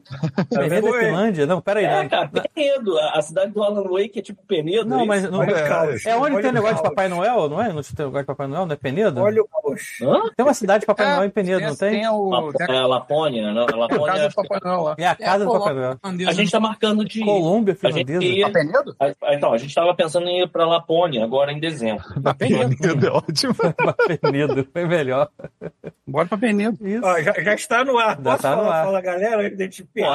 Penedo é Finlândia? Não, peraí. Cara, Penedo. A cidade do Alan Wake é tipo Penedo. Não, mas não é onde tem negócio de Papai Noel, não é? Não tem negócio de Papai Noel, não é Penedo? Olha o caos. Tem uma cidade de Papai Noel em Penedo, não tem? É a Lapônia, não? A Lapônia casa do Papai Noel lá. É a casa do Papai Noel. A gente tá marcando de... Colômbia finlandesa. Penedo? Então, a gente tava pensando em ir pra Lapônia agora em dezembro. Penedo é ótimo. Penedo, foi melhor. Bora pra Penedo. Isso. Ó, já está no ar. Posso tá no ar. falar, galera? Identificar.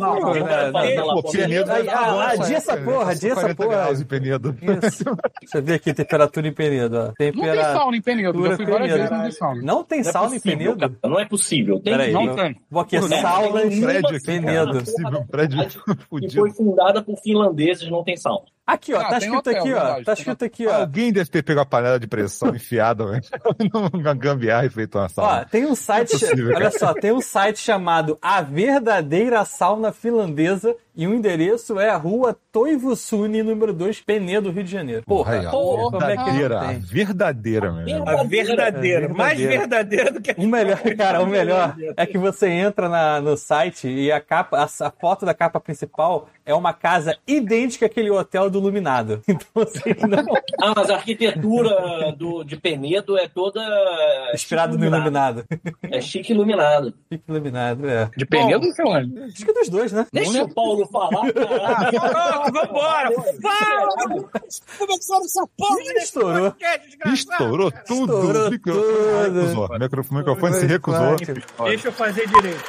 Adia essa porra. Graus em Penedo. Isso. Deixa eu ver aqui, temperatura em Penedo. Ó. Não tem sauna em Penedo. Já fui várias vezes, não tem sauna. Não tem sauna em Penedo? Não é possível. Peraí, não tem. Vou aqui, sauna em Penedo. Que foi fundada por finlandeses, não tem sauna. Aqui, ó, tá escrito aqui, ó. Tá escrito aqui, ó. Alguém deve ter pego a panela de pressão enfiada numa gambiarra e feito uma sauna. Ó, tem um site, olha só, tem um site chamado A Verdadeira Sauna Finlandesa e o endereço é a Rua Toivosuni, número 2, Penedo, Rio de Janeiro. Porra, como é que ele tem? Verdadeira mesmo. A verdadeira. Mais verdadeira do que o melhor, cara, o melhor é que você entra no site e a foto da capa principal é uma casa idêntica àquele hotel do Iluminado. Então, assim, não... mas a arquitetura de Penedo é toda... inspirado no Iluminado. É chique iluminado. Chique iluminado, é. De Penedo ou Finlândia? Acho que dos dois, né? Deixa o Paulo falar, caralho. Vambora! Fala! Começando essa porra! Estourou tudo! Recusou. O microfone se recusou. Deixa eu fazer direito.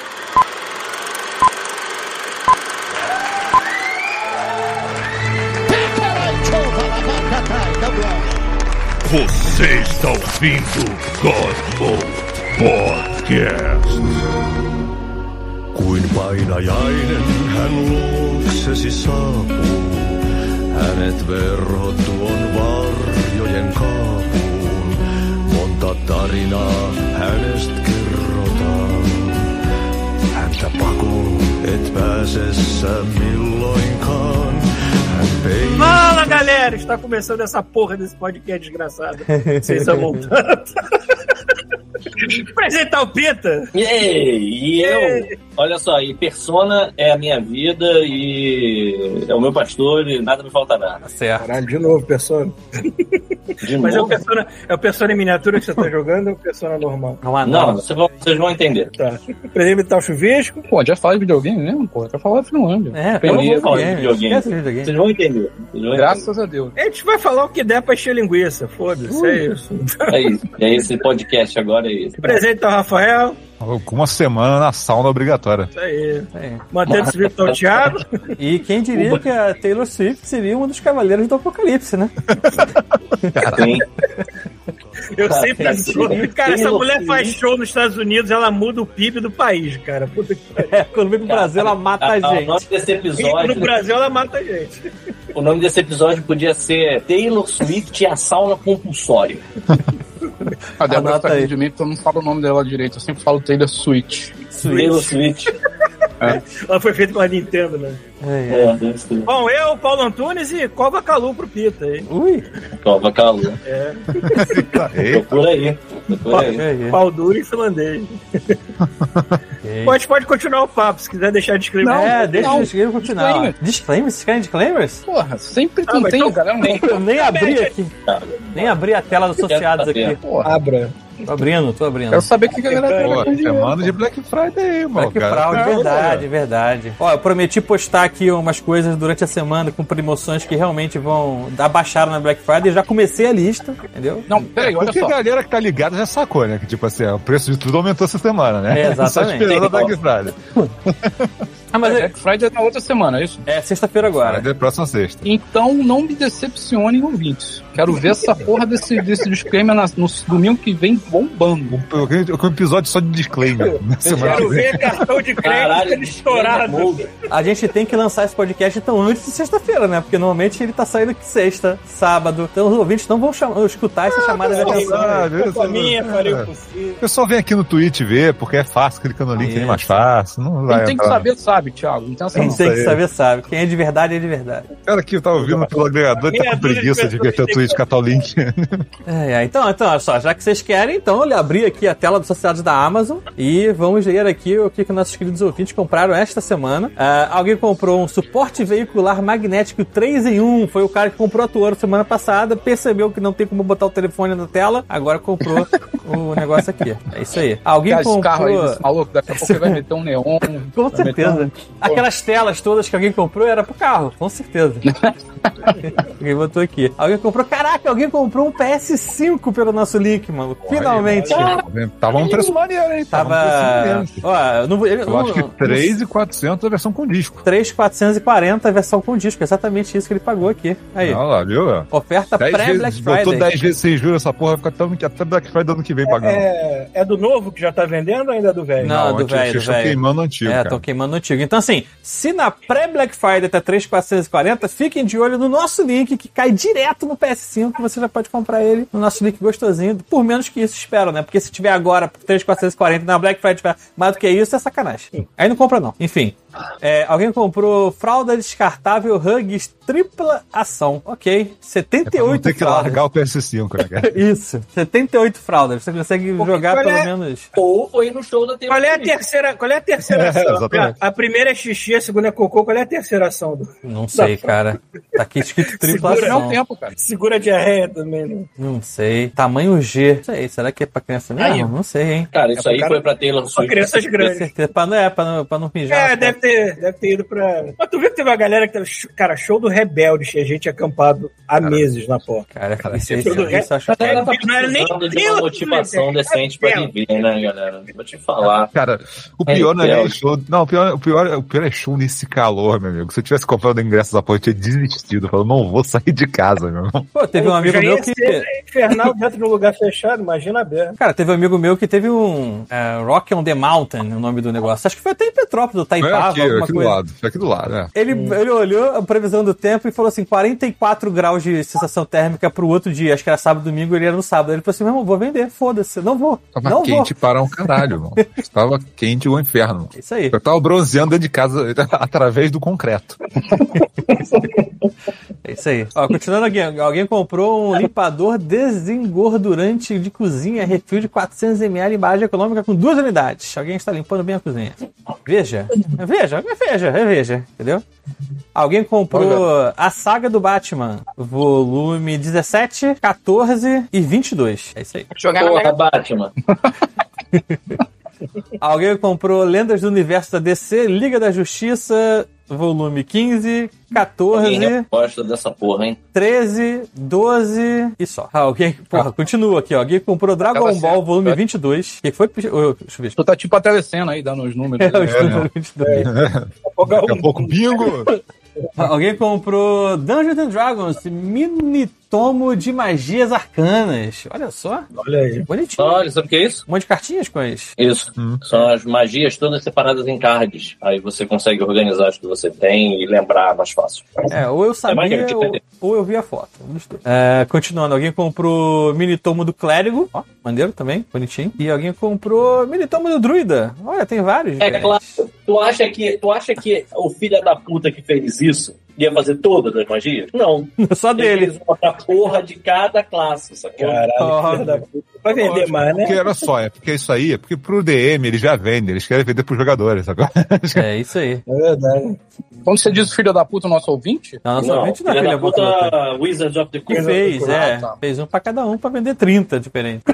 Você está ouvindo Godmode Podcast. Kuin painajainen hän luoksesi saapuu, hänet verhot tuon varjojen kaapuun. Monta tarinaa hänestä kerrotaan, häntä pakoon et pääse sä milloinkaan. Fala, galera! Está começando essa porra desse podcast desgraçado. Vocês estão voltando. Apresentar o Pita. E eu, olha só, e Persona é a minha vida e é o meu pastor e nada me faltará. Certo. Caralho, de novo, Persona. Mas novo? É o Persona em miniatura que você tá jogando ou o Persona normal? Não, vocês vão entender. Tá. Apresentar o chuvisco. Pô, já fala de videogame mesmo, pô. Já falou de Finlândia. Eu não vou falar de videogame. Vocês vão entender. Graças a Deus. A gente vai falar o que der pra encher linguiça. Foda-se, é isso. É isso. É esse podcast agora, é isso. Apresenta o Rafael. Com uma semana na sauna obrigatória. Isso aí. Mantendo-se virtual Thiago. E quem diria que a Taylor Swift seria uma dos cavaleiros do Apocalipse, né? Sim. Eu sempre sou. Cara, essa mulher faz show nos Estados Unidos, ela muda o PIB do país, cara. Puta que pariu. Quando vem pro Brasil, ela mata a gente. O nome desse episódio... E no Brasil, ela mata a gente. O nome desse episódio podia ser Taylor Swift e a sauna compulsória. A Débora tá aqui de mim porque eu não falo o nome dela direito. Eu sempre falo Taylor Swift. Taylor Swift. Ela foi feita pela Nintendo, né? Bom, eu, Paulo Antunes e Cova Calu pro Pita aí. Ui! Cova Calu. Procura aí. Pau duro e finlandês. Pode continuar o papo, se quiser deixar de escrever. Deixa o disclaimer continuar. Disclaimers? Vocês querem disclaimers? Porra, sempre não tem, galera. Eu nem abri aqui. Nem abri a tela dos associados aqui. Porra. Abra. Tô abrindo. Quero saber o que a galera tem. Semana de Black Friday, mano. Black Friday, verdade. Ó, eu prometi postar aqui umas coisas durante a semana com promoções que realmente vão abaixar na Black Friday. Já comecei a lista, entendeu? Não, peraí, olha só. Porque a galera que tá ligada já sacou, né? Que tipo assim, o preço de tudo aumentou essa semana, né? Exatamente. Só esperando a Black Friday. Mas Black Friday é na outra semana, é isso? É sexta-feira agora. É próxima sexta. Então não me decepcionem, ouvintes. Quero ver essa porra desse disclaimer no domingo que vem bombando. Um episódio só de disclaimer. Quero ver cartão de crédito estourado. A gente tem que lançar esse podcast então antes de sexta-feira, né? Porque normalmente ele tá saindo aqui sexta, sábado. Então os ouvintes não vão escutar essa chamada de atenção. O pessoal vem aqui no Twitch ver, porque é fácil, clicando no link é mais fácil. Não vai tem que saber, sabe, Thiago? Então, quem tem que saber, sabe. Quem é de verdade, é de verdade. O cara que tá ouvindo pelo agregador tá com preguiça de ver teu Twitch Twitch, catar o link. Então, olha só, já que vocês querem, então eu abri aqui a tela do Sociedade da Amazon e vamos ler aqui o que nossos queridos ouvintes compraram esta semana. Alguém comprou um suporte veicular magnético 3 em 1, foi o cara que comprou a Toro semana passada, percebeu que não tem como botar o telefone na tela, agora comprou o negócio aqui. É isso aí. Alguém comprou... carro aí, maluco, daqui a pouco você vai meter um neon. Com certeza. Aquelas telas todas que alguém comprou era pro carro, com certeza. Alguém botou aqui. Alguém comprou... Caraca, alguém comprou um PS5 pelo nosso link, mano. Finalmente. Tava um preço maneiro, hein? Eu acho que 3.400 a versão com disco. 3.440 a versão com disco. Exatamente isso que ele pagou aqui. Aí. Olha lá, viu? Oferta pré-Black Friday. Botou 10 vezes sem juros, essa porra vai ficar até Black Friday do ano que vem pagando. É do novo que já tá vendendo ou ainda é do velho? Não, do velho. Estão queimando o antigo. Estão queimando o antigo. Então, assim, se na pré-Black Friday tá 3.440, fiquem de olho no nosso link, que cai direto no PS5, que você já pode comprar ele no nosso link gostosinho. Por menos que isso, espero, né? Porque se tiver agora 3.440 na Black Friday tiver mais do que isso, é sacanagem. Aí não compra, não. Enfim. Alguém comprou fralda descartável Huggies tripla ação. Ok. 78 tem que largar o PS5, né, cara? Isso. 78 fraldas. Você consegue jogar pelo menos. Ou foi no show da Qual é a terceira ação? A primeira é xixi, a segunda é cocô. Qual é a terceira ação? Não sei, cara. Tá aqui escrito tripla ação. Não tempo, cara. Segura a diarreia também, né? Não sei. Tamanho G. Não sei. Será que é pra criança mesmo? Não sei, hein? Cara, isso aí foi pra Taylor Swift. Pra crianças grandes. Com certeza. Pra não mijar. Deve ter ido pra... Mas tu viu que teve uma galera que tava... Cara, show do Rebelde, tinha gente acampado há meses na porta. Cara, isso acho que não era nem de uma motivação decente pra viver, né, galera? Vou te falar. Cara, o pior não é show... Não, o pior é show nesse calor, meu amigo. Se eu tivesse comprado ingressos da porta, eu tinha desistido. Eu falei, não vou sair de casa, meu irmão. Pô, teve um amigo meu que... infernal dentro de um lugar fechado, imagina a berra. Cara, teve um amigo meu que teve um Rock on the Mountain, o nome do negócio. Acho que foi até em Petrópolis, do Taipava, alguma coisa. Aqui do lado, né? Ele olhou a previsão do tempo e falou assim, 44 graus de sensação térmica pro outro dia. Acho que era sábado, domingo, ele era no sábado. Ele falou assim, meu irmão, vou vender, foda-se, não vou. Tava quente para um caralho, irmão. Tava quente o inferno. Isso aí. Eu tava bronzeando dentro de casa através do concreto. É isso aí. Ó, continuando aqui, alguém comprou um limpador desengordurante de cozinha, refil de 400ml, embalagem econômica com 2 unidades. Alguém está limpando bem a cozinha. Veja, entendeu? Alguém comprou a saga do Batman, volume 17, 14 e 22. É isso aí. Porra, Batman. Alguém comprou Lendas do Universo da DC, Liga da Justiça, volume 15, 14... gosta dessa porra, hein? 13, 12 e só. Continua aqui, ó. Alguém comprou Dragon Ball, volume 22. Que foi... Deixa eu ver. Tu tá tipo a telecena aí, dando os números. Os números 22. Daqui a pouco, bingo! Alguém comprou Dungeons and Dragons, minitomo de magias arcanas. Olha só. Olha aí. Bonitinho. Olha, sabe o que é isso? Um monte de cartinhas com isso. Isso. São as magias todas separadas em cards. Aí você consegue organizar as que você tem e lembrar mais fácil. Ou eu sabia, ou eu vi a foto. Continuando, alguém comprou minitomo do clérigo. Ó, maneiro também, bonitinho. E alguém comprou minitomo do druida. Olha, tem vários. Claro. Tu acha que o filho da puta que fez isso ia fazer todas as magias? Não. Só dele. Eles vão botar porra de cada classe, sacou? Caralho, filho da puta. Vai vender mais, né? Porque olha só, porque isso aí, porque pro DM eles já vendem, eles querem vender pros jogadores, agora. É isso aí. É verdade. Quando você diz filho da puta, nosso ouvinte? Não, nosso ouvinte não é filho da puta. Wizards of the Coast. Que fez, fez um pra cada um pra vender 30 diferentes.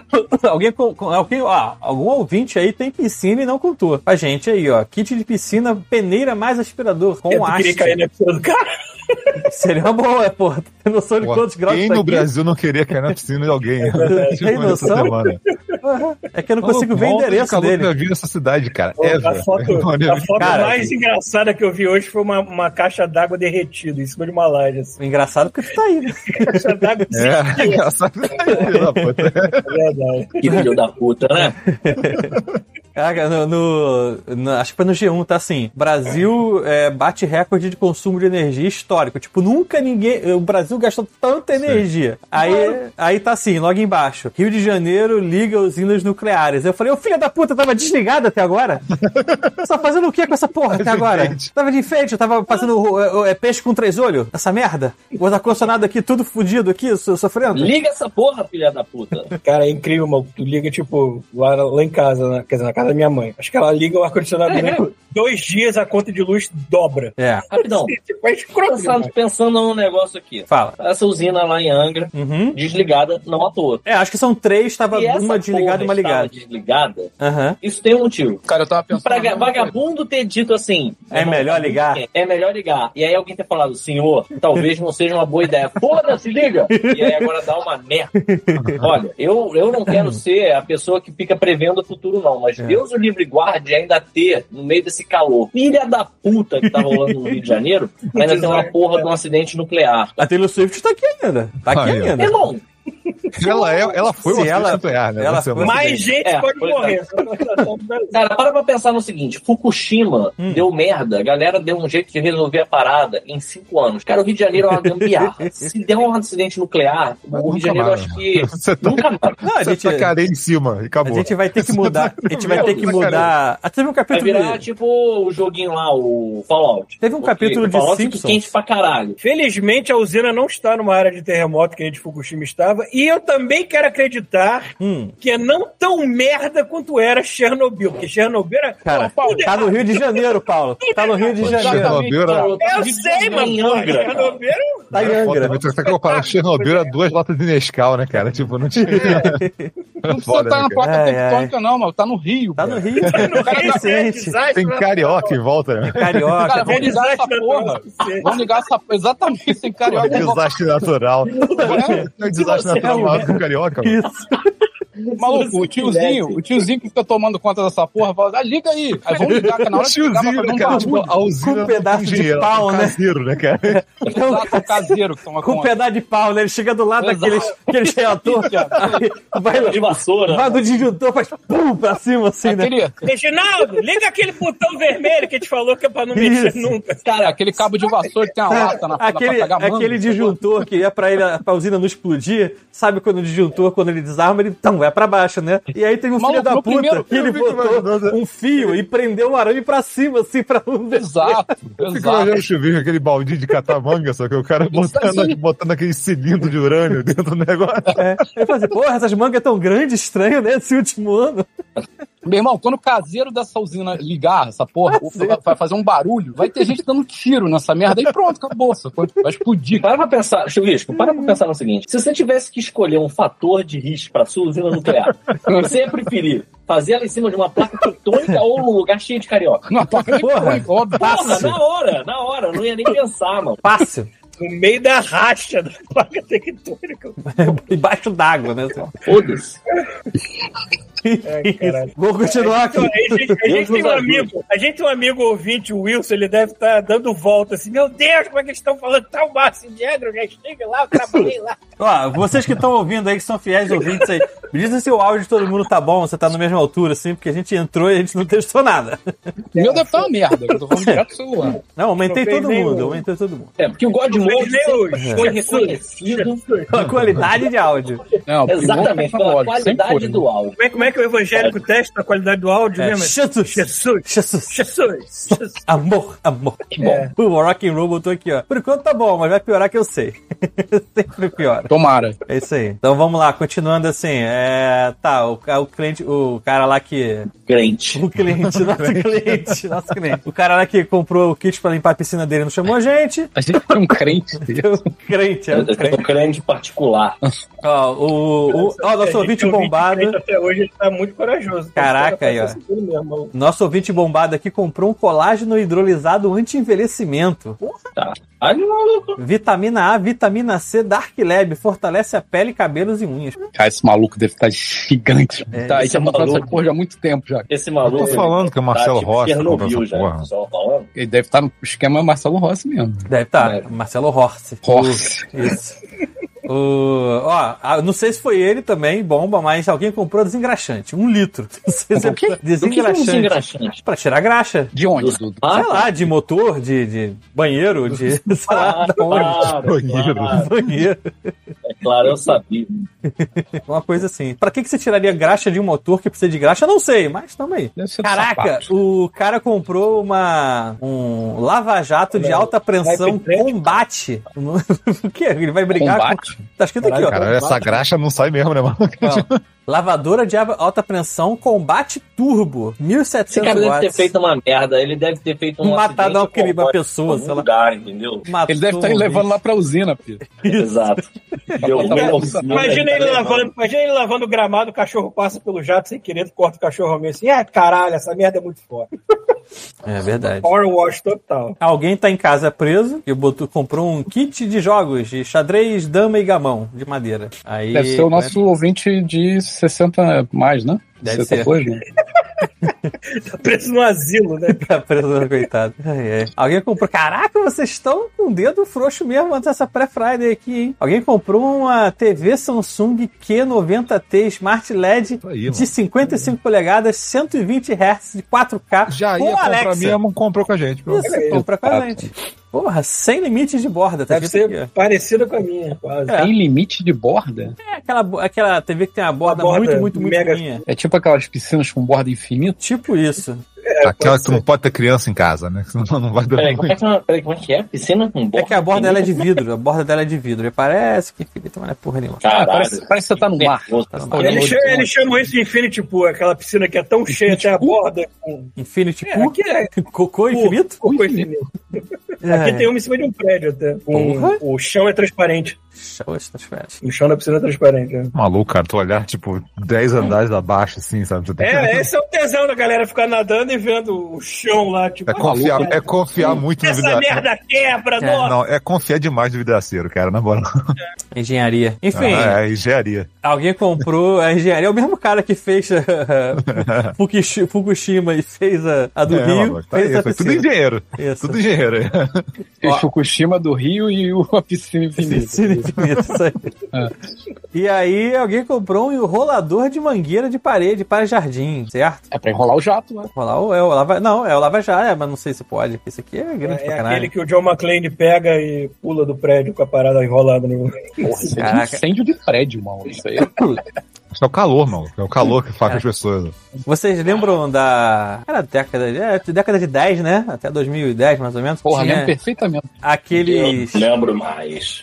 Algum ouvinte aí tem piscina e não cultua. A gente aí, ó, kit de piscina, peneira mais aspirador, com haste. Queria cair na piscina do cara? Seria uma boa, pô. Tem noção de quantos graus quem tá no aqui? Brasil não queria cair na piscina de alguém? Tem noção? É que eu não consigo ver o endereço dele. Eu vi nessa cidade, cara. A foto mais engraçada que eu vi hoje foi uma caixa d'água derretida em cima de uma laje. Assim. Engraçado porque tu tá aí, né? Caixa d'água engraçado que tá aí, filho da puta. É verdade. Que filho da puta, né? Caraca, acho que foi no G1, tá assim, Brasil bate recorde de consumo de energia histórico. Tipo, nunca o Brasil gastou tanta energia. Aí tá assim, logo embaixo, Rio de Janeiro liga usinas nucleares. Eu falei, ô filha da puta, tava desligado até agora? Você tá fazendo o que com essa porra até agora? Tava de enfeite, eu tava fazendo peixe com 3 olhos? Essa merda? O ar-condicionado aqui, tudo fudido aqui, sofrendo? Liga essa porra, filha da puta. Cara, é incrível, mano. Tu liga, tipo, lá em casa, né? Quer dizer, na casa da minha mãe. Acho que ela liga o ar-condicionado durante 2 dias, a conta de luz dobra. Rapidão. Pensando num negócio aqui. Fala. Essa usina lá em Angra, desligada, não à toa. Acho que são 3, tava uma desligada e uma ligada. Desligada, isso tem um motivo. Cara, eu tava pensando... Pra vagabundo ter dito assim... É melhor ligar? É melhor ligar. E aí alguém ter falado, senhor, talvez não seja uma boa ideia. Foda-se, liga! E aí agora dá uma merda. Olha, eu não quero ser a pessoa que fica prevendo o futuro, não. Mas Deus o livre guarde ainda ter, no meio desse calor, filha da puta que tá rolando no Rio de Janeiro, ainda tem uma porra de um acidente nuclear. A Taylor Swift tá aqui ainda. Tá aqui ainda. Irmão, ela foi uma acidente nuclear, né? Mais gente pode morrer. Cara, para pensar no seguinte, Fukushima deu merda, a galera deu um jeito de resolver a parada em 5 anos. Cara, o Rio de Janeiro é uma gambiarra. Se der um acidente nuclear, o Rio de Janeiro acho que nunca mais. A gente tacarei em cima e acabou. A gente vai ter que mudar. A gente vai ter que mudar. Teve um capítulo. Vai virar tipo o joguinho lá, o Fallout. Teve um capítulo de Simpsons. Quente pra caralho. Felizmente a usina não está numa área de terremoto que a de Fukushima estava. E eu também quero acreditar que é não tão merda quanto era Chernobyl. Porque Chernobyl era... Cara, tá no Rio de Janeiro, Paulo. Tá no Rio de Janeiro. Eu sei, mano. Chernobyl tá em Angra. Chernobyl era 2 latas de Nescau, né, cara? Tipo, não tinha... Não precisa estar na placa tectônica, não, mano. Tá no Rio. Tá no Rio. Tem carioca em volta, né? Carioca. Cara, vamos ligar essa porra. Vamos ligar essa... Exatamente, sem carioca. Desastre natural. Não é desastre natural maior que o carioca, mano. Isso. Maluco, o tiozinho que fica tomando conta dessa porra, fala, liga aí. Aí vamos ligar, que na hora que ligar, vai fazer um barulho. A usina com um pedaço de pau, né? Caseiro, né, cara? Exato, o caseiro que toma com um pedaço de pau, né? Ele chega do lado daqueles reator, vai de vassoura. Vai do disjuntor, faz pum pra cima, assim, né? Reginaldo, liga aquele botão vermelho que a gente falou que é pra não mexer nunca. Cara, aquele cabo de vassoura que tem uma lata na aquele disjuntor que é pra usina não explodir, sabe quando o disjuntor, quando ele desarma, ele vai pra baixo, né? E aí tem um filho da puta que ele botou um fio e prendeu o arame pra cima, assim, pra não descer. Exato. Fica imaginando o Chuvinho, aquele baldinho de catar manga, só que o cara botando aquele cilindro de urânio dentro do negócio. Ele fala assim, porra, essas mangas tão grandes, estranho, né? Esse último ano. Meu irmão, quando o caseiro dessa usina ligar essa porra, vai fazer um barulho, vai ter gente dando tiro nessa merda e pronto, acabou. Vai explodir. Para pra pensar, Chuvisco, para pra pensar no seguinte. Se você tivesse que escolher um fator de risco pra sua usina nuclear, você ia preferir fazer ela em cima de uma placa tectônica ou num lugar cheio de carioca? Uma placa tectônica, óbvio. Porra, na hora, não ia nem pensar, mano. Fácil. No meio da racha da placa tectônica. Embaixo d'água, né? Foda-se. Vou continuar aqui. A gente tem um amigo ouvinte, o Wilson, ele deve estar dando volta assim, meu Deus, como é que eles estão falando tal massa de Angra, eu já estive lá, eu trabalhei lá. Ó, vocês que estão ouvindo aí, que são fiéis ouvintes aí, me dizem se o áudio de todo mundo tá bom, você tá na mesma altura, assim, porque a gente entrou e a gente não testou nada. O meu deve estar uma merda, eu tô falando direto do celular. Não, aumentei todo mundo. Porque o God Mode foi reconhecido a qualidade de áudio. Não, exatamente, pela qualidade do áudio. Como é que o evangélico testa a qualidade do áudio mesmo? Jesus. Amor. Que bom. O Rock and Roll botou aqui, ó. Por enquanto tá bom, mas vai piorar que eu sei. Sempre piora. Tomara. É isso aí. Então vamos lá, continuando assim. Tá, o cliente, o cara lá que... Crente. O cliente, nosso cliente. O cara lá que comprou o kit pra limpar a piscina dele não chamou a gente. A gente tem um crente. Um crente particular. Ó, nosso ouvinte bombado. Até hoje ele tá muito corajoso. Caraca, aí, ó. Nosso ouvinte bombado aqui comprou um colágeno hidrolisado anti-envelhecimento. Tá. Vitamina A, vitamina C, Dark Lab, fortalece a pele, cabelos e unhas. Cara, esse maluco deve estar gigante. Tá, isso é comprando essa porra já há muito tempo já. Esse maluco. Eu tô falando que é o Marcelo Rossi comprou essa porra. Ele deve estar no esquema Marcelo Rossi mesmo. Deve estar, Marcelo Rossi. Rossi. Isso. Não sei se foi ele também, bomba, mas alguém comprou desengraxante. 1 litro. Não sei se é desengraxante. Pra tirar graxa. De onde? Sei lá, de motor, de banheiro, de... sei lá, da onde. Banheiro. É claro, eu sabia. Uma coisa assim. Pra que você tiraria graxa de um motor que precisa de graxa? Eu não sei, mas tamo aí. Caraca, o cara comprou um lava-jato de alta pressão combate. O que? Ele vai brigar combate? Tá escrito aqui, ó. Cara, essa graxa não sai mesmo, né, mano? Lavadora de alta pressão combate turbo. 1.700 Esse cara deve ter feito uma merda. Ele deve ter feito um matado uma pessoa, sei lá. Lugar, entendeu? Ele deve estar levando lá pra usina, filho. Exato. Imagina ele lavando o gramado, o cachorro passa pelo jato sem querer, corta o cachorro ao meio assim. Caralho, essa merda é muito forte. É verdade. Power wash total. Alguém tá em casa preso e comprou um kit de jogos de xadrez, dama e gamão de madeira. Aí, deve ser o nosso ouvinte de 60 mais, né? Deve ser. Hoje, né? Tá preso no asilo, né? Tá preso, coitado. Alguém comprou... Caraca, vocês estão com o dedo frouxo mesmo antes dessa pré-Friday aqui, hein? Alguém comprou uma TV Samsung Q90T Smart LED de 55 polegadas, 120 Hz de 4K. Já ia comprar mesmo, comprou com a gente. Isso, compra com a gente. Porra, sem limites de borda. Deve ser parecida com a minha, quase. Sem limite de borda? É aquela TV que tem uma borda muito mega fininha. É tipo aquelas piscinas com borda infinita? Tipo isso. Aquela que não pode ter criança em casa, né? Senão não vai dar. Peraí, como é que é? Piscina com borda? É que a borda dela é de vidro. A borda dela é de vidro. E parece que infinita, mas não é porra nenhuma. Parece que você tá no mar. Eles chamam isso de Infinity Pool, aquela piscina que é tão cheia até a borda. Infinity Pool? Cocô infinito? Cocô infinito. Aqui tem uma em cima de um prédio até. O chão é transparente. O chão da piscina é transparente. Maluco, cara, tu olhar, tipo, 10 andares abaixo, assim, sabe? Esse é o tesão da galera, ficar nadando e vendo o chão lá, tipo... É confiar muito no vidraceiro. Essa merda quebra, nossa! Não, é confiar demais no vidraceiro, cara, na moral. Engenharia. Enfim. Engenharia. Alguém comprou a engenharia. É o mesmo cara que fez Fukushima e fez a do Rio. Fez a tudo engenheiro. Isso. Tudo engenheiro. Fez Fukushima do Rio e a piscina infinita. Isso aí. E aí alguém comprou um enrolador de mangueira de parede para jardim, certo? É pra enrolar o jato, né? É o lava-jato, mas não sei se pode. Esse aqui é grande pra caralho. É aquele que o John McClane pega e pula do prédio com a parada enrolada no... Porra, incêndio de prédio, mano. Isso aí é o calor, mano. É o calor que faz as pessoas. Vocês lembram da... Era década de 10, né? Até 2010, mais ou menos. Porra, lembro perfeitamente. Aqueles... Eu lembro mais.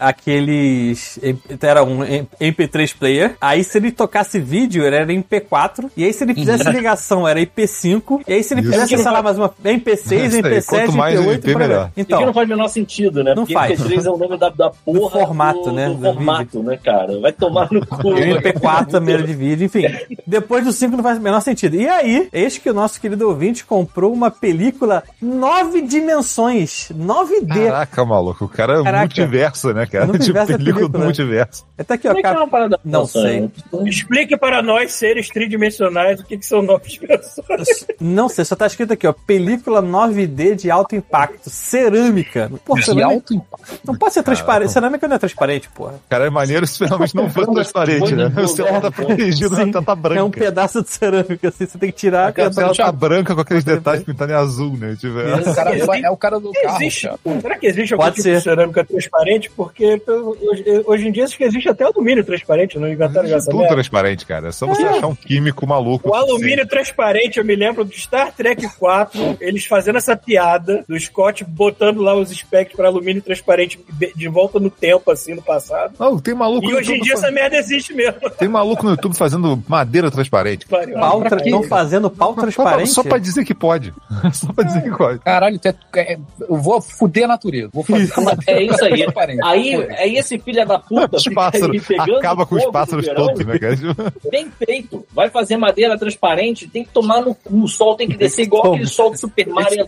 Era um MP3 player. Aí se ele tocasse vídeo, era MP4. E aí se ele fizesse ligação, era IP5. E aí se ele fizesse, sei lá, mais uma MP6, MP7, MP8, melhor. Então, não faz o menor sentido, né? Não porque faz. MP3 é o nome da porra do formato, né? Do formato, né, cara? Vai tomar no cu. E o MP4 também de vídeo, enfim. Depois do 5 não faz o menor sentido. E aí, eis que o nosso querido ouvinte comprou uma película 9 dimensões, 9D. Caraca, maluco, o cara é multiverso, né, cara? Tipo, película do multiverso. Até aqui, ó, como é que é uma parada? Não sei. Explique para nós, seres tridimensionais, o que são 9 dimensões. Não sei, só tá escrito aqui, ó, película 9D de alto impacto, cerâmica. Porra, de alto impacto? Não pode ser transparente, cerâmica não é transparente, porra. Cara, é maneiro se realmente não for transparente, né? O celular tá protegido na tanta branca. É um pedaço de cerâmica, assim, você tem que tirar. A tela tá branca com aqueles detalhes pintados em azul, né? Tipo, é o cara do carro. Será que existe algum tipo de cerâmica transparente? Porque hoje em dia acho que existe até alumínio transparente, não inventaram essa tudo transparente, cara. É só você achar um químico maluco. O alumínio transparente, eu me lembro do Star Trek 4, eles fazendo essa piada do Scott botando lá os specs para alumínio transparente de volta no tempo, assim, no passado. Não, tem maluco e hoje em dia essa merda existe mesmo. Tem maluco no YouTube fazendo madeira transparente. Estão fazendo pau transparente? Só pra dizer que pode. Só pra dizer que pode. Caralho, eu vou fuder a natureza. Vou fazer é isso aí. Aí esse filho da puta acaba com os pássaros todos, né, cara? Bem feito. Vai fazer madeira transparente, tem que tomar no cu. O sol tem que descer igual aquele sol do Super Mario.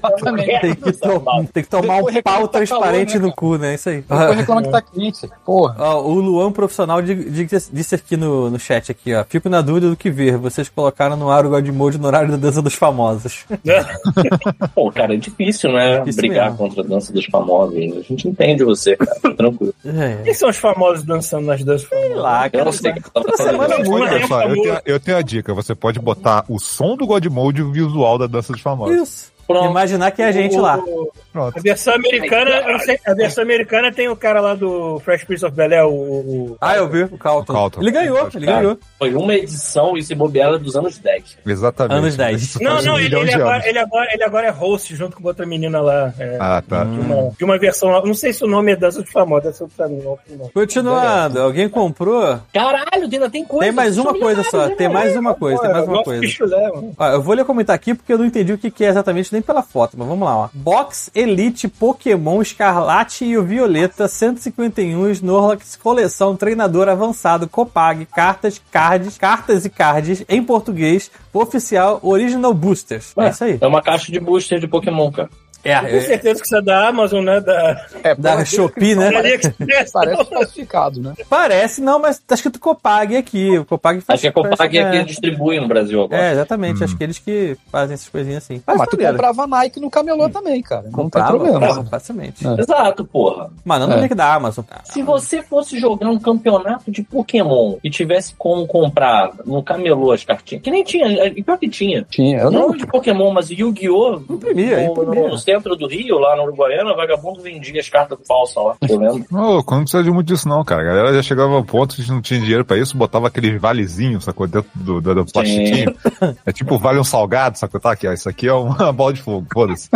Tem que tomar um pau transparente no cu, né? Isso aí. Depois reclama que tá quente. Porra. O Luan profissional disse aqui no chat Aqui, ó. Fico na dúvida do que ver. Vocês colocaram no ar o God Mode no horário da Dança dos Famosos. Pô, cara, é difícil, né? Difícil brigar mesmo. contra a Dança dos Famosos. A gente entende você, cara. Tá tranquilo. Quem são os famosos dançando nas danças famosas? Sei lá, Eu não sei. Toda semana Olha muda. só, eu tenho a dica. Você pode botar o som do God Mode e o visual da Dança dos Famosos. Isso. Pronto. Imaginar que é a gente lá. Pronto. A versão americana, eu não sei, a versão americana tem o cara lá do Fresh Prince of Bel-Air, Ah, eu vi, o Carlton. Ele ganhou, ele Cara, ganhou. Foi uma edição e se bobear dos anos 10. Exatamente. Anos 10. Isso Não, faz não, um milhão de anos. ele agora é host junto com outra menina lá. Ah, tá. De uma versão lá. Não sei se o nome é Dança dos Famosos, deve ser outro nome. Continuando, alguém comprou? Caralho, ainda tem coisa. Tem mais uma coisa só, tem mais uma coisa, tem mais uma coisa. Ó, eu vou ler comentar aqui porque eu não entendi o que é exatamente nem pela foto, mas vamos lá, ó. Box Elite Pokémon Escarlate e o Violeta 151 Snorlax Coleção Treinador Avançado Copag Cartas e cards em português oficial Original Boosters. É isso aí. É uma caixa de booster de Pokémon, cara. Eu tenho certeza que isso é da Amazon, né? Da Shopee, né? Parece falsificado, né? Parece, não, mas tá escrito Copag aqui. O Copag faz. Acho que a Copag é quem distribui no Brasil agora. É, exatamente. Acho que eles que fazem essas coisinhas assim. Mas tu comprava Nike no camelô também, cara. Não tem Comprava, problema. facilmente. Exato, porra. Mas não no link da Amazon. Se você fosse jogar um campeonato de Pokémon e tivesse como comprar no camelô as cartinhas, que nem tinha, e pior que tinha. Eu não de Pokémon, mas Yu-Gi-Oh! Imprimia. No centro do Rio, lá no Uruguaiana, vagabundo vendia as cartas falsas lá, eu lembro. Não não precisa de muito disso não, cara. A galera já chegava ao ponto de não tinha dinheiro pra isso, botava aqueles valezinhos, sacou? Dentro do plastiquinho. É tipo vale um salgado, sacou? Tá aqui, ó. Isso aqui é uma bola de fogo, foda-se.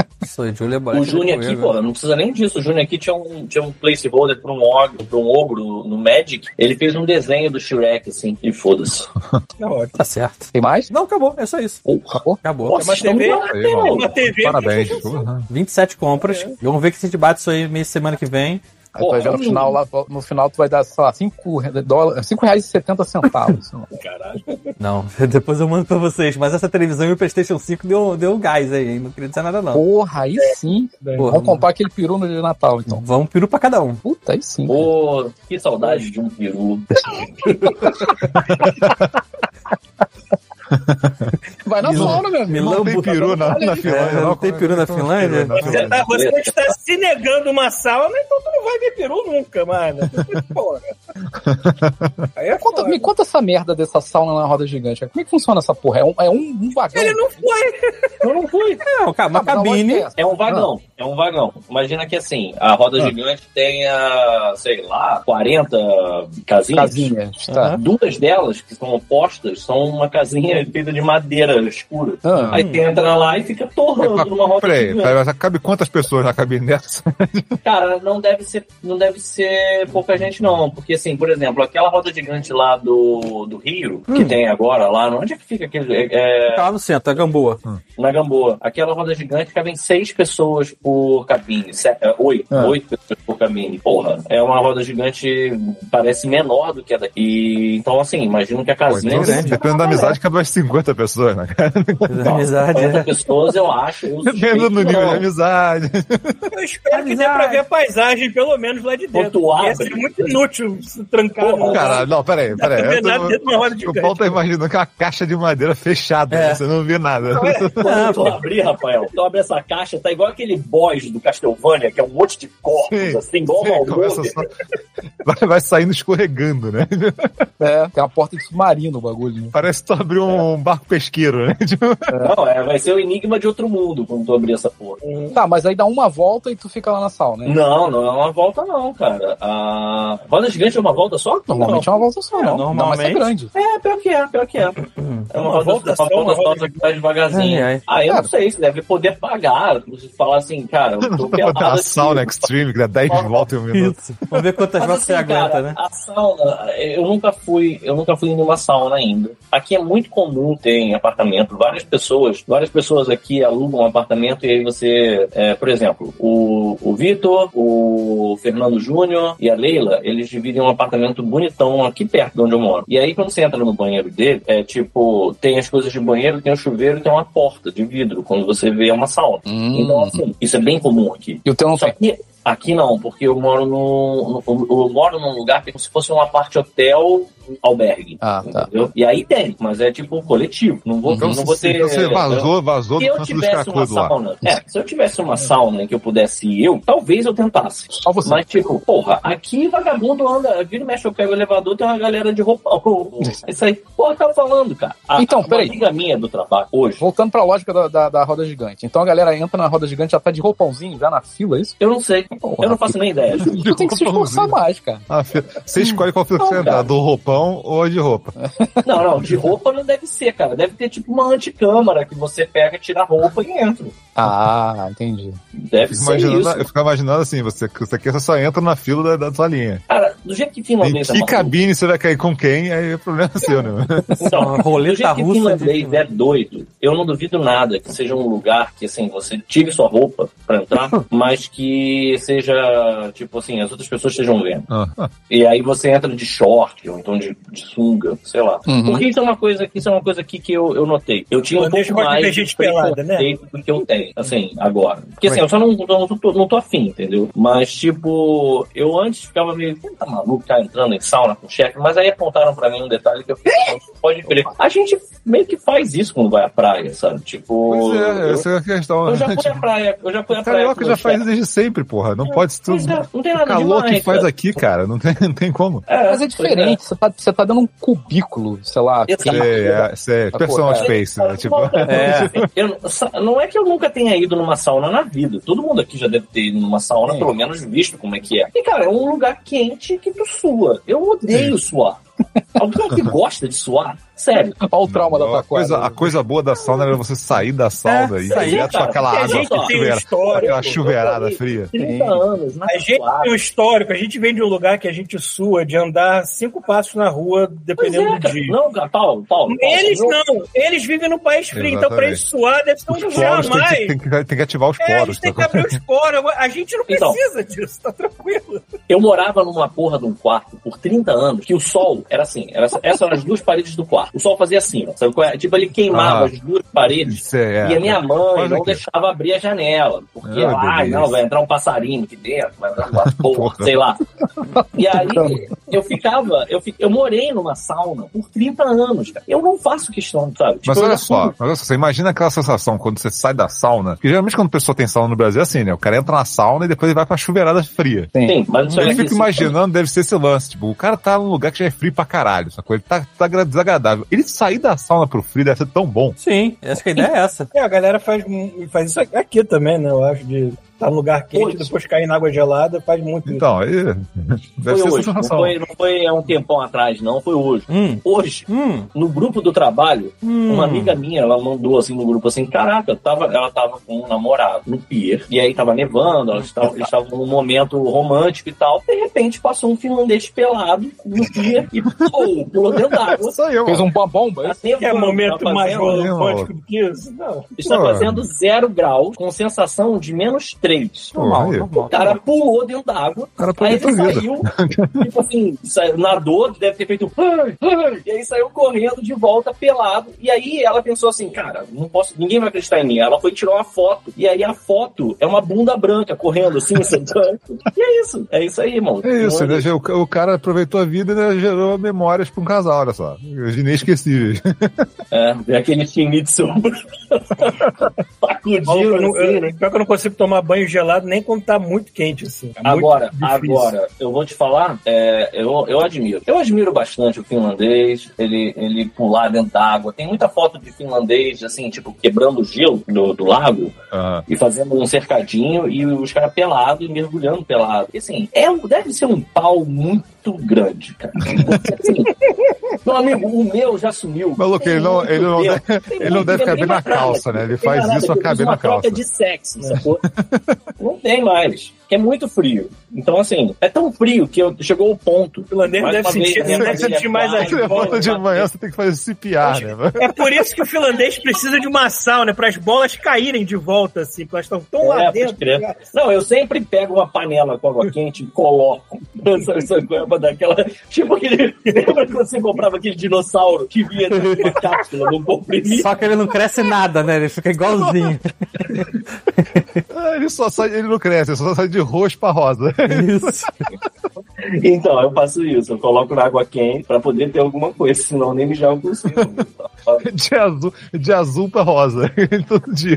O Júnior aqui, pô, não precisa nem disso. O Júnior aqui tinha um placeholder pra um ogro no Magic. Ele fez um desenho do Shrek, assim, e foda-se. Tá certo. Tem mais? Não, acabou. É só isso. Acabou? Acabou. Nossa, Uma TV. Parabéns. 27 compras. Vamos ver que se a gente bate isso aí mês semana que vem. Aí tu vai ver no final tu vai dar, sei lá, R$5,70. Caralho. Não, depois eu mando pra vocês. Mas essa televisão e o PlayStation 5 deu um gás aí, hein? Não queria dizer nada, não. Porra, aí sim. Porra, vamos comprar aquele peru no dia de Natal, então. Vamos peru pra cada um. Puta, aí sim. Pô, que saudade de um peru. Vai na sauna, meu amigo. Não tem peru na Finlândia. Não tem peru na Finlândia? Você está se negando uma sauna, então tu não vai ver peru nunca, mano. Porra. Aí Me conta essa merda dessa sauna na roda gigante. Como é que funciona essa porra? É um vagão? Ele não foi. Eu não fui. Não, uma cabine. É um vagão. É um vagão. Imagina que assim, a roda gigante tenha, sei lá, 40 casinhas. Tá. Duas delas, que são opostas, são uma casinha feita de madeira escura. Aí tu entra lá e fica torrando numa roda Peraí, gigante. mas cabe quantas pessoas na cabine dessa? Cara, não deve ser pouca gente, não. Porque, assim, por exemplo, aquela roda gigante lá do Rio, que tem agora lá, onde é que fica aquele... Tá lá no centro, a Gamboa. Na Gamboa. Aquela roda gigante cabem 6 pessoas por cabine. 8 pessoas por cabine. Porra, é uma roda gigante, parece menor do que a daqui. Então, assim, imagino que a casinha... Dependendo da amizade, cabe umas 50 pessoas, né, cara? Amizade, 50 pessoas, eu acho. Dependendo do nível de amizade. Eu espero que dê pra ver a paisagem, pelo menos lá de dentro. Ia ser muito inútil se trancar. Caralho, não, peraí. Não vê nada dentro de uma roda O gigante. Paulo tá imaginando que é uma caixa de madeira fechada, né? Você não vê nada. Quando tu abrir, Rafael, tu abre essa caixa, tá igual aquele boss do Castlevania, que é um monte de corpos, assim, igual uma começa só... vai saindo escorregando, né? Tem uma porta de submarino o bagulho. Né? Parece que tu abriu um barco pesqueiro, né? Não, vai ser o enigma de outro mundo quando tu abrir essa porra. Tá, mas aí dá uma volta e tu fica lá na sauna, né? Não é uma volta não, cara. A roda gigante é uma volta só? Normalmente é uma volta só, não. Normalmente. Não, mas é grande. Pior que é. É uma volta só que vai devagarzinho. Eu não sei, você deve poder pagar. Você falar assim, cara, eu tô pelado botar a aqui. sauna extreme, que dá 10 voltas em um minuto. Isso. Vamos ver quantas voltas você aguenta, cara, né? A sauna, eu nunca fui em uma sauna ainda. Aqui é muito comum ter em apartamento. Várias pessoas aqui alugam um apartamento e aí você, por exemplo, o Vitor, o Fernando Júnior e a Leila, eles dividem um apartamento bonitão aqui perto de onde eu moro. E aí quando você entra no banheiro dele, tem as coisas de banheiro, tem o chuveiro, tem uma porta de vidro, quando você vê uma sauna. Então, assim, isso é bem comum aqui. E o teu não Só tem? que aqui não, porque eu moro num lugar que é como se fosse um apart-hotel albergue. Entendeu? E aí tem, mas é tipo coletivo. Não vou, então, não vou ter. Então você vazou do canto dos cracudos lá. Se eu tivesse uma sauna em que eu pudesse ir, talvez eu tentasse. Só você. Mas, tipo, porra, aqui vagabundo anda, vira e mexe, eu pego o elevador, tem uma galera de roupão. Isso aí, porra, tava falando, cara. Então, peraí. Uma amiga minha do trabalho hoje. Voltando pra lógica da roda gigante. Então a galera entra na roda gigante, já tá de roupãozinho, já na fila, é isso? Eu não sei. Eu não faço nem ideia. Tem que se esforçar mais, cara. Você escolhe qual fila que você entrar, do roupão ou de roupa? Não, de roupa não deve ser, cara. Deve ter tipo uma anticâmara que você pega, tira a roupa e entra. Ah, entendi. Deve ser isso. Eu fico imaginando assim, você só entra na fila da sua linha. Cara, do jeito que finlandês em que cabine você vai cair com quem, aí é problema seu, né? Então, do jeito que finlandês é doido, eu não duvido nada que seja um lugar que, assim, você tire sua roupa pra entrar, mas que seja, tipo assim, as outras pessoas estejam vendo. E aí você entra de short, ou então de sunga, sei lá. Porque isso é uma coisa aqui que eu notei. Eu tinha um pouco mais de preconceito do que eu tenho, assim, agora. Porque assim, eu só não tô afim, entendeu? Mas, tipo, eu antes ficava meio, tá maluco, tá entrando em sauna com o chefe, mas aí apontaram pra mim um detalhe que eu fiquei, pode crer. A gente meio que faz isso quando vai à praia, sabe? Tipo... Pois essa é a questão. Eu já fui à praia. O carioca já faz desde sempre, porra. Não pode tudo. Não tem nada o calor demais, que faz cara. Aqui, cara. Não tem como. Mas é diferente. Você tá dando um cubículo, sei lá. Personal space, né? Tipo... não é que eu nunca tenha ido numa sauna na vida. Todo mundo aqui já deve ter ido numa sauna, pelo menos visto como é que é. E, cara, é um lugar quente que tu sua. Eu odeio suar. Alguém que gosta de suar? Sério. Olha o trauma da tua coisa. A coisa boa da sauna era você sair da sauna e direto com aquela água, aquela chuveirada fria. 30 anos. A gente tem um histórico, a gente vem de um lugar que a gente sua de andar 5 passos na rua, dependendo do dia. Não, Paulo. Eles vivem no país frio, então pra eles suar deve ser um lugar a mais. Tem que ativar os poros. Eles têm que abrir os poros. A gente não precisa disso, tá tranquilo. Eu morava numa porra de um quarto por 30 anos, que o sol era assim, essas eram as duas paredes do quarto. O sol fazia assim, ó, sabe? Tipo, ele queimava as duas paredes e a minha mãe não deixava abrir a janela, porque não, vai entrar um passarinho aqui dentro, vai entrar uma porra, sei lá. E aí, eu morei numa sauna por 30 anos, cara. Eu não faço questão, sabe? Tipo, mas olha só, você imagina aquela sensação quando você sai da sauna, porque geralmente quando a pessoa tem sauna no Brasil é assim, né? O cara entra na sauna e depois ele vai pra chuveirada fria. Sim, mas eu fico imaginando, deve ser esse lance, tipo, o cara tá num lugar que já é frio pra caralho, sacou? Ele tá desagradável. Ele sair da sauna pro frio deve ser tão bom. Sim, acho que a ideia é essa. A galera faz isso aqui também, né? Eu acho, de estar num lugar quente e depois cair na água gelada, faz muito então, isso. Aí, deve ser hoje, não foi há um tempão atrás, não, foi hoje. Hoje, no grupo do trabalho, uma amiga minha, ela mandou assim no grupo assim, caraca, ela tava com um namorado no pier, e aí tava nevando, eles estavam num momento romântico e tal, de repente passou um finlandês pelado no pier e pulou dentro d'água. Fez uma bomba, é momento mais romântico do que isso? Não. Está fazendo 0 graus, com sensação de -3. Normal. O cara pulou dentro d'água, aí ele saiu, tipo assim, nadou, deve ter feito e aí saiu correndo de volta pelado, e aí ela pensou assim, cara, não posso, ninguém vai acreditar em mim. Ela foi tirar uma foto, e aí a foto é uma bunda branca correndo assim, sentando. E é isso aí, irmão. É isso, né? O cara aproveitou a vida e né, gerou memórias pra um casal, olha só, inesquecíveis. É aquele Shinichi sacudindo. Pior que eu não consigo tomar banho gelado nem quando tá muito quente, assim. Agora, eu vou te falar, eu admiro. Eu admiro bastante o finlandês, ele pular dentro d'água. Tem muita foto de finlandês, assim, tipo, quebrando o gelo do lago e fazendo um cercadinho e os caras pelados e mergulhando pelado. E, assim, deve ser um pau muito grande, cara. Porque, assim, meu amigo, o meu já sumiu. Maluco, ele não deve caber na calça, né? Ele faz isso a caber na calça. Troca de sexo, sacou? Não tem mais. Que é muito frio. Então, assim, é tão frio que chegou o ponto. O finlandês deve sentir mais as bolas. De manhã você tem que fazer CPR, né? É por isso que o finlandês precisa de uma sauna, para as bolas caírem de volta, assim, porque elas estão tão lá dentro. Não, eu sempre pego uma panela com água quente e coloco. Daquela. Tipo aquele. Lembra que você comprava aquele dinossauro que vinha dentro de uma cápsula no comprimido? Só que ele não cresce nada, né? Ele fica igualzinho. Ele não cresce, ele só sai de roxo pra rosa. Isso. Então, eu faço isso. Eu coloco na água quente pra poder ter alguma coisa, senão nem mijar eu consigo. De azul pra rosa. Todo dia.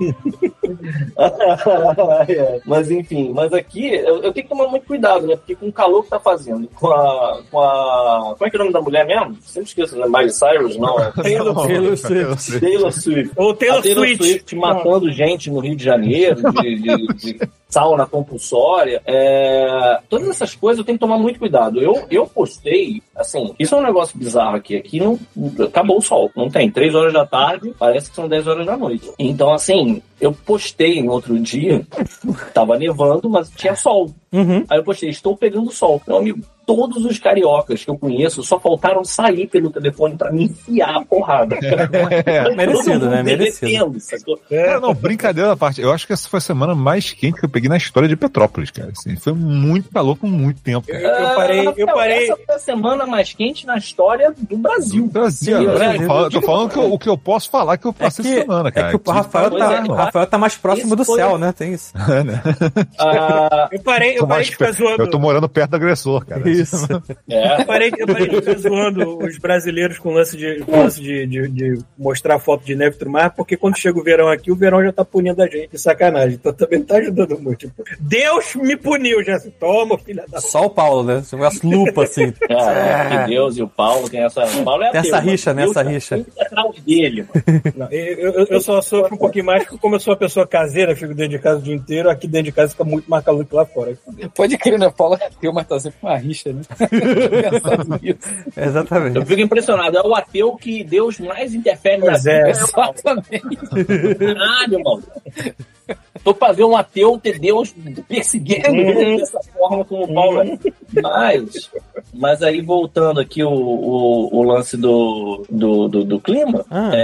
Mas enfim, mas aqui eu tenho que tomar muito cuidado, né? Porque com o calor que tá fazendo, com a como é que é o nome da mulher mesmo? Sempre esqueço, né? Miley Cyrus, não? Taylor Swift. Taylor Swift. Ou Taylor Swift matando gente no Rio de Janeiro, de sauna compulsória. Todas essas coisas eu tenho que tomar muito cuidado. Eu postei, assim, isso é um negócio bizarro aqui. Aqui não acabou o sol. Não tem. 3 horas da tarde, parece que são 10 horas da noite. Então, assim, eu postei no outro dia, tava nevando, mas tinha sol. Uhum. Aí eu postei, estou pegando sol. Meu amigo, todos os cariocas que eu conheço só faltaram sair pelo telefone pra me enfiar a porrada. Merecido, né? Merecido. Não, brincadeira à parte. Eu acho que essa foi a semana mais quente que eu peguei na história de Petrópolis, cara. Assim, foi muito calor por muito tempo, cara. Eu parei. Essa foi a semana mais quente na história do Brasil. Brasil. Tô falando o que eu posso falar que eu passei essa semana, cara. É que o Rafael tá mais próximo do céu, né? Tem isso. Eu parei de ficar zoando. Eu tô morando perto do agressor, cara. Isso. Eu parei de ficar zoando os brasileiros com o lance de mostrar foto de neve e tudo mais, porque quando chega o verão aqui, o verão já tá punindo a gente, sacanagem. Então também tá ajudando muito. Tipo, Deus me puniu, já se toma, filha da... Só o Paulo, né? Você as lupas, assim. Que Deus e o Paulo tem essa... O Paulo é tem essa rixa, né? Essa rixa. Dele, não, eu só sofro um pouquinho mais, porque como eu sou uma pessoa caseira, fico dentro de casa o dia inteiro, aqui dentro de casa fica muito mais calor que lá fora. Pode crer, né? Paulo ateu, mas tá sempre uma rixa, né? Exatamente. Eu fico impressionado. É o ateu que Deus mais interfere na vida. Exatamente. Caralho, mano. Tô pra ver um ateu ter Deus perseguindo ele dessa forma como o Paulo é. Mas aí, voltando aqui o lance do clima,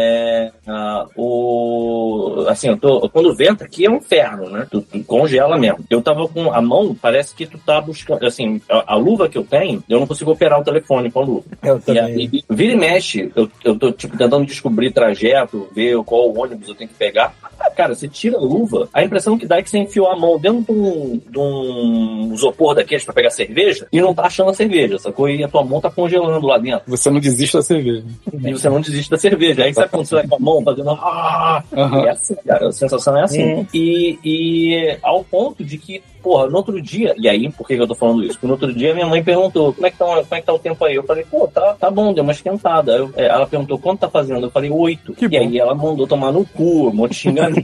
assim, quando venta aqui é um inferno, né? Tu congela mesmo. Eu tava com a mão, parece que tu tá buscando, assim, a luva que eu tenho, eu não consigo operar o telefone com a luva. E aí, vira e mexe, eu tô, tipo, tentando descobrir trajeto, ver qual ônibus eu tenho que pegar. Cara, você tira a luva, a impressão que dá é que você enfiou a mão dentro de um isopor daqueles pra pegar cerveja e não tá achando a cerveja, sacou? E a tua mão tá congelando lá dentro. Você não desiste da cerveja. E você não desiste da cerveja. Aí sabe quando você vai com a mão fazendo... É assim, cara, a sensação é assim. E ao ponto de que, porra, no outro dia... E aí, por que eu tô falando isso? Porque no outro dia minha mãe perguntou, como é que tá o tempo aí? Eu falei, pô, tá bom, deu uma esquentada. Ela perguntou, quanto tá fazendo? Eu falei, 8. Aí ela mandou tomar no cu, um monte de xingamento.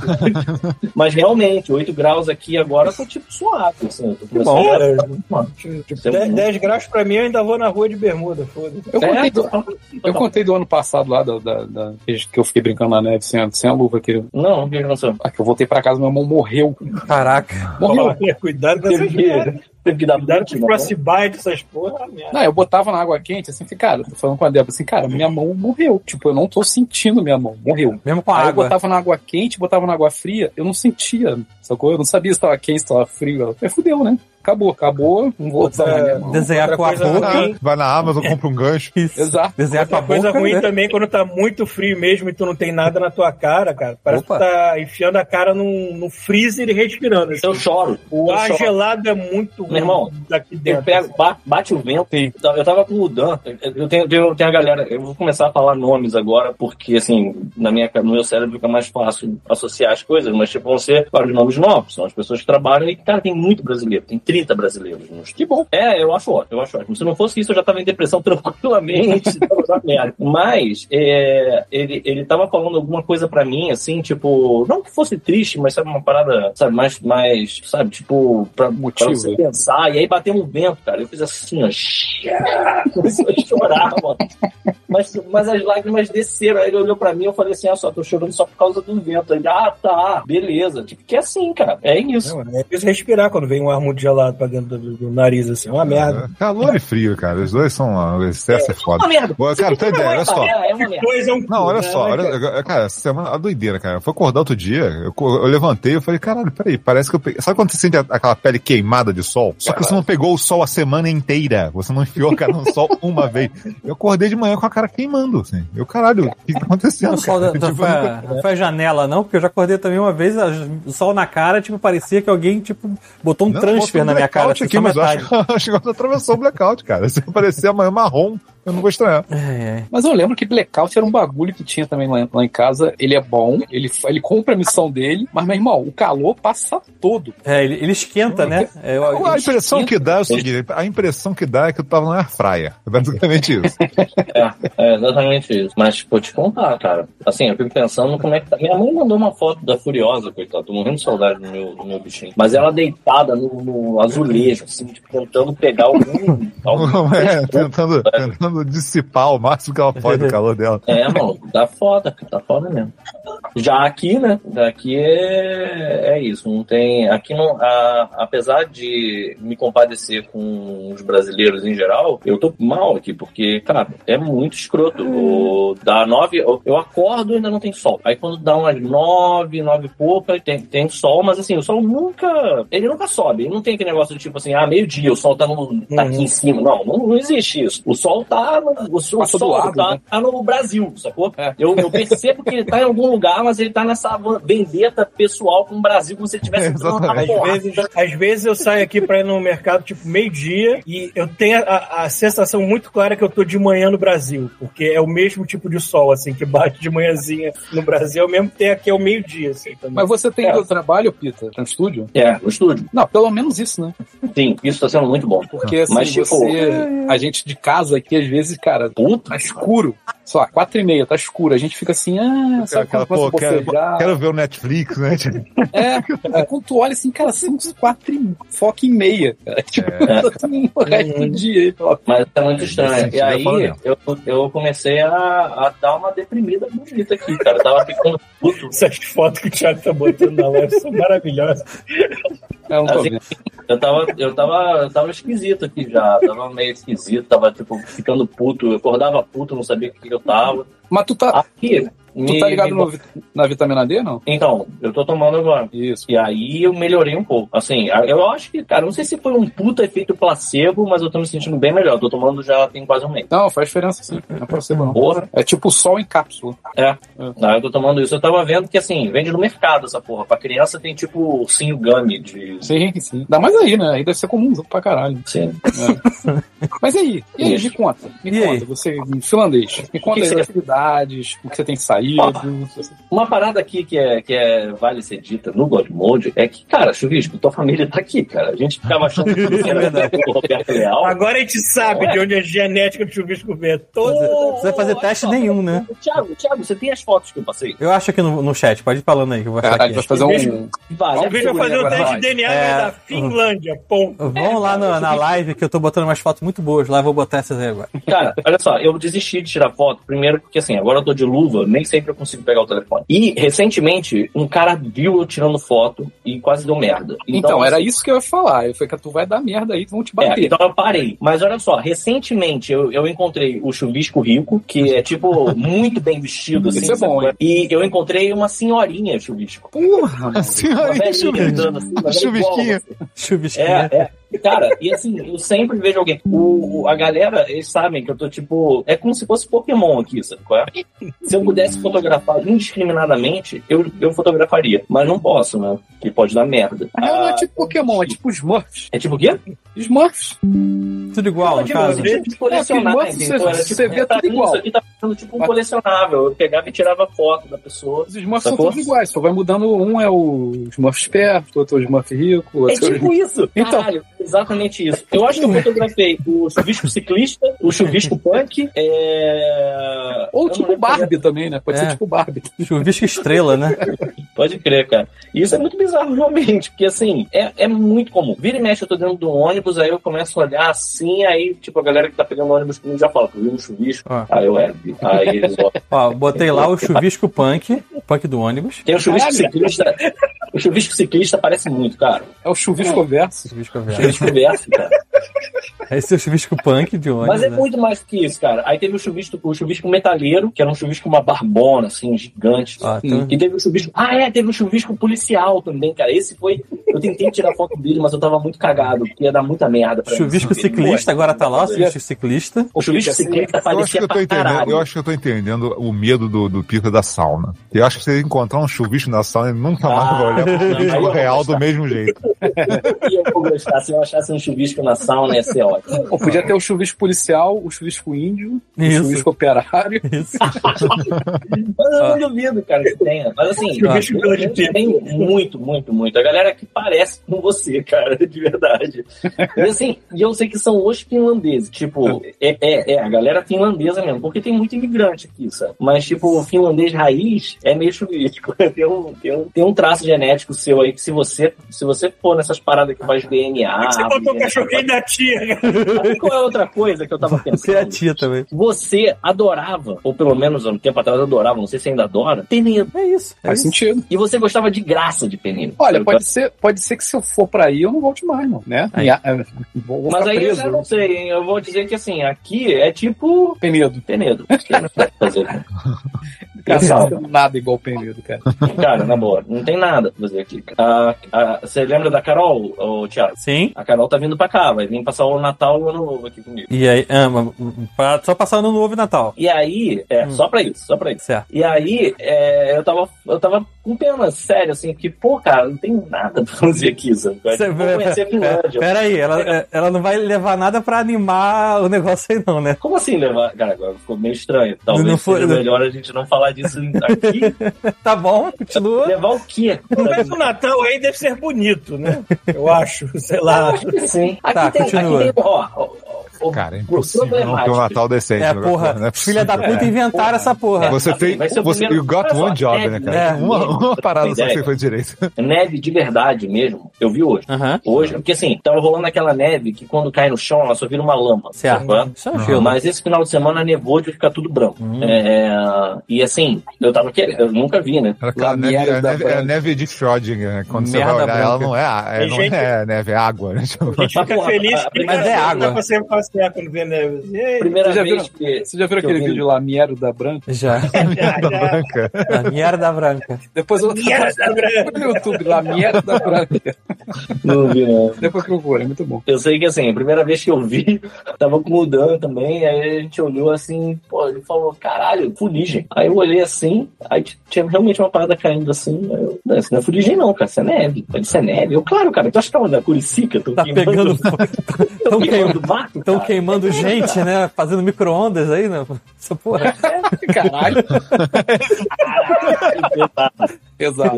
Mas realmente, 8 graus aqui agora tá tipo suave. Assim, eu tô começando 10 graus pra mim, eu ainda vou na rua de bermuda, foda-se. Eu contei do ano passado lá, que eu fiquei brincando na neve sem a luva aqui. Não, o que aconteceu? Que eu voltei pra casa, meu irmão morreu. Caraca. Morreu. Cuidado com essas coisas. Teve que dar cuidado com frostbite, essas porra, merda. Não, eu botava na água quente, assim, cara, tô falando com a Débora, assim, cara, minha mão morreu. Tipo, eu não tô sentindo minha mão, morreu. Mesmo com a água. Eu botava na água quente, botava na água fria, eu não sentia, sacou? Eu não sabia se tava quente, se tava frio. Aí fudeu, né? Acabou, não vou usar minha mão. Desenhar com a boca. Vai na Amazon, compra um gancho. Isso. Exato. Desenhar com a boca. Coisa ruim né? também quando tá muito frio mesmo e tu não tem nada na tua cara, cara. Parece que tu tá enfiando a cara no freezer e respirando. Eu choro. O ar gelado é muito ruim. Meu irmão, daqui dentro. Bate o vento. Sim. Eu tava com o Dan. Eu tenho a galera. Eu vou começar a falar nomes agora, porque assim, no meu cérebro fica mais fácil associar as coisas, mas tipo, vão ser vários nomes novos. São as pessoas que trabalham e, cara, tem muito brasileiro. Tem 30 brasileiros. Que bom. Eu acho ótimo. Se não fosse isso, eu já tava em depressão tranquilamente. Mas ele tava falando alguma coisa pra mim, assim, tipo, não que fosse triste, mas sabe, uma parada, sabe, mais sabe, tipo, pra você pensar. E aí bateu um vento, cara. Eu fiz assim, ó. Comecei a chorar, mano. Mas as lágrimas desceram. Aí ele olhou pra mim e eu falei assim, só, tô chorando só por causa do vento. Aí, tá, beleza. Tipo, que é assim, cara. É isso. É preciso respirar quando vem um ar muito gelado pra dentro do nariz, assim. É uma merda. Calor e frio, cara. Os dois são... O excesso é foda. É uma merda. Cara, tem ideia, olha só. É uma merda. Não, olha só. Cara, essa semana, a doideira, cara. Eu fui acordar outro dia, eu levantei, eu falei, caralho, peraí, parece que eu peguei... Sabe quando você sente aquela pele queimada de sol? Só que você não pegou o sol a semana inteira. Você não enfiou a cara no sol uma vez. Eu acordei de manhã com a cara cara queimando, assim. Eu, caralho, o que tá acontecendo? Foi a janela, não? Porque eu já acordei também uma vez, o sol na cara, tipo, parecia que alguém, tipo, botou um transfer na minha cara. Aqui, mas eu acho que atravessou o blackout, cara. Se parecia amanhã marrom, eu não vou estranhar. Mas eu lembro que blackout era um bagulho que tinha também lá em casa. Ele é bom, ele cumpre a missão dele, mas, meu irmão, o calor passa todo. Ele esquenta, né? A impressão que dá é o seguinte, a impressão que dá é que eu tava na airfryer. É basicamente isso. É exatamente isso. Mas, vou te contar, cara. Assim, eu fico pensando como é que tá. Minha mãe mandou uma foto da Furiosa, coitada. Tô morrendo de saudade do meu bichinho. Mas ela deitada no azulejo, assim, tipo, tentando pegar algum tentando dissipar o máximo que ela pode do calor dela. Mano, tá foda mesmo. Já aqui, né? Daqui é isso. Não tem. Aqui não. Apesar de me compadecer com os brasileiros em geral, eu tô mal aqui, porque, cara, é muito escroto. Dá 9, eu acordo e ainda não tem sol. Aí quando dá umas 9 e pouca, tem sol, mas assim, o sol nunca sobe. Ele não tem aquele negócio de tipo assim, meio-dia, o sol tá aqui em cima. Não existe isso. O sol tá no Brasil, sacou? Eu percebo que ele tá em algum lugar, mas ele tá nessa vendetta pessoal com o Brasil, como se ele tivesse... Às vezes eu saio aqui pra ir no mercado, tipo, meio-dia, e eu tenho a sensação muito clara que eu tô de manhã no Brasil, porque é o mesmo tipo de sol, assim, que bate de manhãzinha no Brasil, é o mesmo que tem aqui ao meio-dia, assim, também. Mas você tem o trabalho, Pita? No estúdio? No estúdio. Não, pelo menos isso, né? Sim, isso tá sendo muito bom. Porque, assim, mas, tipo, a gente de casa aqui, às vezes, cara, tá escuro. Sei lá, 4h30, tá escuro. A gente fica assim, sabe quando quero ver o Netflix, né? Quando tu olha assim, cara, são 4h30, tipo, assim, o resto do dia. Mas tá muito estranho. E aí, eu comecei a dar uma deprimida bonita aqui, cara. Eu tava ficando puto. Essas fotos que o Thiago tá botando na live são maravilhosas. Eu tava esquisito aqui já, tava meio esquisito, tava tipo ficando puto, eu acordava puto, não sabia o que eu tava. Mas tu tá... Aqui, tu tá ligado na vitamina D, não? Então, eu tô tomando agora. Isso. E aí eu melhorei um pouco. Assim, eu acho que, cara, não sei se foi um puta efeito placebo, mas eu tô me sentindo bem melhor. Eu tô tomando já tem quase um mês. Não, faz diferença sim. Não é placebo não. Porra. É tipo sol em cápsula. Não, eu tô tomando isso. Eu tava vendo que, assim, vende no mercado essa porra. Pra criança tem tipo ursinho gummy de... Sim. Ainda mais aí, né? Aí deve ser comum pra caralho. Sim. Mas e aí, me conta. Você, finlandês. Me conta as atividades, o que você tem saído. Uma parada aqui que vale ser dita no God Mode é que, cara, Chuvisco, tua família tá aqui, cara. A gente ficava achando que era verdade. O Roberto Leal. Agora a gente sabe de onde a genética do Chuvisco vem. Não precisa fazer teste nenhum, né? Thiago, você tem as fotos que eu passei? Eu acho aqui no chat, pode ir falando aí que eu vou achar aqui. Vai fazer vai fazer o teste de DNA da Finlândia, ponto. Vamos lá na live que eu tô botando umas fotos muito boas lá, eu vou botar essas aí agora. Cara, olha só, eu desisti de tirar foto, primeiro porque assim, agora eu tô de luva, nem sempre eu consigo pegar o telefone. E, recentemente, um cara viu eu tirando foto e quase deu merda. Então era isso que eu ia falar. Eu falei que tu vai dar merda aí, vão te bater. Então eu parei. Mas olha só, recentemente eu encontrei o Chuvisco Rico, que é tipo muito bem vestido, assim. Isso é bom, hein? E eu encontrei uma senhorinha Chuvisco. Porra! A senhorinha Chuvisquinha. Chuvisquinha. Cara, e assim, eu sempre vejo alguém. A galera, eles sabem que eu tô tipo. É como se fosse Pokémon aqui, sabe qual é? Se eu pudesse fotografar indiscriminadamente, eu fotografaria. Mas não posso, né? Que pode dar merda. Não é tipo Pokémon, é tipo Smurfs. É tipo o quê? Smurfs. Tudo igual, no caso. Tipo colecionável. Você vê tudo igual. Isso aqui tá ficando tipo um colecionável. Eu pegava e tirava foto da pessoa. Os Smurfs são todos iguais, só vai mudando. Um é o Smurf esperto, outro é o Smurf rico. É tipo isso. Caralho, exatamente isso. Eu acho que eu fotografei o Chuvisco ciclista, o Chuvisco punk, ou tipo Barbie também, né? Pode ser tipo Barbie. Chuvisco estrela, né? Pode crer, cara. E isso é muito bizarro, realmente, porque assim, é muito comum. Vira e mexe, eu tô dentro do ônibus, aí eu começo a olhar assim, aí tipo a galera que tá pegando o ônibus comigo já fala, tu viu um chuvisco? Aí eu aí eles botei lá o Chuvisco punk do ônibus. Tem o Chuvisco ciclista. O Chuvisco ciclista parece muito, cara. É o Chuvisco verso. Chuvisco verso, cara. Esse é o chuvisco punk de ônibus. Mas é muito mais do que isso, cara. Aí teve o chuvisco metalheiro, que era um chuvisco com uma barbona, assim, gigante. E teve o chuvisco... teve o chuvisco policial também, cara. Esse foi... Eu tentei tirar foto dele, mas eu tava muito cagado, porque ia dar muita merda pra chuvisco ciclista, agora tá lá, o chuvisco ciclista. O chuvisco ciclista parecia pra caralho. Eu acho que eu tô entendendo o medo do Pita da sauna. Eu acho que você encontrar um chuvisco na sauna, ele nunca mais vai olhar pro chuvisco real do mesmo jeito. E eu vou gostar. Se eu achasse um chuvisco na sauna, ia ser ótimo. Ou podia ter o chuvisco policial, o chuvisco índio, o chuvisco operário. Isso. Mas eu não duvido, cara, que tenha. Mas assim, tem muito, muito, muito. A galera que parece com você, cara, de verdade. E assim, eu sei que são os finlandeses. Tipo, a galera finlandesa mesmo, porque tem muito imigrante aqui, sabe? Mas, tipo, o finlandês raiz é meio chuvisco. Tem um traço genético seu aí que se você for nessas paradas que faz DNA... Você botou o cachorrinho da tia, cara. Qual é outra coisa que eu tava pensando? Você é a tia também. Você adorava, ou pelo menos há um tempo atrás adorava, não sei se ainda adora, Penedo. É isso. Faz sentido. E você gostava de graça de Penedo. Olha, pode ser que se eu for pra aí, eu não volte mais, não, né? Vou mas aí preso. Eu já não sei, hein? Eu vou dizer que assim, aqui é tipo... Penedo. Cara, não tem nada igual Penedo, cara. Cara, na boa, não tem nada pra fazer aqui. Você lembra da Carol, Thiago? Sim. A Carol tá vindo pra cá, vai vir passar o Natal e o Ano Novo aqui comigo. E aí, só passar o Ano Novo e Natal. E aí, só pra isso. Certo. E aí, eu tava com pena, sério, assim, que, pô, cara, não tem nada pra fazer aqui, sabe? Vou conhecer a Finlândia. Peraí, ela não vai levar nada pra animar o negócio aí não, né? Como assim levar? Cara, agora ficou meio estranho. Talvez seja melhor a gente não falar disso aqui. Tá bom, continua. Levar o quê? Mas o Natal aí deve ser bonito, né? Eu acho, sei lá. Sim. Continua. Aqui tem, cara, é impossível não ter um Natal decente. Porra, né? Filha da puta inventaram essa porra. Você tem... You got one job, né, cara? Uma parada só que você foi direito. Neve de verdade mesmo, eu vi hoje. Hoje, porque assim, tava rolando aquela neve que quando cai no chão, ela só vira uma lama. Certo. Mas esse final de semana nevou de ficar tudo branco. E assim, eu tava querendo, eu nunca vi, né? É a neve de Schrödinger, né? Quando você vai olhar, ela não é neve, é água, né? A gente fica feliz, mas é água. Quando vê neve. Você já viu aquele vídeo lá, Miero da Branca? Já. A Miera Branca. Depois eu no YouTube lá, Miera da Branca. Não vi, não. Depois que eu vou, é muito bom. Eu sei que assim, a primeira vez que eu vi, tava com o Dan também, aí a gente olhou assim, pô, ele falou, caralho, fuligem. Aí eu olhei assim, aí tinha realmente uma parada caindo assim, aí eu, não, isso não é fuligem não, cara, isso é neve. Pode ser neve. Eu, claro, cara, tu acha que tava na Curicica? Tá pegando Tão queimando mato? Estão queimando gente, né? Fazendo micro-ondas aí, né? Essa porra. Caralho. Exato.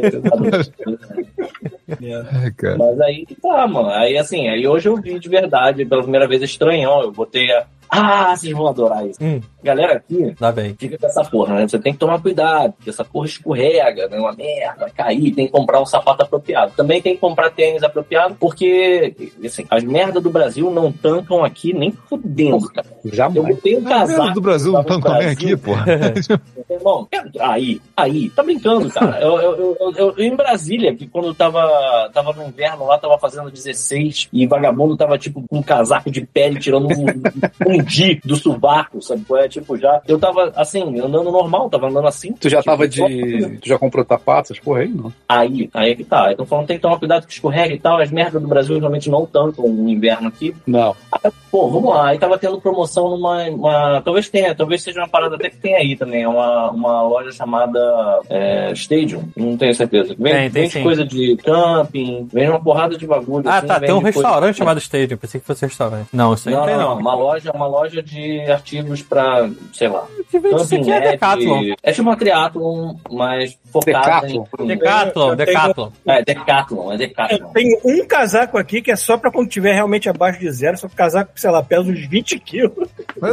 Mas aí tá, mano. Aí assim, aí hoje eu vi de verdade, pela primeira vez estranhão. Eu botei vocês vão adorar isso. Galera aqui, fica com essa porra, né? Você tem que tomar cuidado, porque essa porra escorrega, né? Uma merda, vai cair, tem que comprar um sapato apropriado. Também tem que comprar tênis apropriado, porque, assim, as merdas do Brasil não tancam aqui nem fudendo, cara. Jamais. Eu botei um casaco. As merdas do Brasil não tancam nem aqui, porra. Irmão, aí, tá brincando, cara. Eu em Brasília, que quando tava no inverno lá, tava fazendo 16, e vagabundo tava, tipo, com um casaco de pele, tirando um G do sovaco, sabe? Tipo, já. Eu tava, assim, andando normal, tava andando assim. Tu já tava Tu já comprou sapato, essas porra aí, não? Aí é que tá. Então falando, tem que tomar cuidado que escorrega e tal. As merdas do Brasil realmente não tancam no inverno aqui. Não. Aí, pô, vamos lá. Aí tava tendo promoção numa. Talvez seja uma parada até que tem aí também. É uma loja chamada Stadium. Não tenho certeza. Vende coisa de camping, vende uma porrada de bagulho. Assim, tem um restaurante chamado Stadium. Pensei que fosse restaurante. Não, isso aí não tem não. Uma loja de artigos pra, sei lá. Que vende isso aqui é Decathlon. É tipo uma Triathlon, mas focada em... Decathlon. Decathlon. Eu tenho um casaco aqui que é só pra quando tiver realmente abaixo de zero, só que o casaco, sei lá, pesa uns 20 quilos.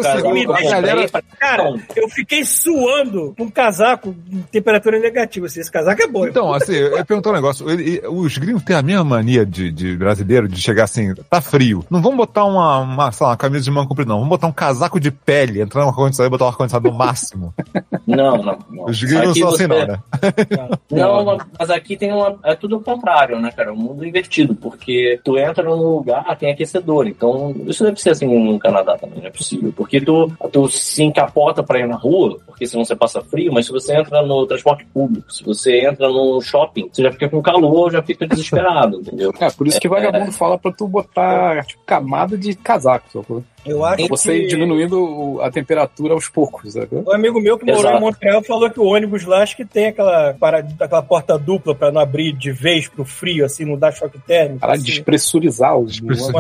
Cara, eu fiquei suando com um casaco em temperatura negativa. Assim, esse casaco é bom. Então, assim, eu pergunto um negócio. Os gringos têm a mesma mania de brasileiro de chegar assim, tá frio. Não vamos botar uma camisa de manga comprida, não. Vamos botar um casaco de pele, entrar numa ar-condicionado e botar o ar-condicionado no máximo. Não. Os gringos não são assim, não, né? Não, mas aqui tem é tudo o contrário, né, cara? O mundo invertido, porque tu entra num lugar, tem aquecedor. Então, isso deve ser assim no Canadá também, não é possível. Porque tu se encapota pra ir na rua, porque senão você passa frio, mas se você entra no transporte público, se você entra no shopping, você já fica com calor, já fica desesperado, entendeu? Por isso que vagabundo fala pra tu botar, tipo, camada de casaco, sacou? Eu acho você ir diminuindo a temperatura aos poucos, sabe? Um amigo meu que morou em Montreal falou que o ônibus lá, acho que tem aquela porta dupla pra não abrir de vez pro frio, assim, não dar choque térmico. Para despressurizar os...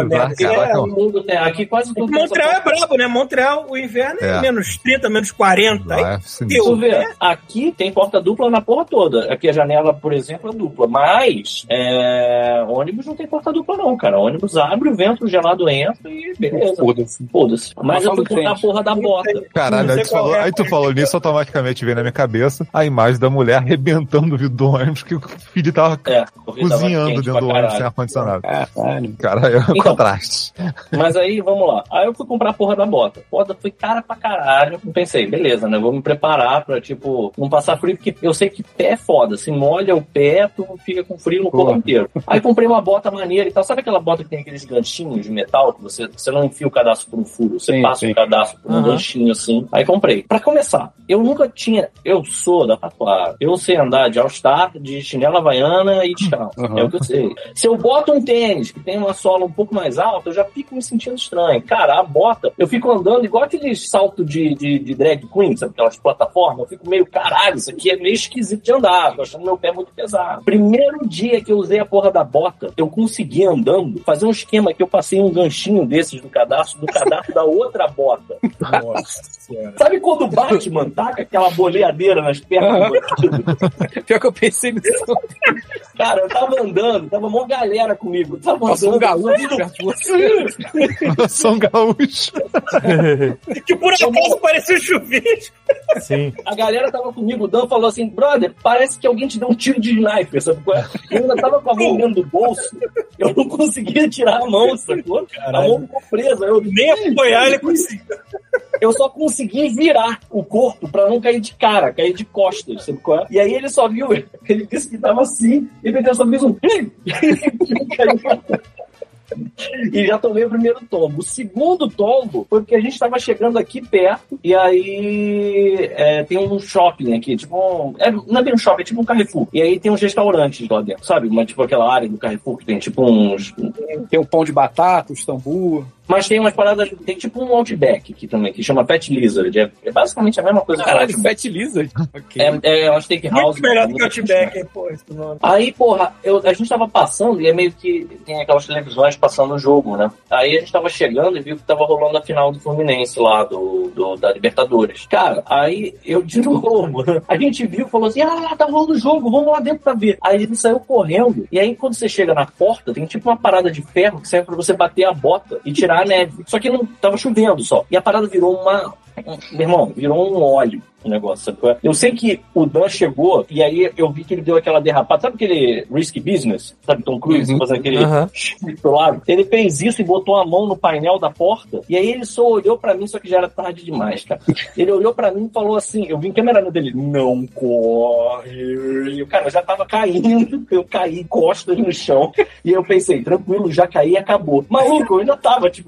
Aqui quase tudo. Montreal é brabo, né? Montreal, o inverno é menos 30, menos 40. Aqui tem porta dupla na porra toda. Aqui a janela, por exemplo, é dupla. Mas ônibus não tem porta dupla não, cara. O ônibus abre, o vento gelado entra e beleza. Foda-se. Mas eu fui comprar a porra da bota. Caralho, aí tu falou nisso, automaticamente veio na minha cabeça a imagem da mulher arrebentando o vidro do ônibus, que o filho tava cozinhando dentro do ônibus sem ar-condicionado. Caralho, é um contraste. Mas aí, vamos lá. Aí eu fui comprar a porra da bota. A bota foi cara pra caralho. Eu pensei, beleza, né? Vou me preparar pra, tipo, não passar frio, porque eu sei que pé é foda. Se molha o pé, tu fica com frio no corpo inteiro. Aí comprei uma bota maneira e tal. Sabe aquela bota que tem aqueles ganchinhos de metal que você não enfia o cadastro por um furo, você passa o cadastro por um ganchinho assim. Aí comprei. Pra começar, eu sou da Tatuara. Eu sei andar de All-Star, de chinela havaiana e de descalço. É o que eu sei. Se eu boto um tênis que tem uma sola um pouco mais alta, eu já fico me sentindo estranho. Cara, a bota, eu fico andando igual aqueles saltos de drag queen, sabe? Aquelas plataformas. Eu fico meio, caralho, isso aqui é meio esquisito de andar. Tô achando meu pé muito pesado. Primeiro dia que eu usei a porra da bota, eu consegui andando, fazer um esquema que eu passei um ganchinho desses do cadastro da outra bota. Nossa senhora. Sabe quando o Batman taca aquela boleadeira nas pernas do bandido? Pior que eu pensei nisso. Cara, eu tava andando, tava uma galera comigo. Passou um gaúcho perto de você. São gaúcho. Que por acaso parecia chuvisco. Sim. A galera tava comigo, o Dan falou assim, brother, parece que alguém te deu um tiro de sniper, sabe? Eu ainda tava com a mão dentro do bolso, eu não conseguia tirar a mão, sacou? A mão ficou presa. Eu nem apoiar ele conseguiu. Eu só consegui virar o corpo pra não cair de cara, cair de costas, sabe qual é? E aí ele só viu, ele disse que tava assim, e ele só fez um... E já tomei o primeiro tombo. O segundo tombo foi porque a gente estava chegando aqui perto e aí tem um shopping aqui, tipo não é bem um shopping, é tipo um Carrefour. E aí tem uns restaurantes lá dentro, sabe? Tipo aquela área do Carrefour que tem tipo uns... Tem um pão de batata, um Istanbul... Mas tem umas paradas, tem tipo um Outback aqui também, que chama Pet Lizard. É basicamente a mesma coisa. Caralho, Pet Lizard? Okay. É uma steakhouse. Muito melhor do que Outback, pô. Aí, porra, a gente tava passando e é meio que tem aquelas televisões passando o jogo, né? Aí a gente tava chegando e viu que tava rolando a final do Fluminense lá, da Libertadores. Cara, aí eu de novo, a gente viu e falou assim, tá rolando o jogo, vamos lá dentro pra ver. Aí a gente saiu correndo e aí quando você chega na porta, tem tipo uma parada de ferro que serve pra você bater a bota e tirar a neve. Só que não tava chovendo só. E a parada virou meu irmão, virou um óleo o negócio, sabe? Eu sei que o Dan chegou e aí eu vi que ele deu aquela derrapada. Sabe aquele Risky Business? Sabe Tom Cruise fazendo aquele pro lado? Ele fez isso e botou a mão no painel da porta e aí ele só olhou pra mim, só que já era tarde demais, cara. Ele olhou pra mim e falou assim, eu vi em câmera dele, não corre. E o cara já tava caindo, eu caí costas no chão e eu pensei, tranquilo, já caí e acabou. Maluco, eu ainda tava, tipo,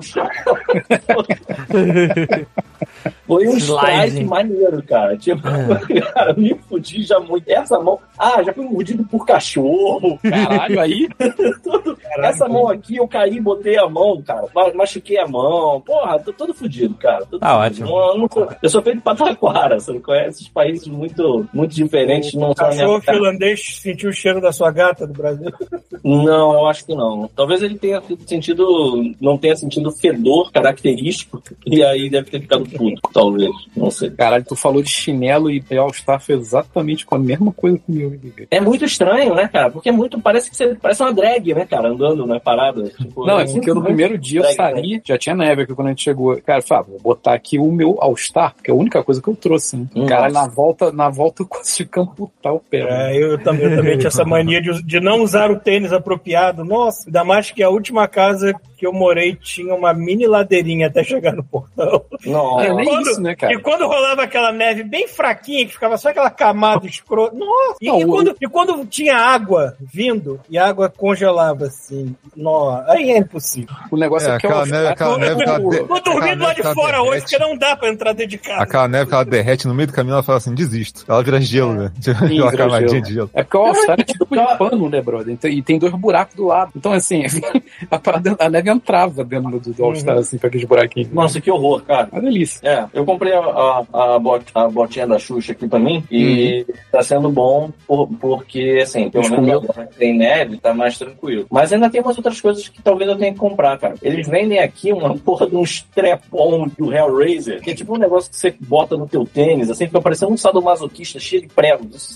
foi um strike maneiro, cara. Tipo, cara, eu me fudi já muito. Essa mão... já fui mordido por cachorro. Caralho, aí? Essa mão aqui, eu caí, botei a mão, cara. Machuquei a mão. Porra, tô todo fudido, cara. Ótimo. Eu sou feito de Taquara, você não conhece esses países muito, muito diferentes. Não o cachorro finlandês sentiu o cheiro da sua gata do Brasil? Não, eu acho que não. Talvez ele não tenha sentido fedor característico e aí deve ter ficado puto, talvez. Não sei. Caralho, tu falou de chinelo e All-Star foi exatamente com a mesma coisa comigo. É muito estranho, né, cara? Porque parece uma drag, né, cara? Andando na parada. Tipo, não, é porque no primeiro dia eu saí, já tinha neve aqui quando a gente chegou. Cara, eu falei, vou botar aqui o meu All-Star, porque é a única coisa que eu trouxe, né? Caralho, na volta eu consegui amputar o pé. Eu também tinha essa mania de não usar o tênis apropriado. Nossa, ainda mais que a última casa que que eu morei tinha uma mini ladeirinha até chegar no portão. Nossa. Nem isso, né, cara? E quando rolava aquela neve bem fraquinha, que ficava só aquela camada escrota. Nossa! E quando tinha água vindo, e a água congelava assim. Nossa, aí é impossível. O negócio é que aquela neve, tô dormindo lá de fora hoje, porque não dá pra entrar dentro de casa. Aquela neve que ela derrete no meio do caminho, ela fala assim, desisto. Ela vira gelo, né? Aquela camadinha de gelo. É porque o All-Star é tipo de pano, né, brother? E tem 2 buracos do lado. Então, assim, a neve entrava dentro do All-Star, assim, pra aqueles buraquinhos. Nossa, que horror, cara. Uma delícia. Eu comprei a botinha da Xuxa aqui pra mim e tá sendo bom porque, assim, pelo menos agora que tem neve, tá mais tranquilo. Mas ainda tem umas outras coisas que talvez eu tenha que comprar, cara. Eles vendem aqui uma porra de um strap-on do Hellraiser, que é tipo um negócio que você bota no teu tênis, assim, fica parecendo um sadomasoquista cheio de pregos.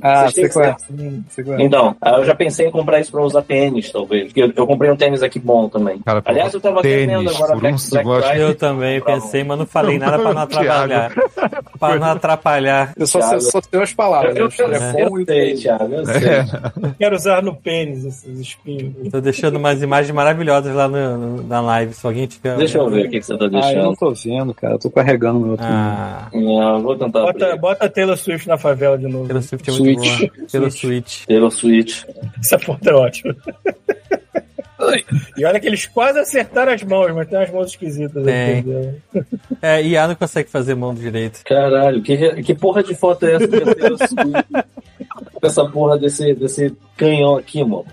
Então, eu já pensei em comprar isso pra usar tênis, talvez. Porque eu comprei um tênis aqui bom também. Cara, aliás, eu tava vendo agora Black Friday. Eu também pensei, mas não falei nada pra não atrapalhar. Pra não atrapalhar. Eu só tenho as palavras. Eu sei, Thiago, eu sei. Quero usar no pênis esses espinhos. Tô deixando umas imagens maravilhosas lá na live. Se alguém tiver... Deixa eu ver o que você tá deixando. Eu não tô vendo, cara. Eu tô carregando meu outro. Não, vou tentar bota a Taylor Swift na favela de novo. Taylor Swift é muito boa. Taylor Swift. Essa porra é ótima. E olha que eles quase acertaram as mãos, mas tem umas mãos esquisitas. E a não consegue fazer mão direito. Caralho, que porra de foto é essa que a Taylor Swift? Essa porra desse canhão aqui, mano.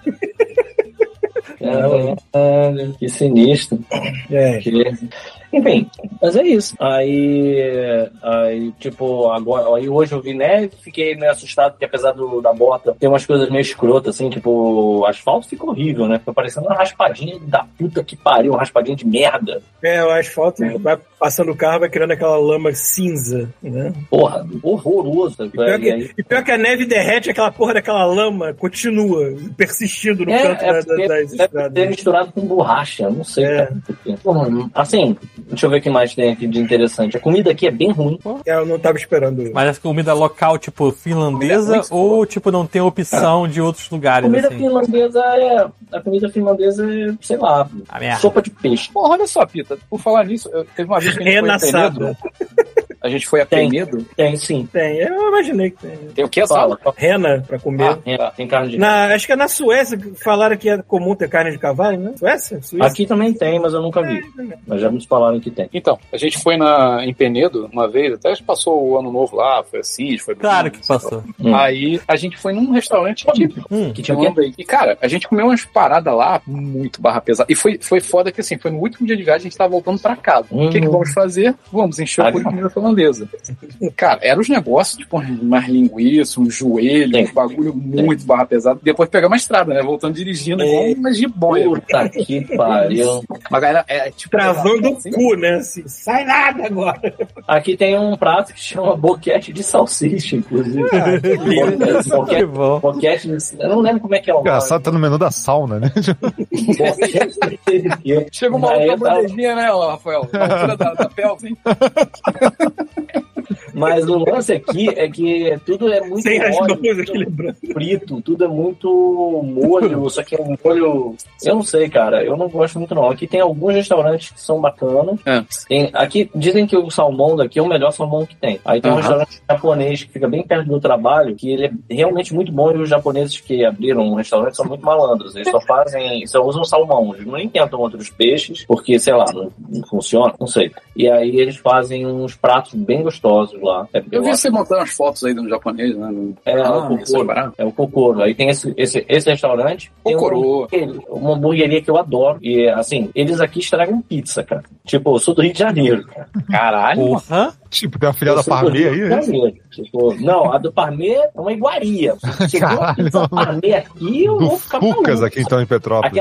Caralho, que sinistro. Enfim, mas é isso. Aí tipo, agora, aí hoje eu vi neve, fiquei meio assustado, porque apesar da bota, tem umas coisas meio escrotas, assim, tipo, o asfalto fica horrível, né? Fica parecendo uma raspadinha da puta que pariu, uma raspadinha de merda. O asfalto vai passando o carro, vai criando aquela lama cinza, né? Porra, horroroso. E pior que a neve derrete, aquela porra daquela lama continua persistindo no canto das estradas. Deve ter misturado com borracha, não sei. Assim, deixa eu ver o que mais tem aqui de interessante. A comida aqui é bem ruim. Eu não tava esperando isso. Mas a comida local, tipo, finlandesa, ou, tipo, não tem opção de outros lugares? A comida finlandesa é, sei lá, sopa de peixe. Porra, olha só, Pita, por falar nisso, teve uma vez que a gente foi a Penedo. A gente foi a Penedo? Tem, sim. Tem, eu imaginei que tem. Tem o que, Sala? Rena pra comer. Tem carne de acho que é na Suécia que falaram que é comum ter carne de cavalo, né? Suécia? Aqui também tem, mas eu nunca vi. Mas já me falaram que tem. Então, a gente foi em Penedo uma vez, até passou o ano novo lá, foi assim, foi... Claro que passou. Aí a gente foi num restaurante típico. Que tinha o quê? E, cara, a gente comeu umas paradas lá muito barra pesada. E foi foda que, assim, foi no último dia de viagem, a gente tava voltando pra casa. O que vamos fazer? Vamos encher o cu de comida finlandesa. Cara, eram os negócios, tipo, mais linguiça, um joelho, um bagulho muito barra pesado. Depois pegar uma estrada, né? Voltando dirigindo, igual uma jiboia. Puta que pariu. Mas galera, tipo... Travando o cu, né? Assim, sai nada agora. Aqui tem um prato que chama boquete de salsicha, inclusive. Boquete, eu não lembro como é que é o engraçado, tá no menu da sauna, né? Chega uma outra bandejinha, né, Rafael? Na altura da pelve, hein? Mas o lance aqui é que tudo é muito frito, tudo é muito molho, só que é um molho... Eu não sei, cara, eu não gosto muito não. Aqui tem alguns restaurantes que são bacanas. Aqui dizem que o salmão daqui é o melhor salmão que tem. Aí tem um restaurante japonês que fica bem perto do trabalho, que ele é realmente muito bom, e os japoneses que abriram um restaurante são muito malandros. Eles só usam salmão, eles não tentam outros peixes, porque, sei lá, não funciona, não sei. E aí eles fazem uns pratos bem gostosos lá. Eu vi você montando as fotos aí do japonês, né? É o Kokoro. Aí tem esse restaurante. Kokoro. Tem uma hamburgueria que eu adoro. E, assim, eles aqui estragam pizza, cara. Tipo, eu sou do Rio de Janeiro, cara. Caralho. Porra. Tipo, tem uma filha da Parmê aí, né? Tipo, não, a do Parmê é uma iguaria. Chegou a pizza Parmê aqui, eu vou ficar maluco. Fucas aqui, então, em Petrópolis.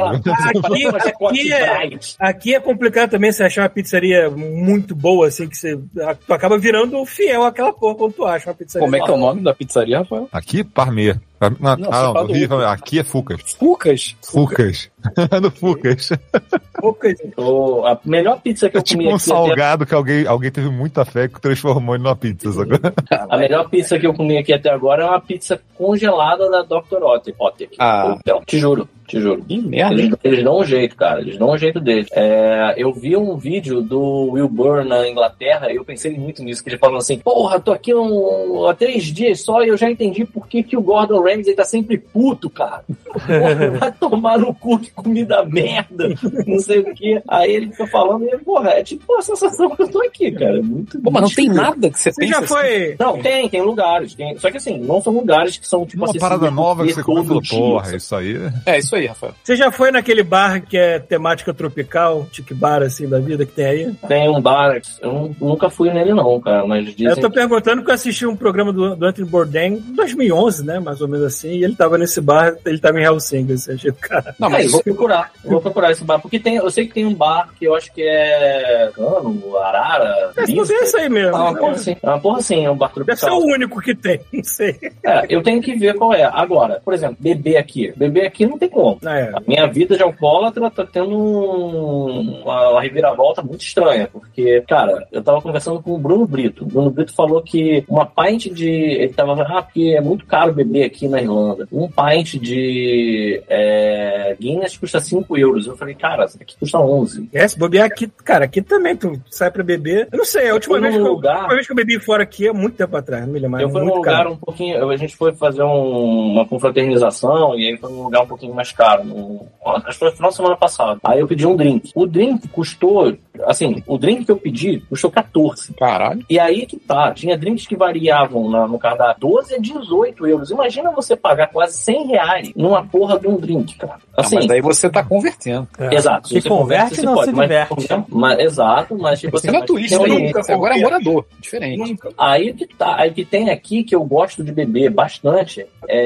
Aqui é complicado também você achar uma pizzaria muito boa, assim, que tu acaba virando fiel àquela porra quando tu acha uma pizzaria. Como é que é o nome da pizzaria, Rafael? Aqui, Parmê. Não, Rio, aqui é Fucas. Fucas? No Fucas. A melhor pizza que eu comi aqui... um salgado que alguém teve muita fé que transformou ele numa pizza. A melhor pizza que eu comi aqui até agora é uma pizza congelada da Dr. Oetker. Então, te juro. te juro. Que merda. Eles dão um jeito, cara. Eles dão um jeito deles. Eu vi um vídeo do Will Burr na Inglaterra e eu pensei muito nisso, que ele falou assim, porra, tô aqui há 3 dias só e eu já entendi por que o Gordon Ramsay tá sempre puto, cara. Porra, vai tomar no cu, que comida merda, não sei o que. Aí ele fica falando e, porra, é tipo a sensação que eu tô aqui, cara. Muito Pô, mas não tem nada que você pensa já foi... assim. Não, tem lugares. Só que assim, não são lugares que são tipo uma assim... Uma parada nova que você come, porra, dia, isso aí. É, isso aí, Rafael. Você já foi naquele bar que é temática tropical, tique bar assim da vida que tem aí? Tem um bar, eu nunca fui nele não, cara, mas dizem... Eu tô perguntando porque eu assisti um programa do Anthony Bourdain em 2011, né, mais ou menos assim, e ele tava nesse bar, ele tava em Helsinki, assim, achei do cara. Não, mas vou procurar esse bar, porque eu sei que tem um bar que eu acho que é Cano, Arara... É isso aí mesmo. Uma porra assim, é um bar tropical. Deve ser o único que tem, não sei. Eu tenho que ver qual é. Agora, por exemplo, beber aqui não tem como. A minha vida de alcoólatra tá tendo uma reviravolta muito estranha, porque, cara, eu tava conversando com o Bruno Brito. O Bruno Brito falou que uma pint de... Ele tava falando, porque é muito caro beber aqui na Irlanda. Um pint de Guinness custa 5 euros. Eu falei, cara, aqui custa 11. Se bobear aqui, cara, aqui também tu sai pra beber. Eu não sei, a última vez que eu bebi fora aqui é muito tempo atrás, não me lembro. Eu fui num lugar um pouquinho... A gente foi fazer uma confraternização e aí foi num lugar um pouquinho mais caro. Acho que foi no final da semana passada. Aí eu pedi um drink. O drink custou... Assim, o drink que eu pedi custou 14. Caralho. E aí que tá. Tinha drinks que variavam no cardápio 12 a 18 euros. Imagina você pagar quase 100 reais numa porra de um drink, cara. Assim, mas daí você tá convertendo. Exato. Se converte, não se diverte. Exato, mas tipo você não é turista, você agora é morador. Diferente. Aí que tá. Aí que tem aqui que eu gosto de beber bastante.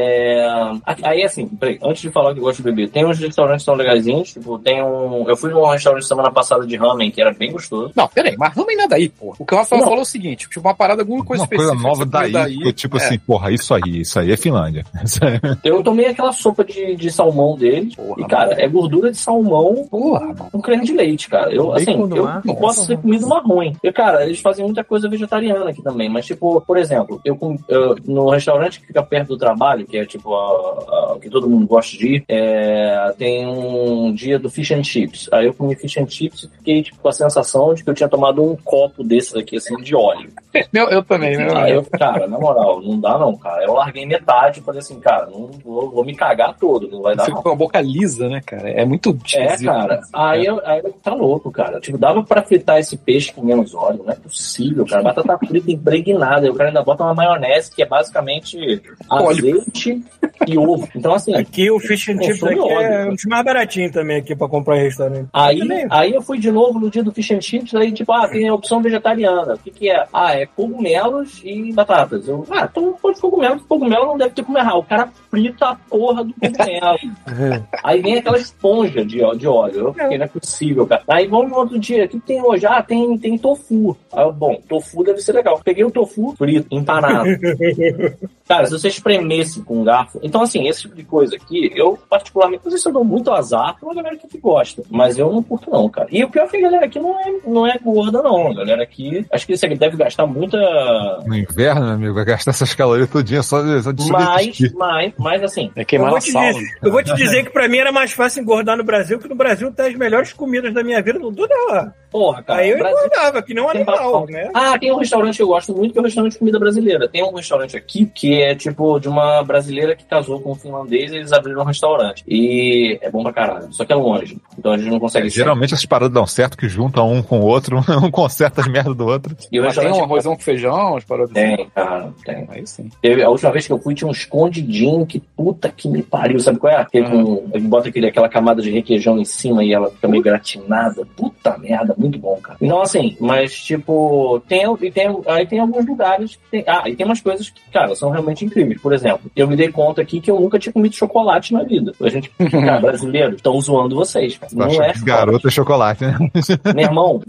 Aí assim, peraí, antes de falar que eu gosto de beber, tem uns restaurantes que são legaisinhos. Tipo, eu fui num restaurante semana passada de ramen, que era bem gostoso. Não, peraí, mas ramen não é daí, pô. O que o Rafael falou é o seguinte, tipo, uma parada, alguma coisa específica. Uma coisa nova daí, tipo assim, porra, isso aí é Finlândia. Eu tomei aquela sopa de salmão deles, e, cara, é gordura de salmão com creme de leite, cara. Eu não posso ter comido uma ruim. E, cara, eles fazem muita coisa vegetariana aqui também, mas, tipo, por exemplo, no restaurante que fica perto do trabalho, que é, tipo, que todo mundo gosta de ir, tem um dia do fish and chips. Aí eu comi fish and chips e fiquei, tipo, com a sensação de que eu tinha tomado um copo desses aqui, assim, de óleo. Eu também, né? Aí cara, na moral, não dá não, cara. Eu larguei metade e falei assim, cara, não vou me cagar todo, não vai dar não. Você ficou com a boca lisa, né, cara? É muito esquisito. Cara. Aí tá louco, cara. Tipo, dava pra fritar esse peixe com menos óleo, não é possível, cara. Batata frita impregnada, e o cara ainda bota uma maionese que é basicamente azeite e ovo. Então, assim... Aqui o fish and chips aqui é um dos mais baratinho também aqui pra comprar em restaurante. Aí eu fui de novo no dia do fish and chips, aí tipo, tem a opção vegetariana. O que é? É cogumelos e batatas. Então pode cogumelo não deve ter como errar. O cara frita a porra do cogumelo. Aí vem aquela esponja de óleo. Eu fiquei, não é possível, cara. Aí vamos no outro dia, o que tem hoje? Tem tofu. Aí tofu deve ser legal. Peguei o tofu frito, empanado. Cara, se você espremesse com um garfo... Então, assim, esse tipo de coisa aqui, eu particularmente, não sei se eu dou muito azar, tem uma galera que gosta, mas eu não curto não, cara. E o pior é que a galera aqui não é gorda, não. A galera aqui, acho que você deve gastar muita... No inverno, meu amigo, vai gastar essas calorias todinha só de mas assim... É queimar a sal. Eu vou te dizer que pra mim era mais fácil engordar no Brasil, que no Brasil tem as melhores comidas da minha vida, tudo é lá. Porra, cara. Aí eu engordava, que não é animal, né? Tem um restaurante que eu gosto muito, que é o restaurante de comida brasileira. Tem um restaurante aqui que é tipo de uma brasileira que casou com um finlandês e eles abriram um restaurante. E é bom pra caralho, só que é longe. Então a gente não consegue... Geralmente essas paradas dão certo, que juntam um com o outro, um conserta as merdas do outro. E o restaurante tem um arrozão com feijão, as paradas assim? Tem, cara, tem. Aí sim. A última vez que eu fui tinha um escondidinho que puta que me pariu, sabe qual é? Ele bota aquela camada de requeijão em cima e ela fica meio gratinada. Puta merda, muito bom, cara. Então, assim, mas tipo, tem alguns lugares que e tem umas coisas que, cara, são realmente incríveis. Por exemplo, eu me dei conta aqui que eu nunca tinha comido chocolate na vida. A gente, cara, brasileiros, estão zoando vocês, cara. Não é chocolate. Garoto é chocolate, né? Meu irmão,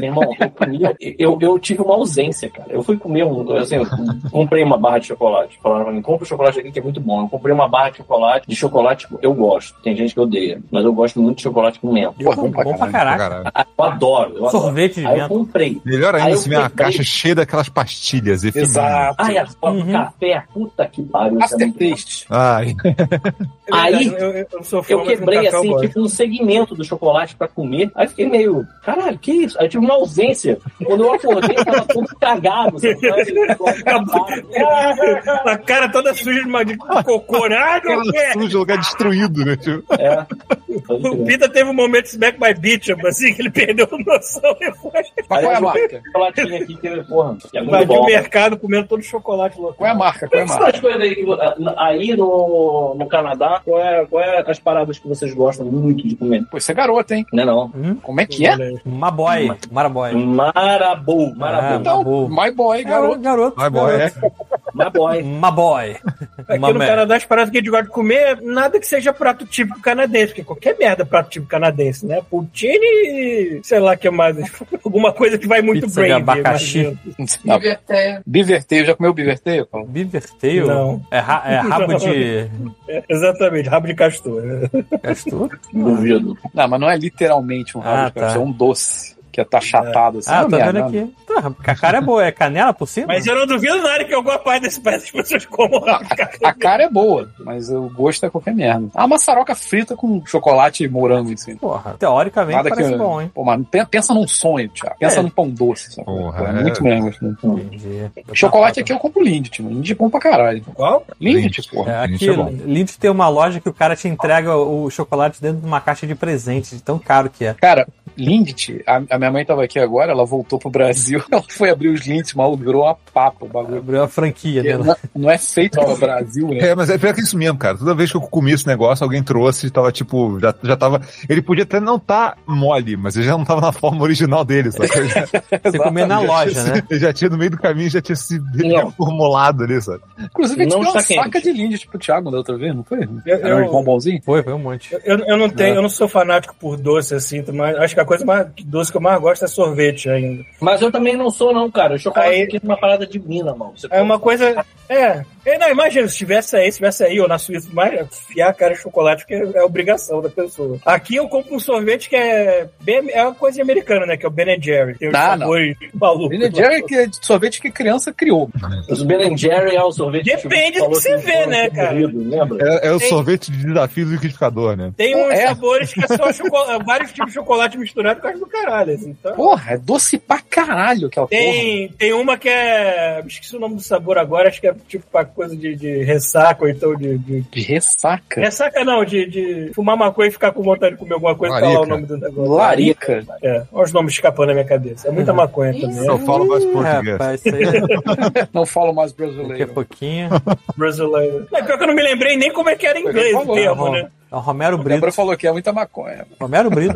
eu tive uma ausência, cara. Eu fui comer eu comprei uma barra de chocolate. Falaram pra mim, compra o chocolate aqui que é muito bom. Eu comprei uma barra de chocolate, eu gosto. Tem gente que odeia, mas eu gosto muito de chocolate com mel. Bom pra caraca. Eu adoro. sorvete de Aí eu vento. comprei. Melhor ainda Aí se vier uma caixa cheia daquelas pastilhas. Exato. Ai, a café, puta que pariu. Aftertaste. Ai. Aí, eu sou fã, eu mas quebrei, no café eu assim, gosto. tipo, um segmento do chocolate pra comer. Aí fiquei meio, caralho, que isso? Aí tive uma ausência. Quando eu acordei, tava tudo cagado. A cara toda suja de cocô, né? Ah, não quer! Sujo, lugar destruído, né? Tipo. É. O Pita teve um momento Smack My Bitch, assim, que ele perdeu a noção depois. Mas qual é a marca? Chocolatinho aqui que, porra, é muito Invadiu bom. o mercado comendo todo o chocolate louco. Qual é a marca? Qual é a marca? Essas coisas aí, aí no Canadá, qual é as paradas que vocês gostam muito de comer? Pô, você é garoto, hein? Não é não. Como é que é? Maboy. Maraboy. Marabu. Então, my boy, garoto. Garoto. Ai, boy, é. Maboy. Maboy. Aqui no Canadá, as paradas que a gente gosta de comer, nada que seja prato típico canadense, porque qualquer merda é prato típico canadense, né? Poutine, sei lá o que mais. Alguma coisa que vai muito Pizza de brave. abacaxi. Biverteio. Já comeu biverteio? Beavertail? Não. É rabo de Exatamente, rabo de castor. castor? Duvido. Não, mas não é literalmente um rabo de castor, é um doce. Que é achatado assim. Tô vendo aqui. A cara é boa, é canela por cima? Mas eu não duvido nada que alguma parte dessas pessoas comam rabo de castor. A cara é boa, mas o gosto é qualquer merda. Ah, maçaroca frita com chocolate e morango em cima. Porra, teoricamente Nada parece que, bom, hein? Pô, mas pensa num sonho, Thiago. Pensa num pão doce. Sabe? Porra, É muito mesmo. Assim. Entendi. Chocolate aqui eu compro Lindt, mano. Lindt é bom pra caralho. Qual? Lindt, porra. Aqui, é bom. Lindt tem uma loja que o cara te entrega o chocolate dentro de uma caixa de presente, de tão caro que é. Cara, Lindt, a minha mãe tava aqui agora, ela voltou pro Brasil, ela foi abrir os Lindt, maluco, virou uma papa o bagulho. Abriu uma franquia, né? Não é feito no Brasil, né? É, mas é pior que isso mesmo, cara. Toda vez que eu comi esse negócio, alguém trouxe e tava tipo, já tava. Ele podia até não tá mole, mas ele já não tava na forma original dele, sabe? Você comer na loja, né? Ele já tinha no meio do caminho, já tinha se reformulado ali, sabe? Inclusive, a gente Não deu uma está saca de Lindt pro Thiago da outra vez, não foi? Eu- Era um bombonzinho? Foi um monte. Eu não tenho, eu não sou fanático por doce, assim, mas acho que a coisa mais doce que eu mais gosto é sorvete ainda. Mas eu também não sou, não, cara. O chocolate Aí- aqui é uma parada divina, mano. Você É uma coisa. Não, imagina, se estivesse aí, ou na Suíça, mas enfiar a cara de chocolate, que é obrigação da pessoa. Aqui eu compro um sorvete que é uma coisa americana, né? Que é o Ben & Jerry. Tem os sabores malucos. Ben & Jerry é sorvete que criança criou. Os Ben & Jerry é o sorvete Depende que do que você vê, né, cara? Lembra? É o sorvete de desafio do liquidificador, né? Tem uns sabores que é só vários tipos de chocolate misturado com as do caralho, assim. Então, Porra, é doce pra caralho aquela porra. tem uma que é. Esqueci o nome do sabor agora, acho que é tipo pra coisa de ressaca, ou então de. De ressaca? Ressaca não, de fumar maconha e ficar com vontade de comer alguma coisa e falar o nome do negócio. Larica. Olha os nomes escapando na minha cabeça. É muita maconha também. Eu falo mais português. Rapaz, isso aí Não falo mais daqui a brasileiro. pouquinho. Brasileiro. É pior que eu não me lembrei nem como é que era em inglês o termo, né? É o Romero O Débora Brito. falou que é muita maconha. Romero Brito.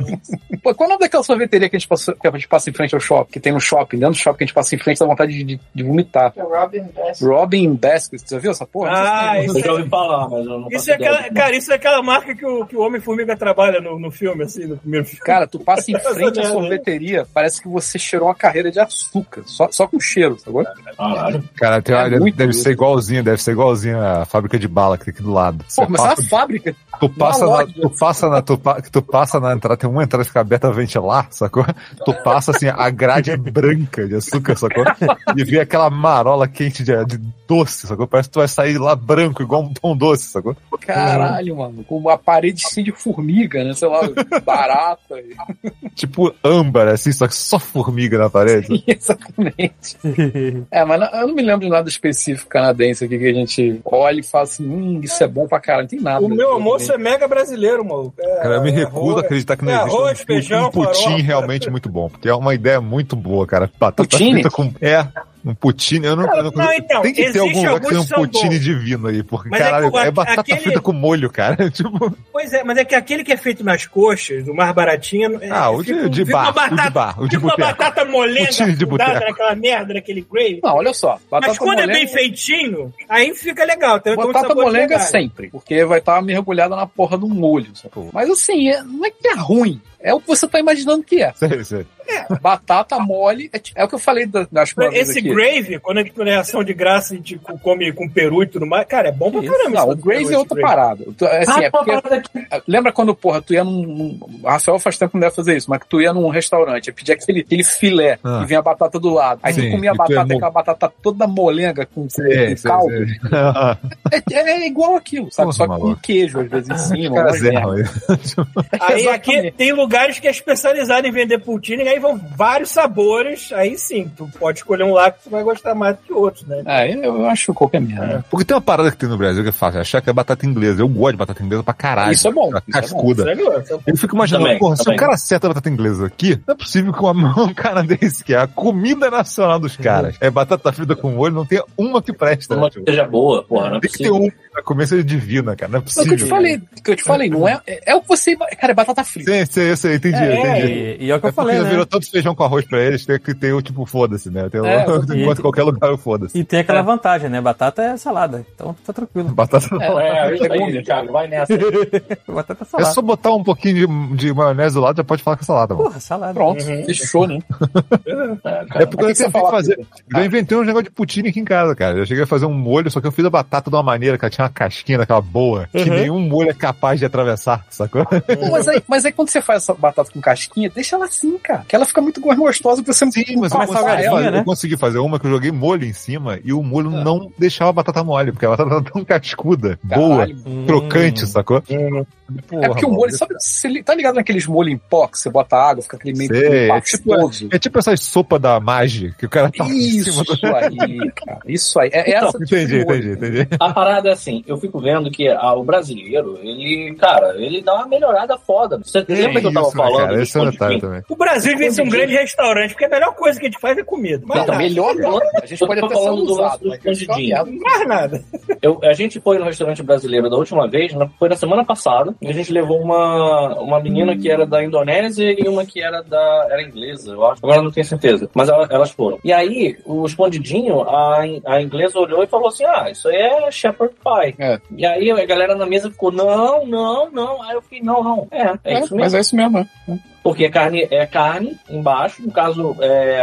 Pô, qual é o nome daquela sorveteria que a gente passa em frente ao shopping? Que tem no shopping, dentro do shopping que a gente passa em frente, dá vontade de vomitar. É Robin Best. Robin Basket, você já viu essa porra? Ah, Eu já ouvi falar, mas eu não isso faço é ideia. aquela, cara, isso é aquela marca que o Homem-Formiga trabalha no filme, assim, no primeiro filme. Cara, tu passa em frente à sorveteria, parece que você cheirou uma carreira de açúcar, só com cheiro, sabe? Caralho. Cara, muito deve isso. ser igualzinho a fábrica de bala que tem aqui do lado. Pô, mas é uma fábrica. Tu passa na entrada, tem uma entrada que fica aberta a ventilar, sacou? Tu passa assim, a grade é branca de açúcar, sacou? E vê aquela marola quente de doce, sacou? Parece que tu vai sair lá branco, igual um pão doce, sacou? Caralho, mano. Com uma parede cheia de formiga, né? Sei lá, barata. Tipo âmbar, assim, só formiga na parede. Exatamente. Mas eu não me lembro de nada específico canadense aqui que a gente olha e fala assim, isso é bom pra caralho. Não tem nada. O meu almoço é mega brasileiro, maluco. Cara, eu me recuso a acreditar que não existe arroz, feijão, um poutine farofa. realmente muito bom, porque é uma ideia muito boa, cara. Batata Poutine? frita com... um poutine, eu não então, tem que ter algum lugar que tenha um alguns que são poutine bons. divino aí, porque, Mas caralho, que é batata aquele- frita com molho, cara. Tipo... Pois é, mas é que aquele que é feito nas coxas, o mais baratinho... o de bar, o de uma boteco. batata molenga Poutine de afundada boteco. naquela merda, naquele gravy. Não, olha só. Batata Mas quando é bem molenga, feitinho, aí fica legal. Tem uns batata sabores molenga legais. sempre, porque vai estar mergulhada na porra do molho. Sacou? Mas assim, não é que é ruim. É o que você tá imaginando que é. Sei. Batata mole, é o que eu falei das coisas esse aqui. gravy, quando é ação de graça e tipo, come com peru e tudo mais, cara, é bom pra caramba. Não, o gravy é outra parada. Assim, é porque, lembra quando, porra, tu ia num... Rafael faz tempo que não deve fazer isso, mas que tu ia num restaurante, pedia aquele filé e vinha a batata do lado. Aí tu comia a batata, aquela batata toda molenga com caldo. É igual aquilo, sabe? Só com queijo, às vezes, em cima. Aí aqui tem lugares que é especializado em vender poutine, e aí vão vários sabores, aí sim, tu pode escolher um lá que tu vai gostar mais do que outros, né? Eu acho qualquer merda. Porque tem uma parada que tem no Brasil que é fácil, achar que é batata inglesa. Eu gosto de batata inglesa pra caralho. Isso é bom. Cascuda. Eu fico imaginando, porra, se o cara acerta a batata inglesa aqui, não é possível que um canadense, que é a comida nacional dos caras, é batata frita com molho, não tenha uma que presta. Uma que seja boa, porra, não é possível. Tem que ter uma pra comer, seja divina, cara, não é possível. O que eu te falei, não é o que você... Cara, é batata frita. Sim, entendi. E é o que eu falei, né? Virou tanto feijão com arroz pra eles, tem que ter o tipo, foda-se, né? Enquanto qualquer lugar, foda-se. E tem aquela vantagem, né? Batata é salada, então tá tranquilo. Batata Thiago, vai nessa. Batata é salada. É só botar um pouquinho de maionese do lado, já pode falar que é salada, mano. Porra, salada. Pronto, fechou, né? É porque eu tentei fazer. Eu inventei um negócio de poutine aqui em casa, cara. Eu cheguei a fazer um molho, só que eu fiz a batata de uma maneira que ela tinha uma casquinha daquela boa, que nenhum molho é capaz de atravessar, sacou? Mas aí quando você faz essa batata com casquinha, deixa ela assim, cara. Que ela fica muito mais gostosa que você não tem. Mas eu consegui fazer uma que eu joguei molho em cima e o molho não deixava a batata mole, porque a batata tava tão cascuda, boa, crocante, sacou? Porra, é porque o molho, sabe, você tá ligado naqueles molhos em pó que você bota água, fica aquele meio pastoso. É tipo essas sopas da Maggi que o cara tá isso em cima aí, cara. Isso aí. Então, essa entendi. A parada é assim, eu fico vendo que o brasileiro, ele dá uma melhorada foda. Você lembra que eu tava falando? Cara, esse é um detalhe também. O Brasil devia ser um grande restaurante, porque a melhor coisa que a gente faz é comida. Não, melhor não. A gente pode até falando do lance do escondidinho. Não mais nada. A gente foi no restaurante brasileiro da última vez, foi na semana passada, e a gente levou uma menina que era da Indonésia e uma que era inglesa, eu acho. Agora não tenho certeza. Mas elas foram. E aí, o escondidinho, a inglesa olhou e falou assim, isso aí é shepherd pie. E aí a galera na mesa ficou, não. Aí eu fiquei, não. É isso mesmo. Mas é isso mesmo, né? Porque é carne embaixo, no caso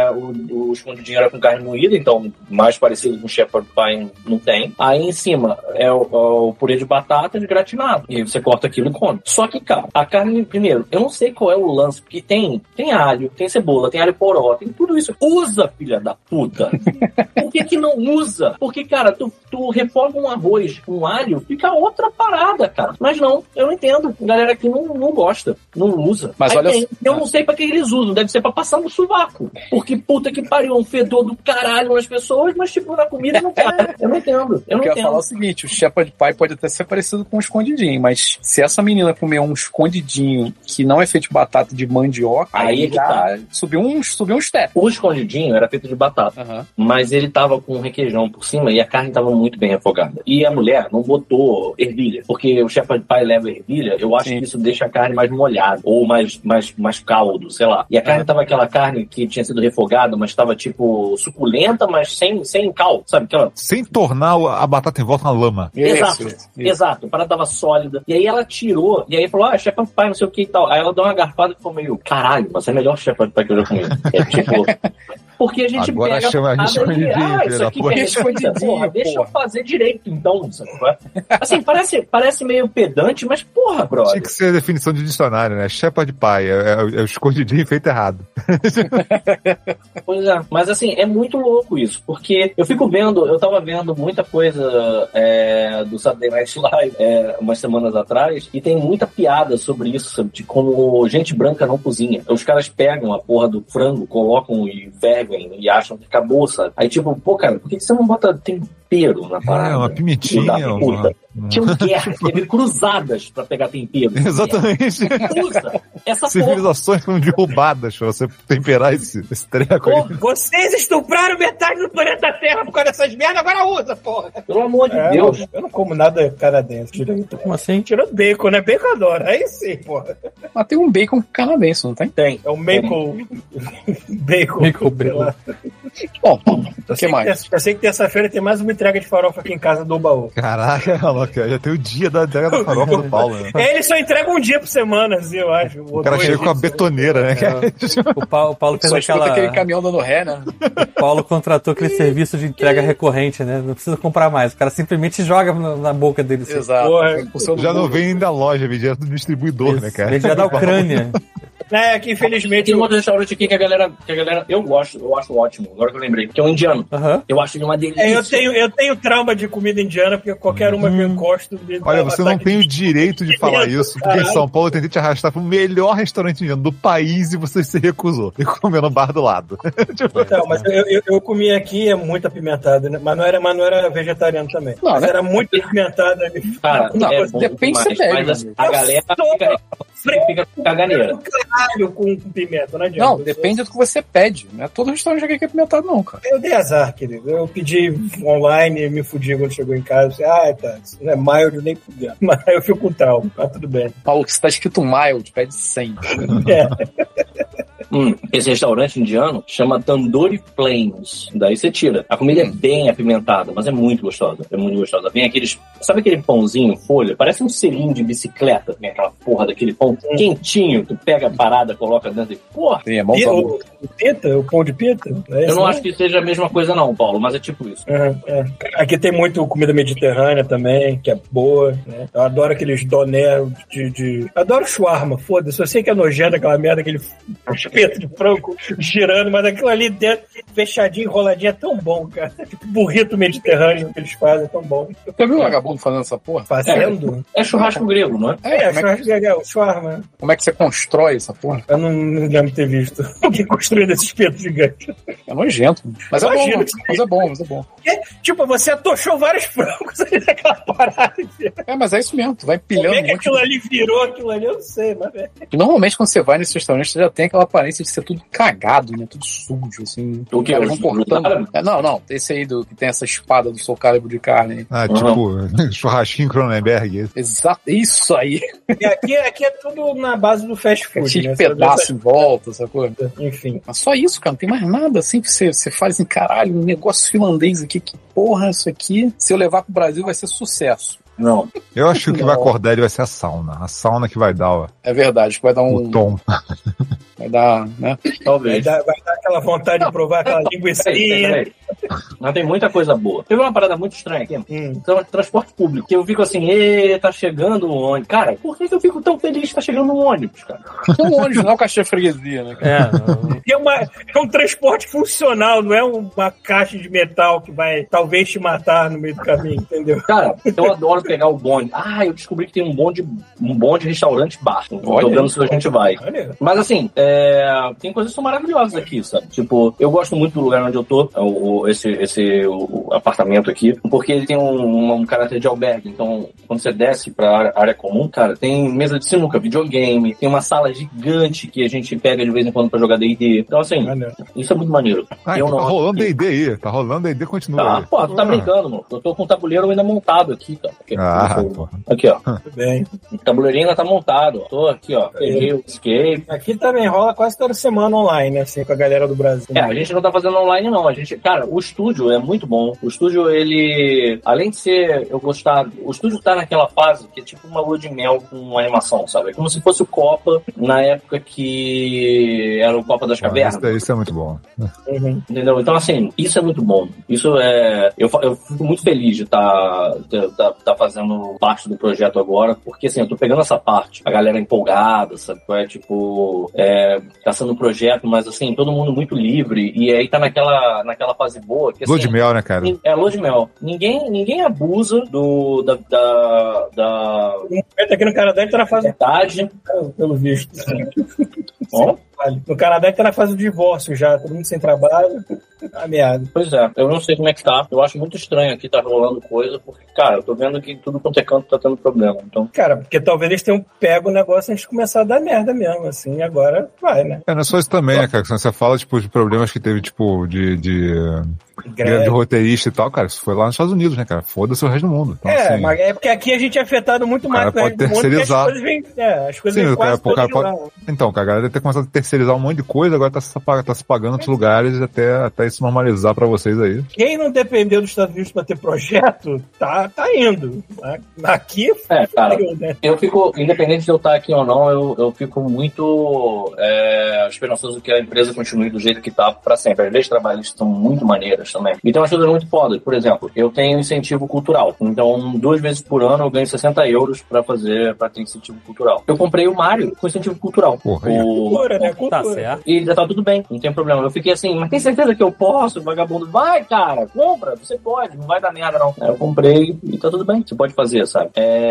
o escondidinho era com carne moída, então mais parecido com shepherd pie não tem. Aí em cima é o purê de batata gratinado, e aí você corta aquilo e come. Só que, cara, a carne, primeiro, eu não sei qual é o lance, porque tem alho, tem cebola, tem alho poró, tem tudo isso. Usa, filha da puta! Por que não usa? Porque, cara, tu refoga um arroz com alho, fica outra parada, cara. Mas não, eu não entendo. A galera aqui não gosta, não usa. Mas aí olha... Eu não sei pra que eles usam, deve ser pra passar no sovaco. Porque puta que pariu, um fedor do caralho nas pessoas, mas tipo, na comida não quer. Eu não entendo. Eu quero falar o seguinte, o shepherd pie pode até ser parecido com um escondidinho, mas se essa menina comer um escondidinho que não é feito de batata de mandioca, aí já subiu um step. O escondidinho era feito de batata, mas ele tava com um requeijão por cima e a carne tava muito bem refogada. E a mulher não botou ervilha, porque o shepherd pie leva ervilha, eu acho que isso deixa a carne mais molhada, ou mais caldo, sei lá. E a carne tava aquela carne que tinha sido refogada, mas tava tipo suculenta, mas sem caldo, sabe? Sem tornar a batata em volta uma lama. Exato. A parada tava sólida. E aí ela tirou, e aí falou, shepherd pie, não sei o que e tal. Aí ela deu uma garfada e ficou meio, caralho, mas é o melhor shepherd pie que eu já comi. É tipo... Porque a gente agora pega chama a escondidinho, isso aqui que é escondidinho, deixa eu fazer direito, então, sabe? Assim, parece meio pedante, mas porra, brother. Tinha que ser a definição de dicionário, né? Shepherd pie, é o escondidinho feito errado. Pois é, mas assim, é muito louco isso, porque eu tava vendo muita coisa do Saturday Night Live umas semanas atrás, e tem muita piada sobre isso, sabe? De como gente branca não cozinha. Os caras pegam a porra do frango, colocam e fervem e acham que acabou, sabe? Aí tipo, pô, cara, por que você não bota tempero na parada? Uma pimentinha, Tinham guerras, teve cruzadas pra pegar tempero. Exatamente. Usa essa civilizações foram derrubadas pra você temperar esse treco aí. Vocês estupraram metade do planeta Terra por causa dessas merdas, agora usa, porra. Pelo amor de Deus. Eu não como nada canadense. Como assim? Tirando bacon, né? Bacon eu adoro. Aí sim, porra. Mas tem um bacon canadense, não tem? Tem. É o maple... Bacon. Bom, o que mais? Eu sei que terça-feira tem mais uma entrega de farofa aqui em casa do baú. Caraca, já tem o dia da entrega da farofa do Paulo, né? Ele só entrega um dia por semana, assim, eu acho. O cara chega com a betoneira, né? O Paulo fez aquele caminhão dando ré, né? O Paulo contratou aquele serviço de entrega recorrente, né? Não precisa comprar mais. O cara simplesmente joga na boca dele. Assim. Exato. Porra, já não vem da loja, vem direto do distribuidor, né, cara? Vem já da Ucrânia. É, que infelizmente... Tem um outro restaurante aqui que a galera eu acho ótimo, agora que eu lembrei, que é o indiano. Eu acho ele uma delícia. Eu tenho trauma de comida indiana, porque qualquer uma que eu encosto... Olha, você não tem o direito de falar isso, porque em São Paulo eu tentei te arrastar pro melhor restaurante indiano do país e você se recusou. E comeu no bar do lado. Então, mas eu comi aqui, é muito apimentado, né? Mas não era vegetariano também. Não, mas né? Era muito apimentado. Cara, depende se pede. Mas a galera fica caganeira. Caralho com pimenta, não adianta. Não, depende do que você pede. Não é todo restaurante aqui que é apimentado, não, cara. Eu dei azar, querido. Eu pedi online e me fudi quando chegou em casa. Tá, isso não é mild nem fudendo. Mas eu fico com trauma, tá tudo bem. Paulo, se tá escrito mild, pede 100. Esse restaurante indiano chama Tandoori Plains. Daí você tira. A comida é bem apimentada, mas é muito gostosa. É muito gostosa. Vem aqueles... Sabe aquele pãozinho, folha? Parece um selinho de bicicleta. Vem aquela porra daquele pão quentinho. Tu pega a parada, coloca dentro e... Porra! Sim, é bom sabor. O pão de pita? Eu não acho que seja a mesma coisa não, Paulo, mas é tipo isso. Aqui tem muito comida mediterrânea também, que é boa, né? Eu adoro aqueles doné de... Adoro shawarma, foda-se. Eu sei que é nojento aquela merda, aquele espeto de frango girando, mas aquilo ali dentro, fechadinho, enroladinho, é tão bom, cara. Tipo burrito mediterrâneo que eles fazem, é tão bom. Você viu o vagabundo fazendo essa porra? Fazendo? É churrasco grego, não é? Churrasco grego, o shawarma. Como é que você constrói essa porra? Eu não lembro de ter visto alguém construindo esse espeto gigante. É nojento. Mas é bom, mas é bom. Tipo, você atochou vários frangos ali naquela parada. Mas é isso mesmo, tu vai empilhando. Como é que aquilo ali virou aquilo ali, eu não sei, mas E normalmente quando você vai nesse restaurante, você já tem aquela aparência de ser tudo cagado, né? Tudo sujo, assim. O que? Vão cortando. Não. Esse aí que tem essa espada do Soul Calibur de carne. Tipo, churrasquinho Cronenberg. Exato, isso aí. E aqui é tudo na base do fast food, cheio de pedaço em volta, sacou? Enfim. Mas só isso, cara, não tem mais nada assim que você faz em caralho, um negócio finlandês aqui, que porra, isso aqui, se eu levar pro Brasil vai ser sucesso. Não. Eu acho que o que vai acordar ele vai ser a sauna. A sauna que vai dar, ó. É verdade, que vai dar um... O tom. Vai dar, né? Talvez. Vai dar aquela vontade de provar aquela linguicinha. Mas tem muita coisa boa. Teve uma parada muito estranha aqui. Então, transporte público. Que eu fico assim, tá chegando um ônibus. Cara, por que eu fico tão feliz que tá chegando um ônibus, cara? Um ônibus não é um caixa de freguesia, né? É um transporte funcional, não é uma caixa de metal que vai talvez te matar no meio do caminho, entendeu? Cara, eu adoro pegar o bonde. Eu descobri que tem um bonde restaurante bar. Tô vendo se a gente vai. Mas assim, tem coisas que são maravilhosas aqui, sabe? Tipo, eu gosto muito do lugar onde eu tô, o apartamento aqui, porque ele tem um caráter de albergue. Então, quando você desce pra área comum, cara, tem mesa de sinuca, videogame, tem uma sala gigante que a gente pega de vez em quando pra jogar D&D. Então, assim, isso é muito maneiro. Tá rolando D&D aí. Tá rolando D&D, continua. Pô, tu tá brincando, mano. Eu tô com o tabuleiro ainda montado aqui, cara. Aqui, ó. Tudo bem. O tabuleirinho ainda tá montado. Tô aqui, ó. Peguei o escape. Aqui também rola quase toda semana online, assim, com a galera do Brasil. A gente não tá fazendo online, não. Cara, o estúdio é muito bom. O estúdio, ele... Além de ser... Eu gostar... O estúdio tá naquela fase que é tipo uma lua de mel com animação, sabe? É como se fosse o Copa, na época que era o Copa das Cavernas. Isso é muito bom. Entendeu? Então, assim, isso é muito bom. Isso é... Eu fico muito feliz de tá fazendo parte do projeto agora, porque, assim, eu tô pegando essa parte, a galera empolgada, sabe? Tá sendo um projeto, mas, assim, todo mundo muito livre, e aí tá naquela fase boa. Que, assim, lua de mel, né, cara? Lua de mel. Ninguém abusa Aqui no Canadá ele tá na fase verdade, pelo visto. Bom? No Canadá ele tá na fase do divórcio já, todo mundo sem trabalho, ameaçado. Pois é, eu não sei como é que tá. Eu acho muito estranho aqui tá rolando coisa, porque, cara, eu tô vendo que tudo quanto é canto tá tendo problema. Então... Cara, porque talvez eles tenham pego o negócio antes de começar a dar merda mesmo, assim, agora vai, né? Não é só isso também, né, cara? Quando você fala, tipo, de problemas que teve, tipo, de roteirista e tal, cara, isso foi lá nos Estados Unidos, né, cara? Foda-se o resto do mundo. Então, assim, mas é porque aqui a gente é afetado muito mais pelo resto do mundo, as coisas vêm quase Então, cara, a galera deve ter começado a terceirizar terceirizar um monte de coisa, agora tá se pagando em outros lugares até isso normalizar pra vocês aí. Quem não dependeu dos Estados Unidos pra ter projeto, tá indo. Aqui, cara, né? Eu fico, independente de eu estar aqui ou não, eu fico muito esperançoso que a empresa continue do jeito que tá pra sempre. As leis trabalhistas são muito maneiras também. E tem umas coisas muito fodas. Por exemplo, eu tenho incentivo cultural. Então, 2 vezes por ano eu ganho 60 euros pra ter incentivo cultural. Eu comprei o Mario com incentivo cultural. Cultura, né? Cultura. Tá certo. E já tá tudo bem, não tem problema. Eu fiquei assim, mas tem certeza que eu posso? Vagabundo, vai, cara, compra, você pode, não vai dar merda não. Aí eu comprei e tá tudo bem, você pode fazer, sabe?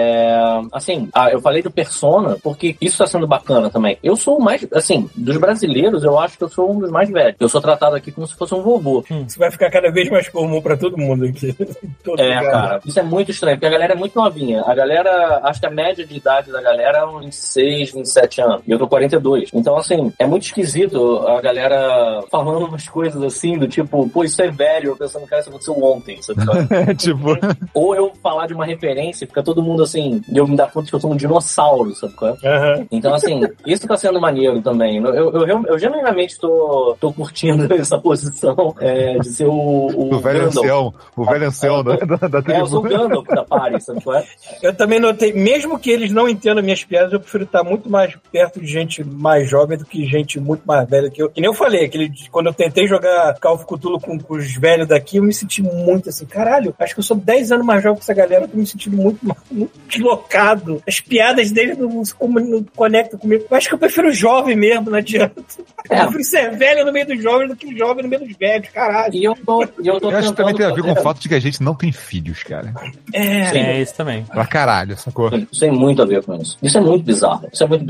Assim, eu falei do Persona, porque isso tá sendo bacana também. Eu sou o mais, assim, dos brasileiros, eu acho que eu sou um dos mais velhos. Eu sou tratado aqui como se fosse um vovô. Isso vai ficar cada vez mais comum pra todo mundo aqui. Cara, isso é muito estranho, porque a galera é muito novinha. A galera, acho que a média de idade da galera é uns 26, 27 anos. E eu tô 42. Então, assim, é muito esquisito a galera falando umas coisas assim, do tipo, pô, isso é velho. Eu pensando, cara, isso aconteceu ontem, sabe? Tipo... Ou eu falar de uma referência, fica todo mundo assim, e eu me dar conta que eu sou um dinossauro, sabe qual é? Uhum. Então, assim, isso tá sendo maneiro também. Eu genuinamente tô curtindo essa posição de ser o velho ancião. O velho ancião da tribo. Eu sou o Gandalf da Paris, sabe qual é? Eu também notei, mesmo que eles não entendam minhas piadas, eu prefiro estar muito mais perto de gente mais jovem do que gente muito mais velha que eu. Que nem eu falei, quando eu tentei jogar Call of Cthulhu com os velhos daqui, eu me senti muito assim, caralho, acho que eu sou 10 anos mais jovem que essa galera, eu tô me sentindo muito deslocado. As piadas deles não conectam comigo. Eu acho que eu prefiro jovem mesmo, não adianta. Eu prefiro ser velho no meio dos jovens do que jovem no meio dos velhos, caralho. E eu acho que também tem a ver com o fato de que a gente não tem filhos, cara. É isso também. Pra caralho, sacou? Isso tem muito a ver com isso. Isso é muito bizarro.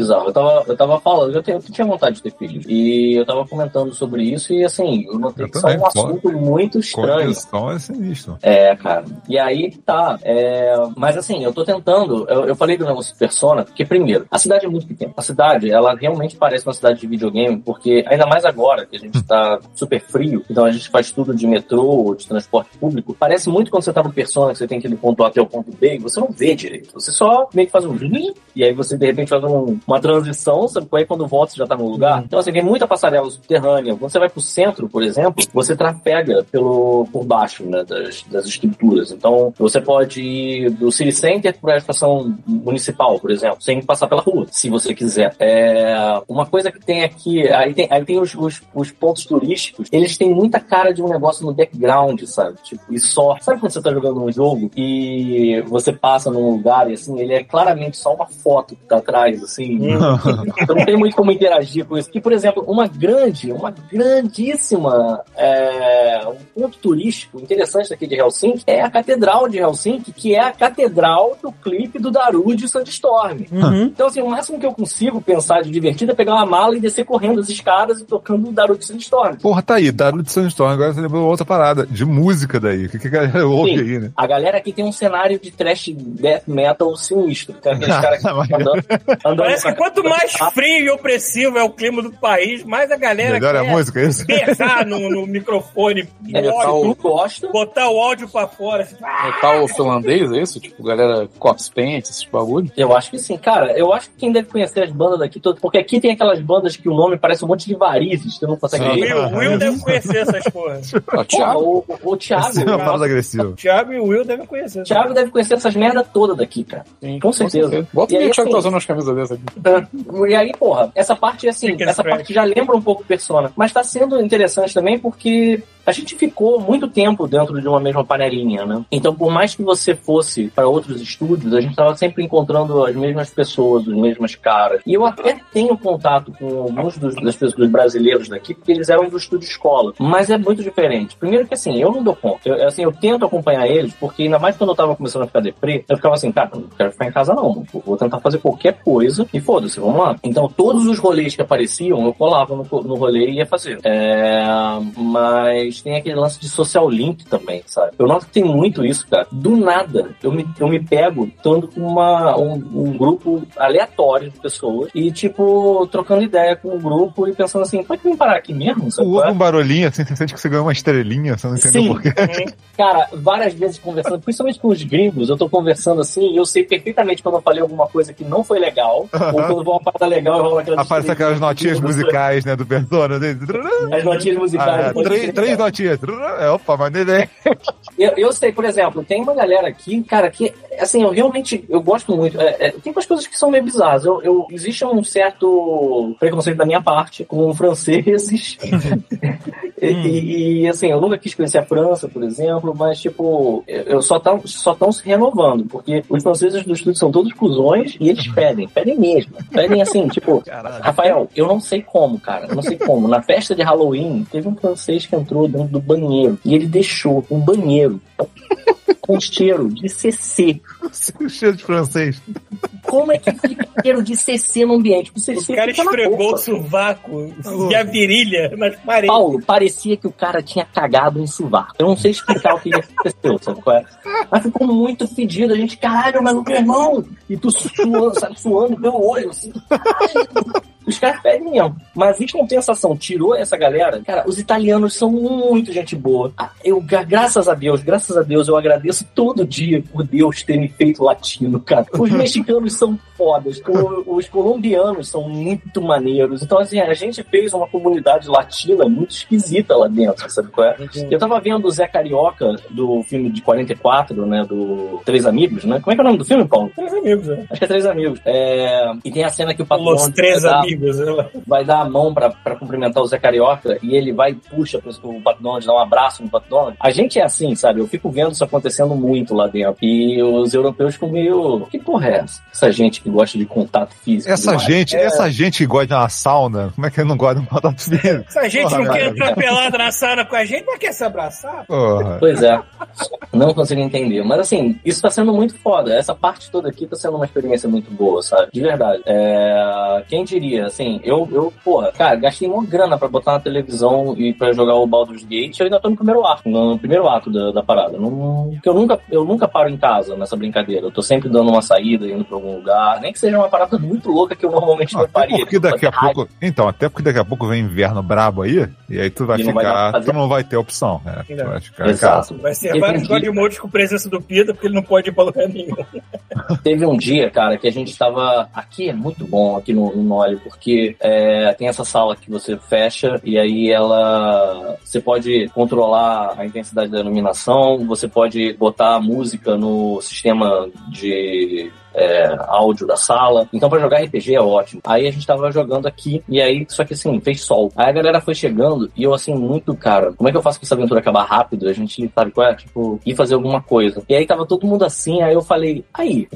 Eu tava falando, eu tinha vontade de ter filhos. E eu tava comentando sobre isso e, assim, eu notei que isso é um assunto muito estranho. É sinistro. Cara. E aí tá. Mas, assim, eu tô tentando. Eu falei do negócio de Persona, porque, primeiro, a cidade é muito pequena. A cidade, ela realmente parece uma cidade de videogame, porque, ainda mais agora, que a gente tá super frio, então a gente faz tudo de metrô ou de transporte público. Parece muito quando você tá no Persona, que você tem que ir do ponto A até o ponto B, você não vê direito. Você só meio que faz um e aí você, de repente, faz uma transição, sabe? Aí quando volta, você já tá no lugar. Então, assim, tem muita passarela subterrânea. Quando você vai pro centro, por exemplo, você trafega por baixo, né, das estruturas. Então, você pode ir do City Center para a estação municipal, por exemplo, sem passar pela rua, se você quiser. Uma coisa que tem aqui, aí tem os pontos turísticos, eles têm muita cara de um negócio no background, sabe? Tipo, e só. Sabe quando você tá jogando um jogo e você passa num lugar e, assim, ele é claramente só uma foto que tá atrás, assim. Então não tem muito como interagir com isso. E, por exemplo, uma grandíssima um ponto turístico interessante daqui de Helsinki é a Catedral de Helsinki, que é a catedral do clipe do Darude Sandstorm. Então, assim, o máximo que eu consigo pensar de divertido é pegar uma mala e descer correndo as escadas e tocando o Darude Sandstorm. Porra, tá aí, Darude Sandstorm. Agora você lembrou outra parada, de música daí. O que a galera ouve aí, né? A galera aqui tem um cenário de trash death metal sinistro. Tem aqueles caras que andando. Parece que quanto mais frio e opressivo é o clima do país, mais a galera melhor quer a música, é isso? berrar no microfone, botar o áudio pra fora. Assim, metal finlandês, é isso? Tipo, galera Corpse Paint, esses bagulho? Eu acho que sim, cara. Eu acho que quem deve conhecer as bandas daqui todas, porque aqui tem aquelas bandas que o nome parece um monte de varizes, que eu não consegue ver. O Will deve conhecer essas porras. O Thiago. O Thiago e o Will devem conhecer. O Thiago deve conhecer essas merda toda daqui, cara. Sim, com certeza. Bota o Thiago tá usando umas camisas dessas aqui. E aí, porra, essa parte assim, parte já lembra um pouco Persona, mas tá sendo interessante também porque a gente ficou muito tempo dentro de uma mesma panelinha, né? Então, por mais que você fosse para outros estúdios, a gente tava sempre encontrando as mesmas pessoas, as mesmas caras. E eu até tenho contato com alguns dos brasileiros daqui, porque eles eram do estúdio escola. Mas é muito diferente. Primeiro que, assim, eu não dou conta. Eu tento acompanhar eles, porque ainda mais quando eu tava começando a ficar deprê, eu ficava assim, cara, não quero ficar em casa não. Vou tentar fazer qualquer coisa e foda-se, vamos lá. Então, todos os rolês que apareciam, eu colava no rolê e ia fazer. Mas Mas tem aquele lance de social link também, sabe? Eu noto que tem muito isso, cara. Do nada, eu me pego estando com um grupo aleatório de pessoas e, tipo, trocando ideia com o grupo e pensando assim, pode me parar aqui mesmo? Ouve um barulhinho, assim, você sente que você ganhou uma estrelinha, você não entendeu por quê. Cara, várias vezes conversando, principalmente com os gringos, eu tô conversando assim e eu sei perfeitamente quando eu falei alguma coisa que não foi legal, ou quando vou uma parada legal, eu rolo aquelas... Aparece aquelas notinhas musicais, né, do Persona. As notinhas musicais. Três notinhas. Opa, mas nem... Eu sei, por exemplo, tem uma galera aqui, cara, que, assim, eu gosto muito. Tem umas coisas que são meio bizarras. Existe um certo preconceito da minha parte com franceses. E, assim, eu nunca quis conhecer a França, por exemplo, mas, tipo, eu só estão se renovando, porque os franceses do estúdio são todos cuzões e eles pedem mesmo. Pedem assim, tipo, caralho. Rafael, eu não sei como, cara, eu não sei como. Na festa de Halloween, teve um francês que entrou dentro do banheiro e ele deixou um banheiro com cheiro de CC. Cheiro de francês. Como é que fica cheiro de CC no ambiente? O cara esfregou o sovaco e a virilha nas paredes. Paulo, parecia que o cara tinha cagado um sovaco. Eu não sei explicar o que aconteceu, sabe qual é? Mas ficou muito fedido. A gente, caralho, mas o meu irmão... E tu suando, sabe, suando pelo olho, assim. Caralho. Os caras pedem mesmo. Mas em compensação, tirou essa galera. Cara, os italianos são muito gente boa. Graças a Deus, eu agradeço todo dia por Deus ter me feito latino, cara. Os mexicanos são fodas. Os colombianos são muito maneiros. Então, assim, a gente fez uma comunidade latina muito esquisita lá dentro, sabe qual é? Eu tava vendo o Zé Carioca, do filme de 44, né? Do Três Amigos, né? Como é que é o nome do filme, Paulo? Três Amigos, né? Acho que é Três Amigos. E tem a cena que o patrão... Os Três Amigos. Vai dar a mão pra cumprimentar o Zé Carioca e ele vai e puxa o Pato Donald, dá um abraço no Pato Donald. A gente é assim, sabe? Eu fico vendo isso acontecendo muito lá dentro. E os europeus ficam meio... Que porra é essa? Essa gente que gosta de contato físico. Essa gente que gosta de uma sauna, como é que não gosta de um contato físico? Essa gente não quer entrar pelada na sauna com a gente, mas quer se abraçar. Porra. Pois é. Não consigo entender. Mas assim, isso tá sendo muito foda. Essa parte toda aqui tá sendo uma experiência muito boa, sabe? De verdade. Quem diria? Assim, porra, cara, gastei uma grana pra botar na televisão e pra jogar o Baldur's Gate, eu ainda tô no primeiro ato da parada. Porque eu nunca paro em casa nessa brincadeira. Eu tô sempre dando uma saída, indo pra algum lugar, nem que seja uma parada muito louca que eu normalmente não faria. Porque daqui a pouco, até porque daqui a pouco vem inverno brabo aí, e aí tu vai ficar, tu não vai ter opção, né? Tu vai ficar em casa. Vai ser vários Godmodes com presença do Pita, porque ele não pode ir pra lugar nenhum. Teve um dia, cara, que a gente tava... Aqui é muito bom, aqui no Nole, porque tem essa sala que você fecha e aí você pode controlar a intensidade da iluminação, você pode botar a música no sistema de áudio da sala. Então pra jogar RPG é ótimo. Aí a gente tava jogando aqui e aí, só que assim, fez sol. Aí a galera foi chegando e eu assim, muito, cara, como é que eu faço pra essa aventura acabar rápido? A gente, sabe qual é? Tipo, ir fazer alguma coisa. E aí tava todo mundo assim, aí eu falei,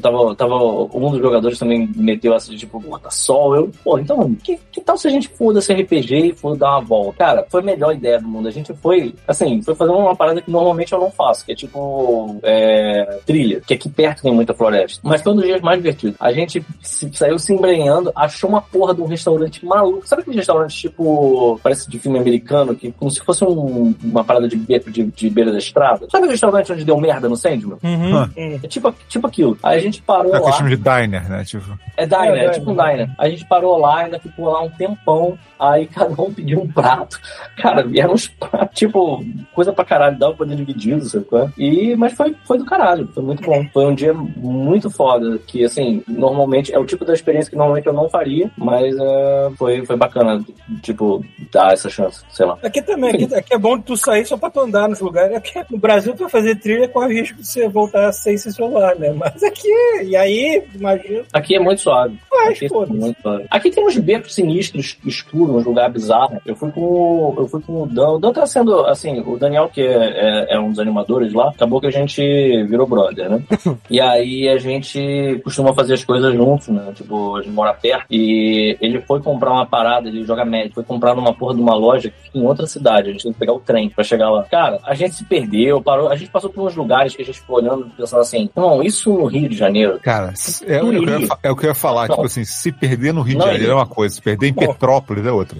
um dos jogadores também meteu essa de tipo, tá sol. Então, que tal se a gente for desse RPG e for dar uma volta? Cara, foi a melhor ideia do mundo. A gente foi fazer uma parada que normalmente eu não faço, que é tipo trilha, que aqui perto tem muita floresta. Mas foi um dos dias mais divertidos. A gente saiu se embrenhando, achou uma porra de um restaurante maluco. Sabe aquele restaurante tipo, parece de filme americano, que como se fosse uma parada de beira da estrada? Sabe aquele restaurante onde deu merda no Sandman? É tipo aquilo. Aí a gente parou lá. É questão de diner, né? Tipo... É diner, é tipo um diner. A gente parou lá, ainda ficou lá um tempão. Aí cada um pediu um prato. Cara, vieram uns pratos, tipo, coisa pra caralho, dava pra poder dividir, sabe qual é? Mas foi do caralho, foi muito bom. Foi um dia muito foda, que assim, normalmente, é o tipo da experiência que normalmente eu não faria, mas foi bacana, tipo, dar essa chance, sei lá. Aqui também, aqui é bom tu sair só pra tu andar nos lugares. Aqui no Brasil tu vai fazer trilha com o risco de você voltar sem se celular, né? Mas aqui, e aí, imagina. Aqui é muito suave. Mas, muito suave. Aqui tem uns becos sinistros, escuros, uns lugares bizarros. Eu fui com o Dan. O Dan tá sendo, assim, o Daniel, que é um dos animadores lá, acabou que a gente virou brother, né? E aí a gente gente costuma fazer as coisas juntos, né? Tipo, a gente mora perto. E ele foi comprar uma parada, ele joga médio, foi comprar numa porra de uma loja que fica em outra cidade. A gente tem que pegar o trem pra chegar lá. Cara, a gente se perdeu, parou, a gente passou por uns lugares que a gente ficou olhando e pensando assim, não, isso no Rio de Janeiro. Cara, é o que eu ia falar, tipo assim, se perder no Rio de Janeiro é uma coisa, se perder em Petrópolis é outra.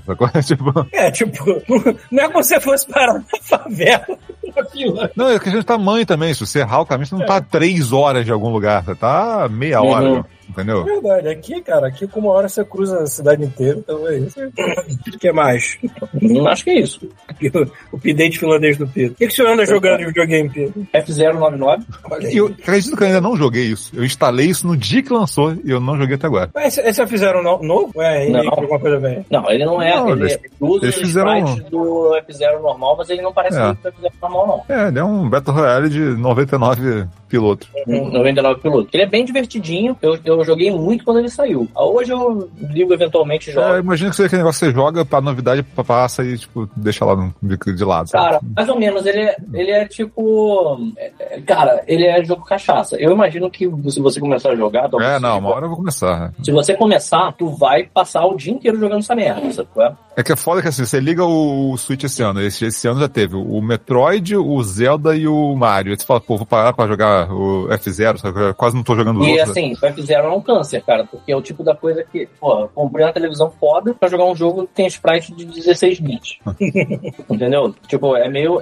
Não é como se você fosse parar na favela. Não, é que a gente tá mãe também. Se você errar o caminho, você não tá 3 horas de algum lugar, você tá meia hora. Entendeu? É verdade. Aqui com uma hora você cruza a cidade inteira, então é isso. O que mais? Acho que é isso. O update finlandês do Pedro. O que você anda jogando de videogame, Pedro? F099. Eu acredito que eu ainda não joguei isso. Eu instalei isso no dia que lançou e eu não joguei até agora. Mas esse F0 novo? Não. Alguma coisa velha? Não, ele não é. Ele usa os sprites do F0 normal, mas ele não parece muito do F0 normal, não. Ele é um Battle Royale de 99 pilotos. 99 pilotos. Ele é bem divertidinho. Eu joguei muito quando ele saiu. Hoje eu ligo eventualmente e jogo. Imagina que você aquele negócio que você joga pra novidade, passa e tipo, deixa lá de lado. Cara, sabe? Mais ou menos. Ele é tipo... Cara, ele é jogo cachaça. Eu imagino que se você começar a jogar... uma hora eu vou começar. Se você começar, tu vai passar o dia inteiro jogando essa merda, sabe? É que é foda que assim, você liga o Switch esse ano. Esse ano já teve o Metroid, o Zelda e o Mario. Aí você fala, vou parar pra jogar o F0, sabe? Eu quase não tô jogando os outros. E assim, o F0 é um câncer, cara, porque é o tipo da coisa que, comprei uma televisão foda pra jogar um jogo que tem sprite de 16 bits. Entendeu? Tipo, é meio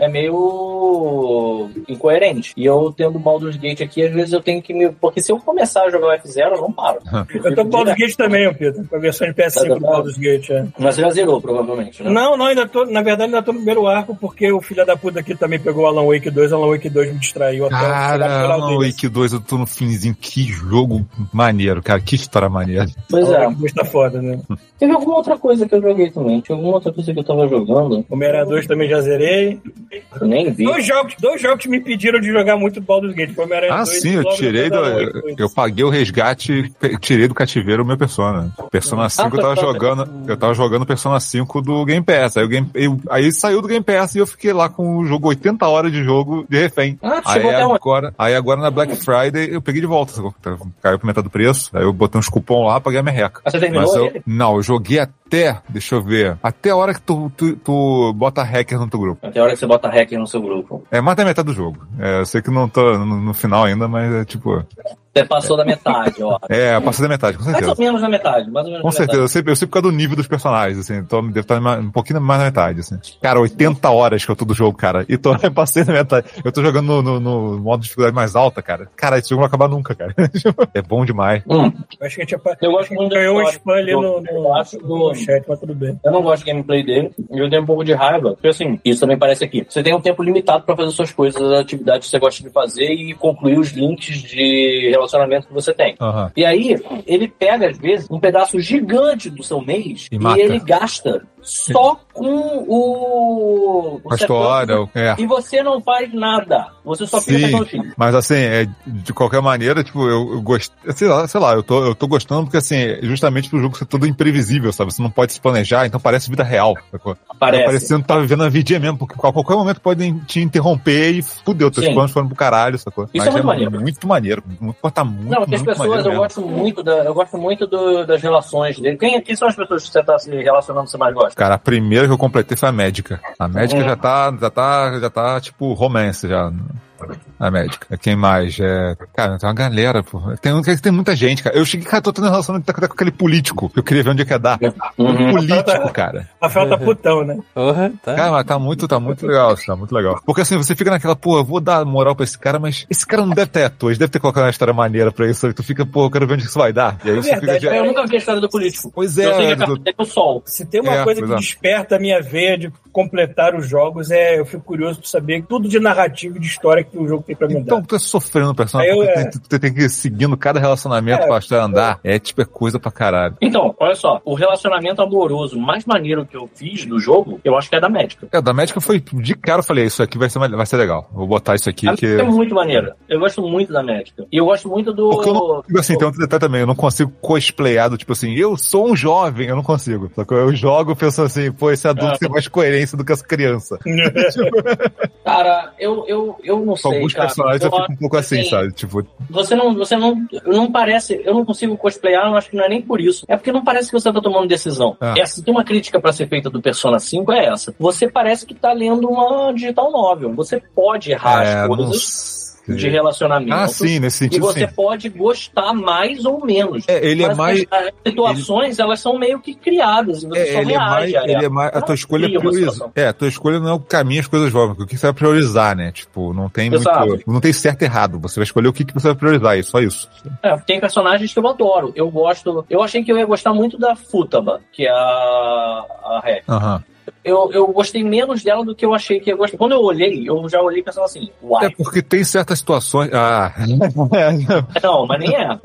incoerente. E eu tendo o Baldur's Gate aqui, às vezes eu tenho que porque se eu começar a jogar o F0, eu não paro. Eu tô com o Baldur's Gate também, Pedro, com a versão de PS5 do Baldur's Gate. Mas você já zerou, provavelmente, né? Não, na verdade ainda tô no primeiro arco, porque o filho da puta aqui também pegou o Alan Wake 2 me distraiu até o Alan Wake 2, eu tô no finzinho, que jogo maneiro, cara, que história maneira. Pois é. O 2 tá foda, né? Teve alguma outra coisa que eu joguei também, tinha alguma outra coisa que eu tava jogando. Homem-Aranha 2 também já zerei. Eu nem vi. Dois jogos me pediram de jogar muito Baldur's Gate. Homem-Aranha 2. Sim, eu tirei eu paguei o resgate, tirei do cativeiro o meu Persona. Persona 5 eu tava jogando Persona 5 do Game Pass. Aí saiu do Game Pass e eu fiquei lá com o jogo 80 horas de jogo de refém. Aí agora na Black Friday eu peguei de volta. Caiu pra metade do preço. Aí eu botei uns cupom lá, paguei a merreca. Você terminou ele? Não, eu joguei até, deixa eu ver, até a hora que tu bota hacker no teu grupo. Até a hora que você bota hacker no seu grupo. Mais da metade do jogo. Eu sei que não tô no final ainda, mas é tipo... Você passou da metade, ó. Passou da metade, com certeza. Mais ou menos da metade. Com certeza, eu sei por causa do nível dos personagens, assim, devo estar um pouquinho mais da metade, assim. Cara, 80 horas que eu tô do jogo, cara, e passei da metade. Eu tô jogando no modo de dificuldade mais alta, cara. Cara, esse jogo não vai acabar nunca, cara. É bom demais. Acho que a gente eu gosto muito do ganhou um spam ali no chat, mas tudo bem. Eu não gosto de gameplay dele, e eu tenho um pouco de raiva, porque assim, isso também parece aqui. Você tem um tempo limitado pra fazer suas coisas, as atividades que você gosta de fazer e concluir os links de relacionamento que você tem. Uhum. E aí, ele pega, às vezes, um pedaço gigante do seu mês e ele gasta só com a história. E você não faz nada. Você só fica pensando assim. Mas assim, de qualquer maneira, tipo, eu gostei. Sei lá, eu tô gostando porque assim, justamente pro jogo ser todo imprevisível, sabe? Você não pode se planejar, então parece vida real. Sacou? Parece. Tá parecendo que tá vivendo a vidinha mesmo, porque a qualquer momento podem te interromper e fudeu, teus planos foram pro caralho, sacou? Isso é muito maneiro. Muito maneiro. Tá muito, não, porque as pessoas, eu gosto muito das relações dele. Quem são as pessoas que você tá se relacionando que você mais gosta? Cara, a primeira que eu completei foi a médica. A médica já tá tipo romance já. A médica. Quem mais? Cara, tem uma galera, pô. Tem muita gente, cara. Eu cheguei, cara, tô tendo relacionamento com aquele político. Eu queria ver onde é que ia dar. Político, cara. Rafael tá putão, né? Tá. Cara, mas tá muito legal. Tá muito legal. Porque assim, você fica naquela, eu vou dar moral pra esse cara, mas esse cara não deve ter ator. Ele deve ter colocado uma história maneira pra isso. Aí tu fica, eu quero ver onde isso vai dar. E aí você fica de... Eu nunca vi a história do político. Pois é. Eu sei que é o sol. Se tem uma coisa que desperta a minha veia de completar os jogos, eu fico curioso pra saber tudo de narrativa e de história que o jogo tem pra me dar. Então, tu tá sofrendo o personagem, tu tem que ir seguindo cada relacionamento pra história andar. É coisa pra caralho. Então, olha só, o relacionamento amoroso mais maneiro que eu fiz do jogo, eu acho que é da médica. Da médica foi de cara, eu falei, isso aqui vai ser legal. Vou botar isso aqui. É muito maneiro. Eu gosto muito da médica. E eu gosto muito do... Porque eu não, assim, tem outro detalhe também, eu não consigo cosplayar do tipo assim, eu sou um jovem, eu não consigo. Só que eu jogo pensando assim, esse adulto tem mais coerência paciência do que essa criança. Cara, eu não sei. Alguns personagens eu fico um pouco assim, sabe? Tipo... Você não parece. Eu não consigo cosplayar, eu acho que não é nem por isso. É porque não parece que você tá tomando decisão. Se tem uma crítica pra ser feita do Persona 5, é essa. Você parece que tá lendo uma digital novel. Você pode errar as coisas de relacionamento. Sim, nesse sentido. E você pode gostar mais ou menos. Ele é mais. As situações, elas são meio que criadas. E você só reage. Ele é mais. A tua escolha é priorizar. A tua escolha não é o caminho, as coisas vão. O que você vai priorizar, né? Tipo, não tem muito. Não tem certo e errado. Você vai escolher o que você vai priorizar, só isso. Tem personagens que eu adoro. Eu gosto. Eu achei que eu ia gostar muito da Futaba, que é a Ré. Eu gostei menos dela do que eu achei que ia gostar. Quando eu olhei, eu já olhei pensando assim, uai. É porque tem certas situações... Não, mas nem é.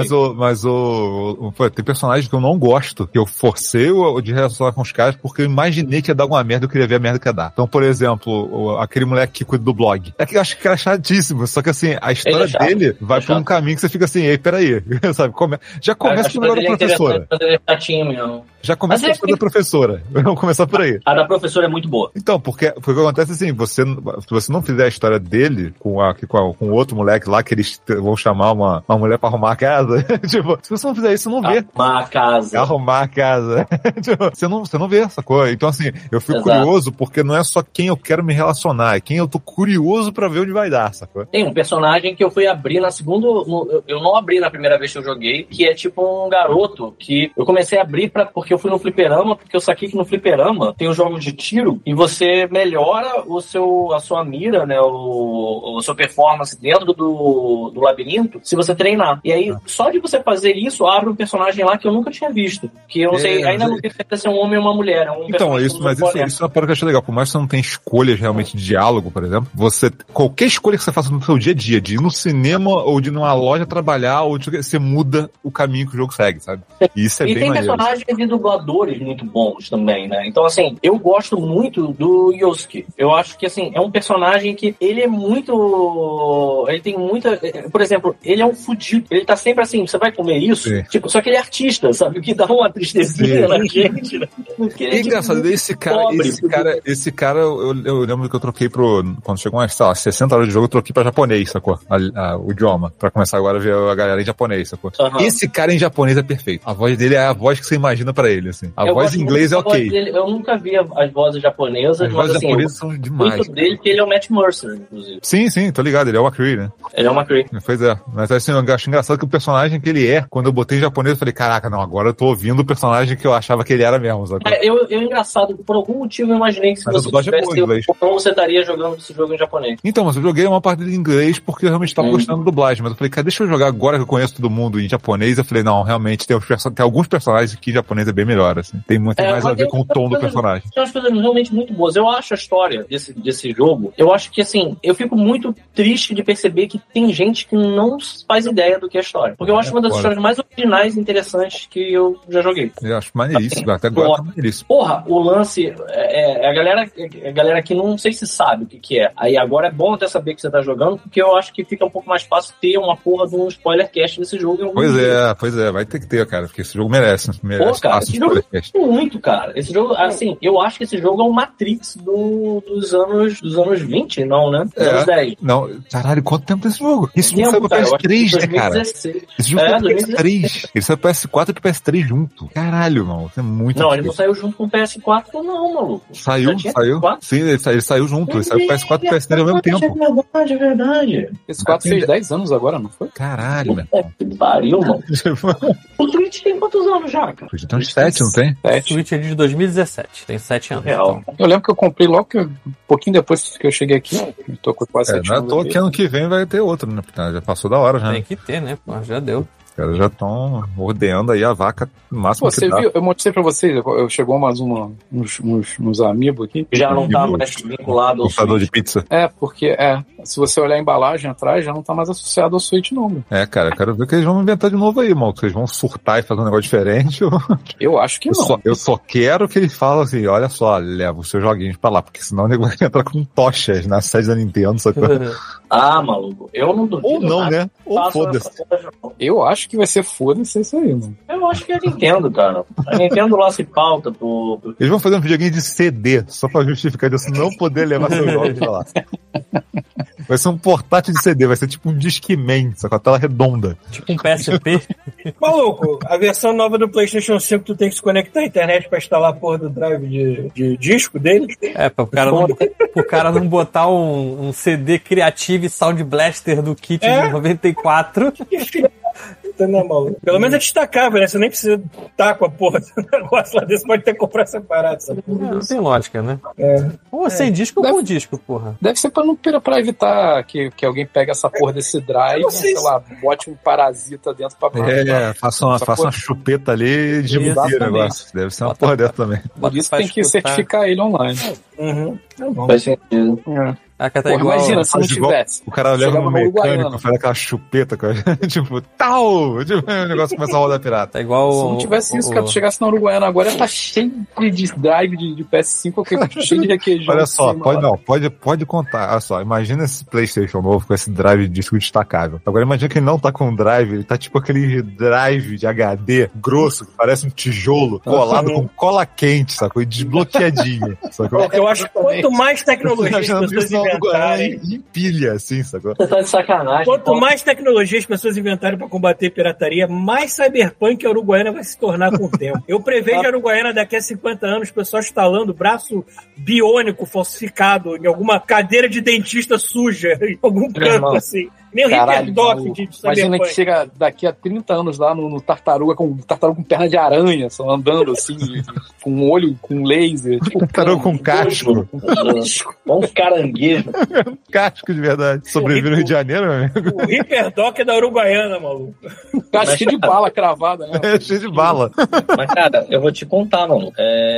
Tem personagens que eu não gosto, que eu forcei de relacionar com os caras porque eu imaginei que ia dar alguma merda, eu queria ver a merda que ia dar. Então, por exemplo, aquele moleque que cuida do blog. É que eu acho que era chatíssimo, só que assim, a história dele vai por um caminho que você fica assim, ei, peraí, sabe? Já começa com o negócio da professora. Já começa com a história da professora. Vamos começar por aí. A da professora é muito boa. Então, porque o que acontece assim, se você não fizer a história dele com outro moleque lá, que eles vão chamar uma mulher pra arrumar a casa, tipo, se você não fizer isso, você não vê. Arrumar a casa. Tipo, você não vê, sacou? Então, assim, eu fico curioso porque não é só quem eu quero me relacionar, é quem eu tô curioso pra ver onde vai dar, sacou? Tem um personagem que eu fui abrir na segunda... eu não abri na primeira vez que eu joguei, que é tipo um garoto que eu comecei a abrir porque eu fui no fliperama, porque eu saquei que no fliperama tem um jogo de tiro e você melhora a sua mira, né, a sua performance dentro do labirinto se você treinar. E aí, só de você fazer isso, abre um personagem lá que eu nunca tinha visto. Que eu não sei, ainda não sei se é um homem ou uma mulher. Isso é uma parada que eu achei legal. Por mais que você não tenha escolhas realmente de diálogo, por exemplo, qualquer escolha que você faça no seu dia a dia, de ir no cinema ou de ir numa loja trabalhar, você muda o caminho que o jogo segue, sabe? E isso é bem maneiro. E tem personagens e dubladores muito bons também, né? Então, assim, eu gosto muito do Yosuke. Eu acho que, assim, é um personagem que ele é muito... Ele tem muita... Por exemplo, ele é um fudido. Ele tá sempre assim, você vai comer isso? Sim. Tipo, só que ele é artista, sabe? O que dá uma tristezinha na gente, né? É engraçado, esse cara, eu lembro que eu troquei quando chegou umas, 60 horas de jogo, eu troquei pra japonês, sacou? O idioma. Pra começar agora a ver a galera em japonês, sacou? Esse cara em japonês é perfeito. A voz dele é a voz que você imagina pra ele, assim. A voz em inglês é ok. Eu nunca vi as vozes japonesas, mas assim, japonesas são demais. Muito dele que ele é o Matt Mercer, inclusive. Sim, tô ligado, ele é o McCree, né? Ele é o McCree. Pois é, mas assim, eu acho engraçado que o personagem que ele é, quando eu botei em japonês, eu falei, caraca, não, agora eu tô ouvindo o personagem que eu achava que ele era mesmo, sabe? Eu engraçado, por algum motivo eu imaginei que se você tivesse como você estaria jogando esse jogo em japonês. Então, mas eu joguei uma parte dele em inglês porque eu realmente tava gostando da dublagem, mas eu falei, cara, deixa eu jogar agora que eu conheço todo mundo em japonês. Eu falei, não, realmente tem alguns personagens que em japonês é bem melhor, assim. Tem muito mais a ver com o tom do personagem. Tem umas coisas realmente muito boas. Eu acho a história desse jogo, eu acho que, assim, eu fico muito triste de perceber que tem gente que não faz ideia do que é a história. Porque eu acho uma das histórias mais originais e interessantes que eu já joguei. Eu acho maneiríssimo, até agora tá maneiríssimo. Porra, o lance, a galera aqui não sei se sabe o que é. Aí agora é bom até saber que você tá jogando, porque eu acho que fica um pouco mais fácil ter uma porra de um spoiler cast desse jogo. Pois é, vai ter que ter, cara, porque esse jogo merece. Pô, cara, esse jogo é muito, cara. Esse jogo, assim, eu acho que esse jogo é um Matrix dos anos 20, não, né? Dos anos 10. Não, caralho, quanto tempo tem esse jogo? Esse jogo foi pro PS3, né, cara? Esse jogo foi pro PS3. Ele saiu pro PS4 e pro PS3 junto. Caralho, mano, isso é muito Não, ele não saiu junto com o PS4, não, maluco. Saiu. Sim, ele saiu junto. Ele saiu pro PS4 e pro PS3 ao mesmo tempo. É verdade. Esse 4 fez 10 anos agora, não foi? Caralho, meu. Que pariu, mano. O Switch tem quantos anos já, cara? O Switch tem uns 7, não tem? O Switch é de 2017, tem 7 anos. Real. Então. Eu lembro que eu comprei logo um pouquinho depois que eu cheguei aqui. Eu tô com quase 7 anos. Não é que ano que vem vai ter outro, né? Já passou da hora, já. Tem que ter, né? Pô, já deu. Os caras já estão ordenando aí a vaca no máximo. Você viu? Eu mostrei pra vocês, chegou mais uns amigos aqui. Já não tá mais vinculado ao Switch. De pizza. Porque se você olhar a embalagem atrás, já não tá mais associado ao Switch novo. Cara, eu quero ver que eles vão inventar de novo aí, mano. Que vocês vão surtar e fazer um negócio diferente. Eu acho que não. Eu só quero que eles falem assim, olha só, leva os seus joguinhos pra lá, porque senão o negócio vai entrar com tochas na sede da Nintendo, sacou? Maluco, eu não duvido. Ou não, né? Ou foda-se. Eu acho acho que vai ser foda-se isso aí, mano. Eu acho que é a Nintendo, cara. A Nintendo lá se pauta pro... Eles vão fazer um videogame de CD, só pra justificar disso não poder levar seus jogos pra lá. Vai ser um portátil de CD, vai ser tipo um Discman, só com a tela redonda. Tipo um PSP. Maluco, a versão nova do PlayStation 5 tu tem que se conectar à internet pra instalar a porra do drive de disco dele. Pro cara não botar um CD Creative Sound Blaster do kit de 94. Não, maluco. Pelo menos é destacável, né? Você nem precisa estar com a porra do negócio lá desse, pode ter que comprar separado. Não tem lógica, né? Pô, sem disco ou com disco, porra? Deve ser pra evitar que alguém pegue essa porra desse drive, sei lá, bote um parasita dentro pra faça uma chupeta ali de o negócio. Deve ser uma porra dessa também. Por isso tem que certificar ele online. Faz sentido. Imagina se não tivesse. O cara leva no mecânico, faz aquela chupeta, tipo, tal! Tipo, o negócio começa a rodar pirata. É igual se não tivesse isso, cara, tu chegasse na Uruguaiana agora, tá cheio de drive de PS5, cheio de requeijão. Olha só, pode contar. Olha só, imagina esse PlayStation novo com esse drive de disco destacável. Agora imagina que ele não tá com um drive, ele tá tipo aquele drive de HD grosso, que parece um tijolo, colado com cola quente, sacou? E desbloqueadinho. Sacou? Eu acho que quanto mais tecnologia as pessoas inventarem... Em pilha, assim, sacou? Você tá de sacanagem. Quanto mais tecnologia as pessoas inventarem pra combater pirataria, mais cyberpunk a Uruguaiana vai se tornar com o tempo. Eu prevejo a Uruguaiana daqui a 50 anos, pessoal instalando braço biônico falsificado em alguma cadeira de dentista suja, em algum canto, assim. Nem o Hyperdoc de Cyberpunk. Imagina que chega daqui a 30 anos lá no tartaruga com perna de aranha, só andando assim, com um olho, com laser. Tipo, tartaruga com casco. Um caranguejo. Casco de verdade. Sobrevive no Rio de Janeiro, meu amigo. O Hyperdoc é da Uruguaiana, maluco. Casco cheio de bala cravada, né? Cheio de bala. Mas, cara, eu vou te contar, mano.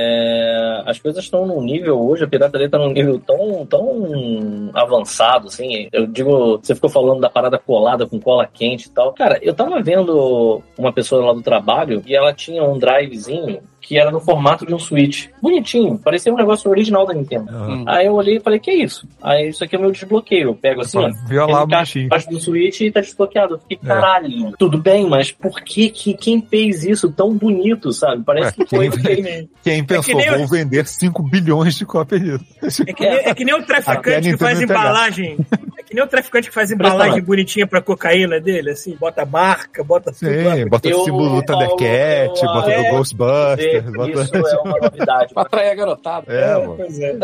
As coisas estão num nível hoje, a pirataria tá num nível tão avançado, assim. Eu digo, você ficou falando da parada colada com cola quente e tal. Cara, eu tava vendo uma pessoa lá do trabalho e ela tinha um drivezinho que era no formato de um Switch. Bonitinho, parecia um negócio original da Nintendo. Aí eu olhei e falei, que é isso? Aí isso aqui é o meu desbloqueio. Eu pego assim, ó, embaixo do Switch e tá desbloqueado. Eu fiquei, caralho, tudo bem, mas por que quem fez isso tão bonito, sabe? Parece que foi... Quem pensou, vou vender 5 bilhões de cópias disso. É que nem o traficante que faz embalagem... É que nem o traficante que faz embalagem bonitinha pra cocaína dele, assim, bota marca, bota tudo. Sim, bota o símbolo do Thundercat, bota do Ghostbusters. Isso é uma novidade. Pra atrair a garotada. Pois é.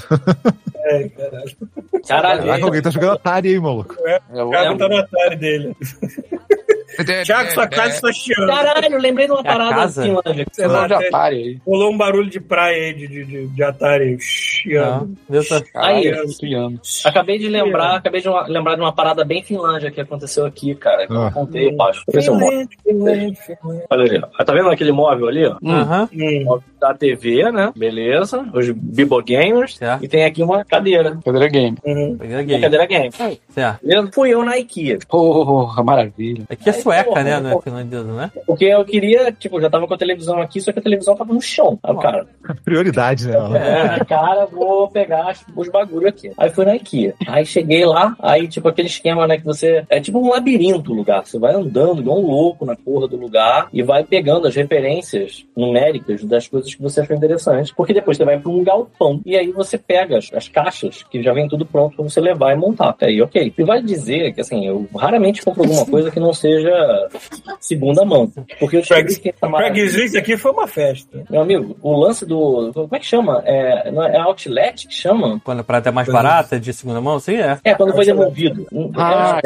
Caralho. Caraca, alguém tá jogando Atari aí, maluco. O cara tá no Atari dele. Thiago, sua casa está chiando. Caralho, lembrei de uma parada da Finlândia. Você não de Atari aí. Rolou um barulho de praia aí, de Atari chiando. Aí, acabei de lembrar de uma parada bem Finlândia que aconteceu aqui, cara. Que eu contei, eu acho. Olha ali, ó. Tá vendo aquele móvel ali, ó? Móvel da TV, né? Beleza. Os Bibogamers. E tem aqui uma cadeira. Cadeira game. Cadeira game. Certo. Fui eu na IKEA. Porra, maravilha. Aqui é sueca, né? Não é finlandesa, né? Porque eu queria, tipo, já tava com a televisão aqui, só que a televisão tava no chão. Aí, cara... Prioridade, né? Cara, vou pegar os bagulho aqui. Aí fui na IKEA. Aí cheguei lá, aí, tipo, aquele esquema, né, que você... É tipo um labirinto o lugar. Você vai andando igual um louco na porra do lugar e vai pegando as referências numéricas das coisas que você achou interessante. Porque depois você vai pra um galpão e aí você pega as caixas que já vem tudo pronto pra você levar e montar. Aí, ok. E vai dizer que, assim, eu raramente compro alguma coisa que não seja segunda mão. Porque eu Craigslist aqui foi uma festa. Meu amigo, o lance do... Como é que chama? É outlet que chama? Quando a prata é mais barata, de segunda mão, sim, é. É, quando foi devolvido. Tá.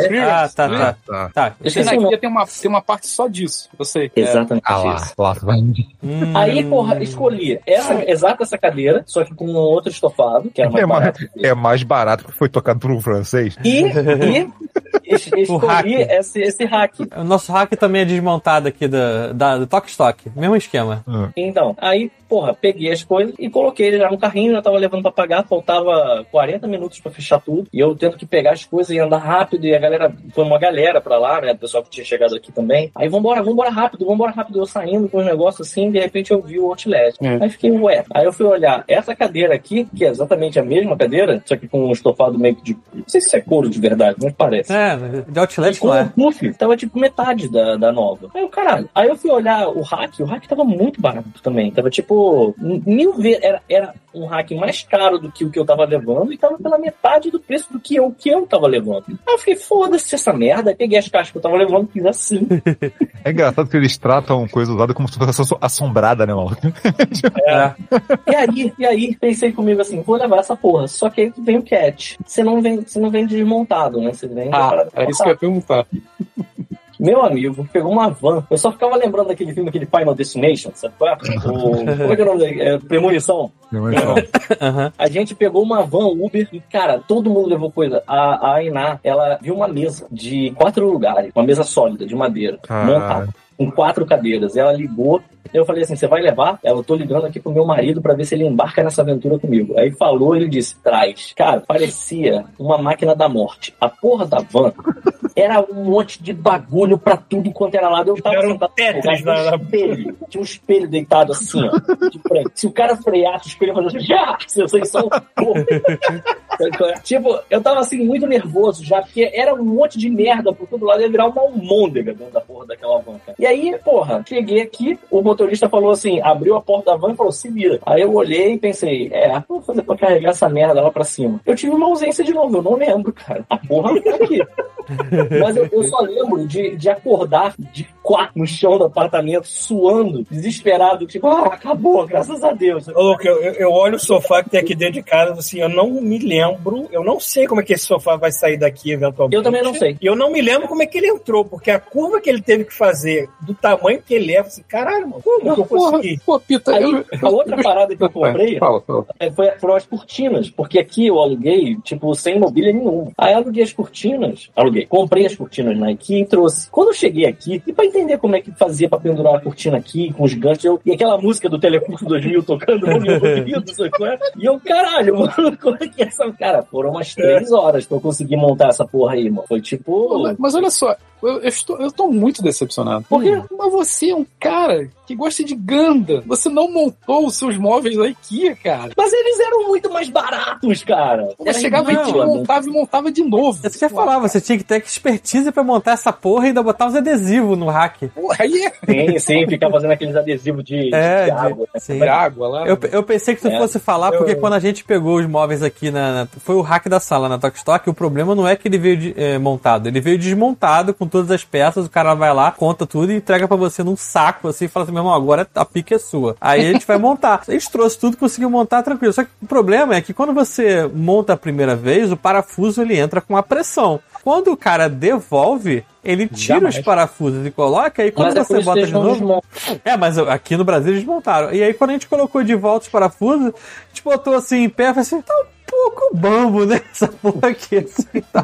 Tem uma parte só disso, eu sei. Exatamente isso. Aí, porra, escolhi essa cadeira, só que com outro estofado, que era mais barato. É mais barato que foi tocado por um francês. E escolhi esse hack. O nosso hack também é desmontado aqui do Tok Stock. Mesmo esquema. Então, aí, porra, peguei as coisas e coloquei ele já no carrinho, já tava levando pra pagar, faltava 40 minutos pra fechar tudo. E eu tento que pegar as coisas e andar rápido. E foi uma galera pra lá, né? O pessoal que tinha chegado aqui também. Aí, vambora rápido. Eu saindo com os negócios assim, de repente eu vi o outlet. Aí fiquei, ué. Aí eu fui olhar essa cadeira aqui, que é exatamente a mesma cadeira, só que com um estofado meio que de... Não sei se é couro de verdade, mas parece. de Outlet não é. O Puff tava tipo metade da nova. Aí eu, caralho. Aí eu fui olhar o hack tava muito barato também. Tava tipo 1000 vezes. Era um hack mais caro do que o que eu tava levando e tava pela metade do preço do que eu tava levando. Aí eu fiquei, foda-se essa merda. Aí peguei as caixas que eu tava levando e fiz assim. É engraçado que eles tratam coisa usada como se fosse assombrada, né, maluco? E aí, pensei comigo assim, vou levar essa porra. Só que aí vem o catch. Você não vem desmontado, né? Você vem... É isso que eu ia perguntar. Meu amigo pegou uma van. Eu só ficava lembrando daquele filme, aquele Final Destination, sabe? Como é que é o nome dele? Premonição. A gente pegou uma van Uber e, cara, todo mundo levou coisa. A Ainá, ela viu uma mesa de 4 lugares, uma mesa sólida, de madeira, montada, com 4 cadeiras. Ela ligou. Eu falei assim, você vai levar? Eu tô ligando aqui pro meu marido pra ver se ele embarca nessa aventura comigo. Aí falou, ele disse, traz. Cara, parecia uma máquina da morte. A porra da van era um monte de bagulho pra tudo quanto era lado. Eu tava sentado no espelho. Tinha um espelho deitado assim, ó. De frente. Se o cara freasse, o espelho ia fazer assim, já! Vocês são porra. Tipo, eu tava assim, muito nervoso já, porque era um monte de merda por todo lado. Ia virar uma almôndega dentro da porra daquela van, cara. E aí, porra, cheguei aqui, o motorista falou assim, abriu a porta da van e falou, se vira. Aí eu olhei e pensei, vou fazer pra carregar essa merda lá pra cima. Eu tive uma ausência de novo, eu não lembro, cara. A porra não tá aqui. Mas eu só lembro de acordar de 4 no chão do apartamento, suando, desesperado, tipo, acabou, graças a Deus. Ô, eu olho o sofá que tem aqui dentro de casa, assim, eu não me lembro, eu não sei como é que esse sofá vai sair daqui eventualmente. Eu também não sei. E eu não me lembro como é que ele entrou, porque a curva que ele teve que fazer, do tamanho que ele é, assim, caralho, mano, como que eu consegui? Pô, Pita, a outra parada que eu comprei foram as cortinas, porque aqui eu aluguei, tipo, sem mobília nenhuma. Aí eu aluguei as cortinas, comprei as cortinas na IKEA e trouxe. Quando eu cheguei aqui, e pra entender como é que fazia pra pendurar a cortina aqui, com os ganchos, e aquela música do Telecurso 2000 tocando no meu ouvido, sabe qual é? E eu, caralho, mano, como é que é essa... Cara, foram umas 3 horas pra eu conseguir montar essa porra aí, mano. Foi tipo... Mas olha só, eu tô muito decepcionado. Por quê? Mas você é um cara que gosta de Ganda. Você não montou os seus móveis da IKEA, cara. Mas eles eram muito mais baratos, cara. Você chegava e montava de novo. Você quer falar, você tinha que ter expertise pra montar essa porra e ainda botar uns adesivos no hack. Porra, aí Sim, ficar fazendo aqueles adesivos de água. De água lá. Eu pensei que tu fosse falar, porque quando a gente pegou os móveis aqui, foi o hack da sala na Tokstok, o problema não é que ele veio montado, ele veio desmontado com todas as peças, o cara vai lá, conta tudo e entrega pra você num saco, assim, e fala assim, meu irmão, agora a pica é sua. Aí a gente vai montar. A gente trouxe tudo, conseguiu montar tranquilo. Só que o problema é que quando você monta a primeira vez, o parafuso, ele entra com a pressão. Quando o cara devolve, ele tira os parafusos e coloca, e quando você bota de novo... mas aqui no Brasil eles montaram. E aí quando a gente colocou de volta os parafusos, a gente botou assim em pé, falei assim, tá um pouco bambo, né? Essa porra aqui, assim, tá...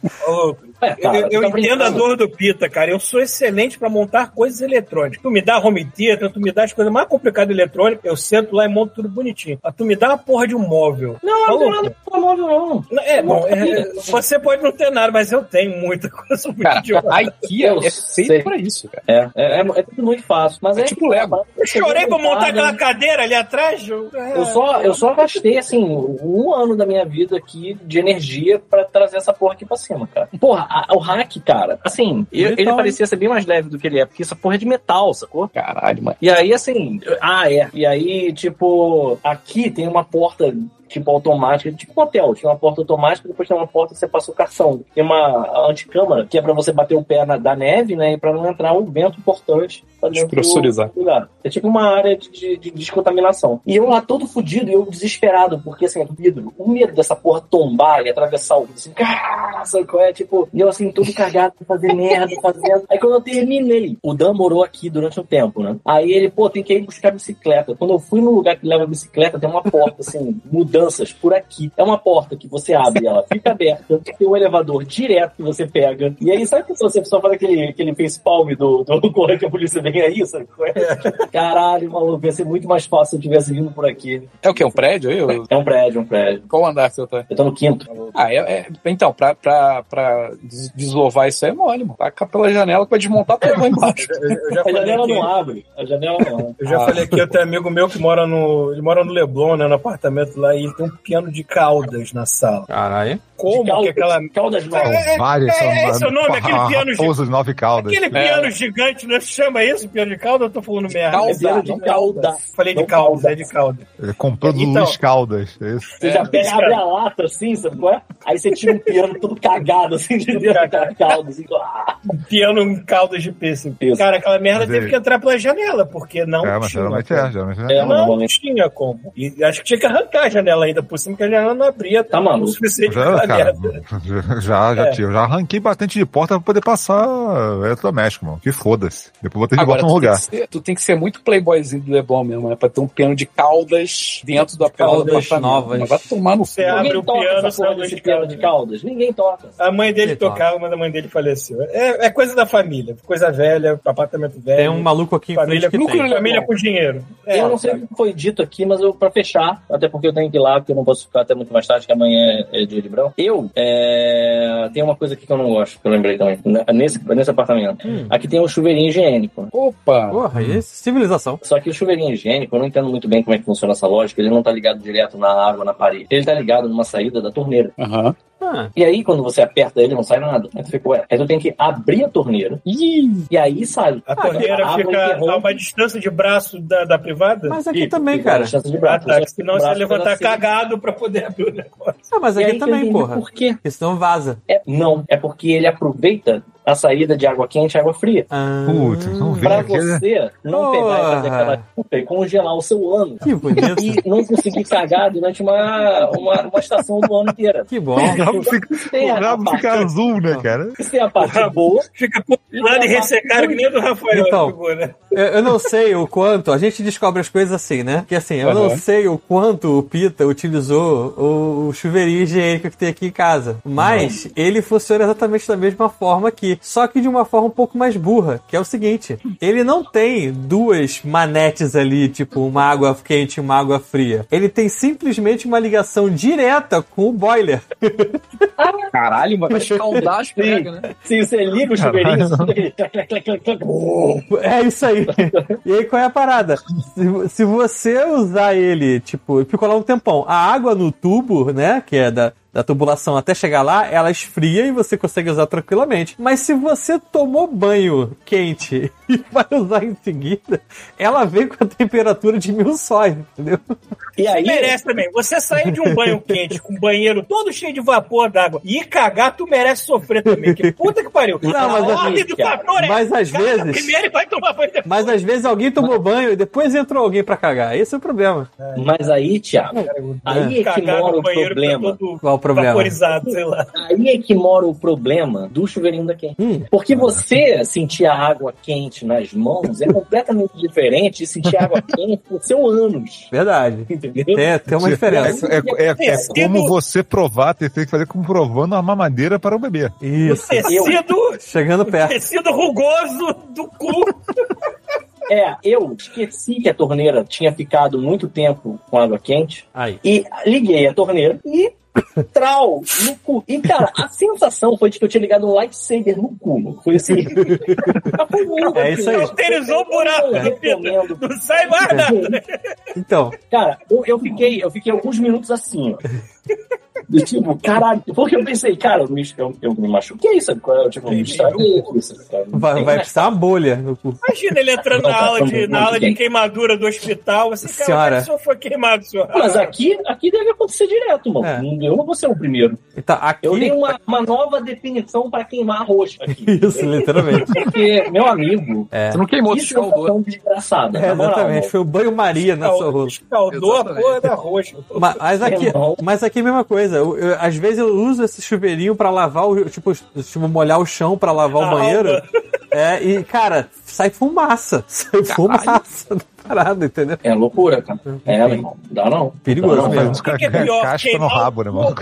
Eu entendo a dor do Pita, cara. Eu sou excelente pra montar coisas eletrônicas. Tu me dá home theater, tu me dá as coisas mais complicadas eletrônicas, eu sento lá e monto tudo bonitinho. Mas tu me dá uma porra de um móvel. Não tem nada com móvel, não. Você pode não ter nada, mas eu tenho muita coisa muito idiota. A IKEA é feito pra isso, cara. É tudo muito fácil. Mas tipo Lego. Eu chorei pra montar aquela cadeira ali atrás. Eu só gastei, assim, 1 ano da minha vida aqui de energia pra trazer essa porra aqui pra cima, cara. Porra, o hack, cara, assim, ele parecia ser bem mais leve do que ele é, porque essa porra é de metal, sacou? Caralho, mano. E aí, assim, e aí, tipo, aqui tem uma porta tipo automática, tipo um hotel, tinha uma porta automática, depois tem uma porta que você passa o cartão. Tem uma anticâmara, que é pra você bater o pé da neve, né, e pra não entrar um vento importante pra dentro do lugar. É tipo uma área de descontaminação. E eu lá todo fudido, e eu desesperado, porque assim, vidro, o medo dessa porra tombar e atravessar o vidro, assim, cara, sabe qual é? Tipo, e eu assim, todo cagado pra fazer merda, fazendo. Aí quando eu terminei, o Dan morou aqui durante um tempo, né? Aí ele, tem que ir buscar bicicleta. Quando eu fui no lugar que leva a bicicleta, tem uma porta, assim, mudanças por aqui. É uma porta que você abre, ela fica aberta, tem um elevador direto que você pega. E aí, sabe que você só faz aquele facepalm do correio que a polícia vem aí, sabe? Caralho, maluco, ia ser muito mais fácil se eu tivesse vindo por aqui. É o quê? Um prédio aí? É um prédio. Qual andar você tá? Eu tô no 5º. Então, pra desovar isso aí é mole, mano. Taca pela janela que vai desmontar tudo lá embaixo. A janela não abre. Eu já falei aqui, eu tenho um amigo meu que ele mora no Leblon, né, no apartamento lá, e ele tem um piano de caudas na sala. Caralho. como, que é aquela... Caudas novas. Várias são. Esse é o nome daquele piano Raposa de 9 caudas. Aquele piano gigante, não se chama isso? Piano de cauda? Eu tô falando merda. Piano de cauda. Falei de cauda, é de cauda. Ele comprou do Luiz Caldas, é isso? Você já pega, abre a lata assim, sabe qual é? Aí você tira um piano todo cagado, assim, de dentro da calda, assim. Um piano em caldas de pêssego. Cara, aquela merda teve que entrar pela janela, porque não tinha. Mas geralmente Não tinha como. E acho que tinha que arrancar a janela ainda por cima, que a janela não abria. Tá maluco. O suficiente pra merda. Eu já arranquei batente de porta pra poder passar eletrodoméstico, mano. Que foda-se. Depois botei de volta no lugar. Tu tem que ser muito playboyzinho do Leblon mesmo, né? Pra ter um piano de caudas dentro da porta do apartamento. Novas. Mas vai tomar no Você abre o piano, você abre esse piano de caudas. Ninguém toca. A mãe dele tocava, mas a mãe dele faleceu. É coisa da família. Coisa velha, apartamento velho. Tem um maluco aqui em família, frente que tem. Família com dinheiro. Eu não sei o que foi dito aqui, mas pra fechar, até porque eu tenho que ir lá, porque eu não posso ficar até muito mais tarde, que amanhã é dia de Brão. Tem uma coisa aqui que eu não gosto, que eu lembrei também. Nesse apartamento. Aqui tem um chuveirinho higiênico. Opa! Porra, isso é civilização. Só que o chuveirinho higiênico, eu não entendo muito bem como é que funciona essa lógica. Ele não tá ligado direto na água, na parede. Ele tá ligado numa saída da torneira. Aham. E aí, quando você aperta ele, não sai nada. Aí tu fica, ué. Aí tu tem que abrir a torneira. E aí sai. A torneira fica a uma distância de braço da privada? Mas aqui também, cara. De braço, senão você vai levantar cagado pra poder abrir o negócio. Mas aqui também, porra. Por quê? Porque senão vaza. Não, é porque ele aproveita a saída de água quente e água fria. Putz, não vem pra aqui, você não pegar e fazer aquela culpa e congelar o seu ano. Que bonito. E não conseguir cagar durante uma estação do ano inteira. Que bom. O rabo fica azul, né, cara? Isso tem a parte boa. Fica pulando e ressecado que nem do Rafael. Então, ficou, né? eu não sei o quanto, a gente descobre as coisas assim, né? Que assim, eu não sei o quanto o Pita utilizou o chuveirinho higiênico que tem aqui em casa. Mas ele funciona exatamente da mesma forma aqui. Só que de uma forma um pouco mais burra, que é o seguinte: ele não tem duas manetes ali, tipo uma água quente e uma água fria. Ele tem simplesmente uma ligação direta com o boiler. Caralho, mas escaldar pega, né? Sim, você liga o chuveirinho, é isso aí. E aí qual é a parada? Se você usar ele, tipo, ficou lá um tempão, a água no tubo, né, que é da tubulação até chegar lá, ela esfria e você consegue usar tranquilamente. Mas se você tomou banho quente e vai usar em seguida, ela vem com a temperatura de 1000 sóis, entendeu? E aí... merece também. Você sair de um banho quente com um banheiro todo cheio de vapor d'água e cagar, tu merece sofrer também. Que puta que pariu. Não, mas, a ordem do fator mas às vezes... primeiro e vai tomar banho depois. Mas às vezes alguém tomou banho e depois entrou alguém pra cagar. Esse é o problema. Mas aí, Thiago, aí é que mora o problema. Qual o problema? Vaporizado, sei lá. Aí é que mora o problema do chuveirinho da quente. Porque você sentir a água quente nas mãos é completamente diferente de sentir água quente no seu ânus. Verdade. Entendeu? Tem uma diferença. É como você provar, tem que fazer como provando uma mamadeira para o bebê. Isso. Tecido, chegando perto. Tecido rugoso do cu. Eu esqueci que a torneira tinha ficado muito tempo com água quente. Aí. E liguei a torneira e trau no cu. E, cara, a sensação foi de que eu tinha ligado um lightsaber no cu. Foi assim. É isso aí. Autorizou o buraco. Não sai mais nada. Então. Cara, eu fiquei alguns minutos assim, ó. Tipo, caralho, porque eu pensei, cara, eu me machuquei, sabe? Tipo, me estraguei aqui, sabe? Vai precisar uma bolha no cu. Imagina ele entrando na aula de queimadura do hospital, assim, cara, senhora, o senhor foi queimado, senhor. Mas aqui deve acontecer direto, mano. Eu não vou ser o primeiro. Então, aqui... Eu dei uma nova definição pra queimar arroz aqui. Isso, literalmente. Porque, meu amigo, você não queimou, você escaldou. Desgraçada. Exatamente, foi o banho-maria na sua rola. Escaldou a porra da arroz. Mas aqui é a mesma coisa. Às vezes eu uso esse chuveirinho pra lavar, tipo molhar o chão pra lavar o banheiro. E, cara, sai fumaça. Sai fumaça parada, entendeu? É loucura, cara. Meu irmão. Dá não. Perigoso mesmo. O que é pior? Casca no rabo, né, mano?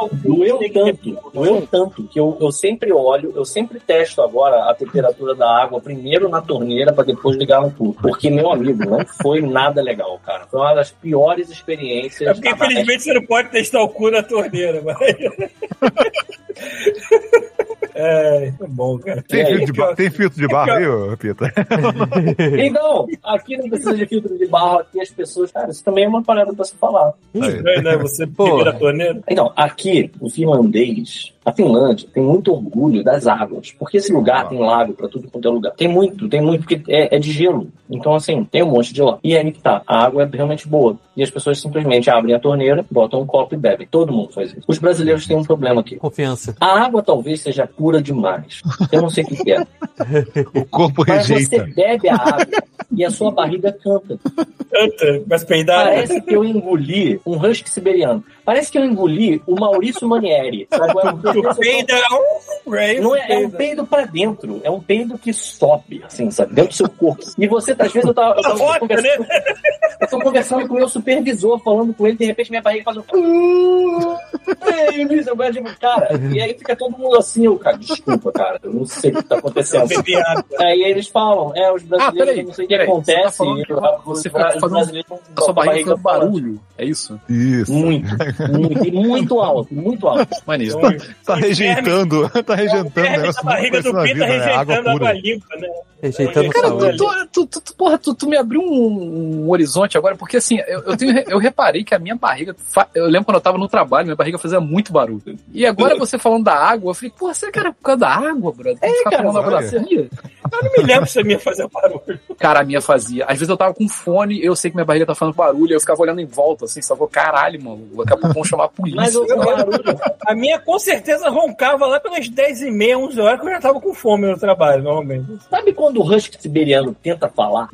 Doeu tanto que eu sempre olho, eu sempre testo agora a temperatura da água primeiro na torneira pra depois ligar no tubo. Porque, meu amigo, não foi nada legal, cara. Foi uma das piores experiências. É porque, infelizmente, você não pode testar o cu na torneira, mas... É bom, cara. Tem filtro de barro aí, ô Pita? Então, aqui não precisa de filtro de barro, aqui as pessoas... Cara, isso também é uma parada pra se falar. Estranho, né? Você vira torneira. Então, aqui, o finlandês... A Finlândia tem muito orgulho das águas, porque esse lugar tem lago pra tudo quanto é lugar. Tem muito, porque é de gelo. Então, assim, tem um monte de lá. E aí que tá, a água é realmente boa. E as pessoas simplesmente abrem a torneira, botam um copo e bebem. Todo mundo faz isso. Os brasileiros têm um problema aqui. Confiança. A água talvez seja pura demais. Eu não sei o que é. O corpo rejeita. Mas você bebe a água e a sua barriga canta. Mas peidar. Parece que eu engoli um husky siberiano. Parece que eu engoli o Maurício Manieri. Não é um peido pra dentro. É um peido que sobe, assim, sabe? Dentro do seu corpo. E você, às vezes, eu tô conversando com o meu supervisor, falando com ele, de repente minha barriga faz um... Cara, e aí fica todo mundo assim, cara, desculpa, cara, eu não sei o que tá acontecendo. Aí eles falam, os brasileiros, eu não sei o que acontece. Você tá fazendo a sua barriga fazendo barulho, é isso? Isso. Muito alto. Maneiro. Tá rejeitando o negócio. A barriga do Pita rejeitando água limpa, né? Rejeitando cara, saúde. tu me abriu um horizonte agora, porque assim, eu reparei que a minha barriga, eu lembro quando eu tava no trabalho, minha barriga fazia muito barulho. E agora você falando da água, eu falei, porra, será que era por causa da água, brother? Cara, eu não me lembro se a minha fazia barulho. Cara, a minha fazia. Às vezes eu tava com fone, eu sei que minha barriga tá fazendo barulho, eu ficava olhando em volta, assim, só vou, caralho, mano, daqui a pouco vão chamar a polícia. Mas a minha com certeza roncava lá pelas 10h30, 11 horas, que eu já tava com fome no trabalho, normalmente. Sabe quando o husky siberiano tenta falar?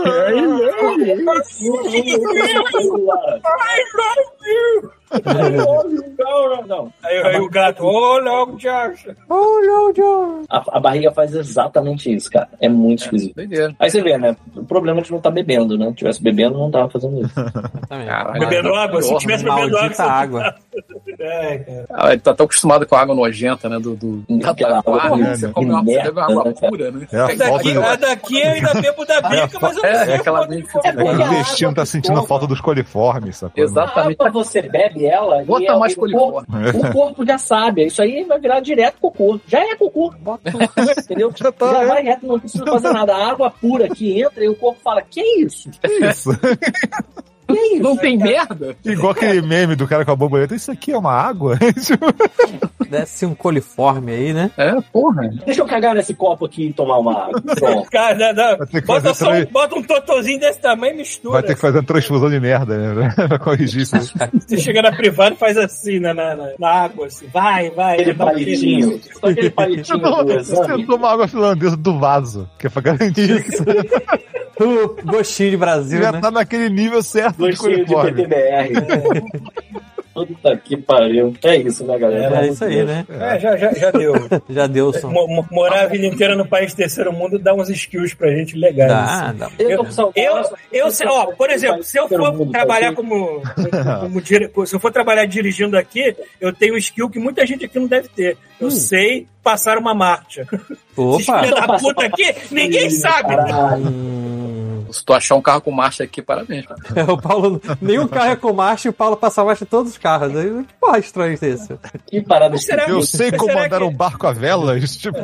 Não. Aí o gato, não, Josh. A barriga faz exatamente isso, cara. É muito esquisito. Aí você vê, né? O problema é de não estar bebendo, né? Se tivesse bebendo, não tava fazendo isso. Bebendo água? Se tivesse bebendo água. Ele tá tão acostumado com a água nojenta, né? Você come uma água pura, né? Daqui eu ainda bebo da bica, mas eu não sei. Aquela o intestino tá sentindo a falta dos coliformes, sabe? Exatamente. Você bebe ela bota mais coliforme. O corpo já sabe. Isso aí vai virar direto cocô. Já é cocô. Entendeu? Já vai reto, não precisa fazer nada. A água pura que entra e o corpo fala, que é isso? Não tem merda? Igual aquele meme do cara com a borboleta. Isso aqui é uma água? Desce um coliforme aí, né? Porra. Deixa eu cagar nesse copo aqui e tomar uma água. Cara, bota um totozinho desse tamanho e mistura. Vai ter que fazer uma transfusão de merda, né? Pra corrigir isso. Você chega na privada e faz assim, na água, assim. Vai. Aquele palitinho. Só aquele palitinho do exame. Você toma água finlandesa do vaso, que é pra garantir que o gostinho de Brasil, já né? Tá naquele nível certo. Gostinho de PTBR. Puta que pariu. É isso, né, galera? É isso aí, né? Já deu. Já deu o som. Morar a vida inteira no país terceiro mundo dá uns skills pra gente legais. Dá. Por exemplo, se eu for trabalhar se eu for trabalhar dirigindo aqui, eu tenho um skill que muita gente aqui não deve ter. Eu sei passar uma marcha. Opa! Filha da puta aqui, ninguém sabe. Se tu achar um carro com marcha aqui, parabéns. O Paulo, nenhum carro é com marcha e o Paulo passa marcha em todos os carros. Que porra estranho é esse? Que parada. Eu sei comandar um barco a velas. Tipo...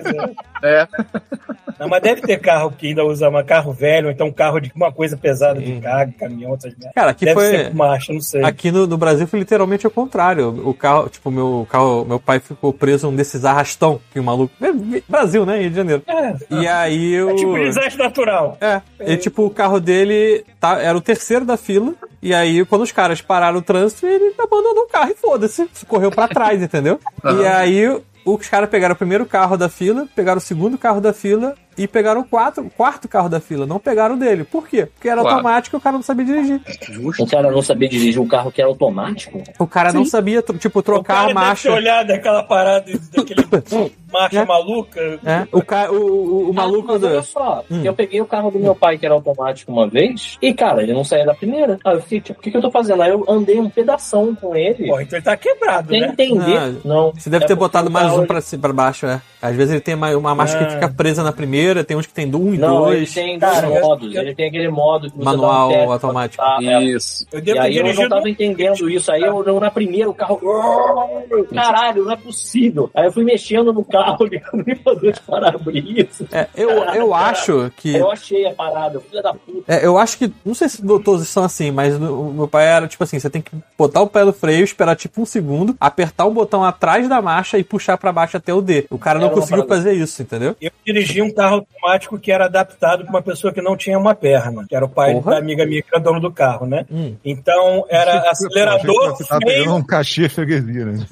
Não, mas deve ter carro que ainda usa carro velho, ou então um carro de uma coisa pesada de carga, caminhão, essas merdas. Cara, aqui deve ser com marcha, não sei. Aqui no Brasil foi literalmente o contrário. O carro, tipo, meu pai ficou preso num desses arrastão que o maluco. Brasil, né? Rio de Janeiro. E aí É tipo um desastre natural. Tipo, o carro dele era o terceiro da fila. E aí, quando os caras pararam o trânsito, ele abandonou o carro e foda-se. Correu pra trás, entendeu? E aí, os caras pegaram o primeiro carro da fila, pegaram o segundo carro da fila e pegaram o quarto carro da fila. Não pegaram o dele. Por quê? Porque era automático e o cara não sabia dirigir. O cara não sabia dirigir um carro que era automático? O cara não sabia, tipo, trocar a marcha. Deve ter olhado aquela parada daquele marcha maluca. O maluco... Mas olha só, eu peguei o carro do meu pai que era automático uma vez e, cara, ele não saía da primeira. Aí eu fiquei, tipo, o que eu tô fazendo? Aí eu andei um pedação com ele. Pô, então ele tá quebrado, sem entender. Não. Você deve ter botado mais um pra baixo, Às vezes ele tem uma marcha que fica presa na primeira, tem uns que tem 1 e 2. Ele tem dois modos. Ele tem aquele modo que você manual dá um automático. Isso. E aí eu não tava entendendo isso. Aí eu na primeira, o carro... Caralho, não é possível. Aí eu fui mexendo no carro. carro ligando o limpador de para-brisa. Eu acho que... Eu achei a parada, filha da puta. Eu acho que... Não sei se todos são assim, mas o meu pai era tipo assim, você tem que botar o pé no freio, esperar tipo 1 segundo, apertar o botão atrás da marcha e puxar pra baixo até o D. O cara não conseguiu fazer isso, entendeu? Eu dirigi um carro automático que era adaptado pra uma pessoa que não tinha uma perna, que era o pai da amiga minha que era dono do carro, né? Então, era acelerador, freio... um cachê freguesia, né?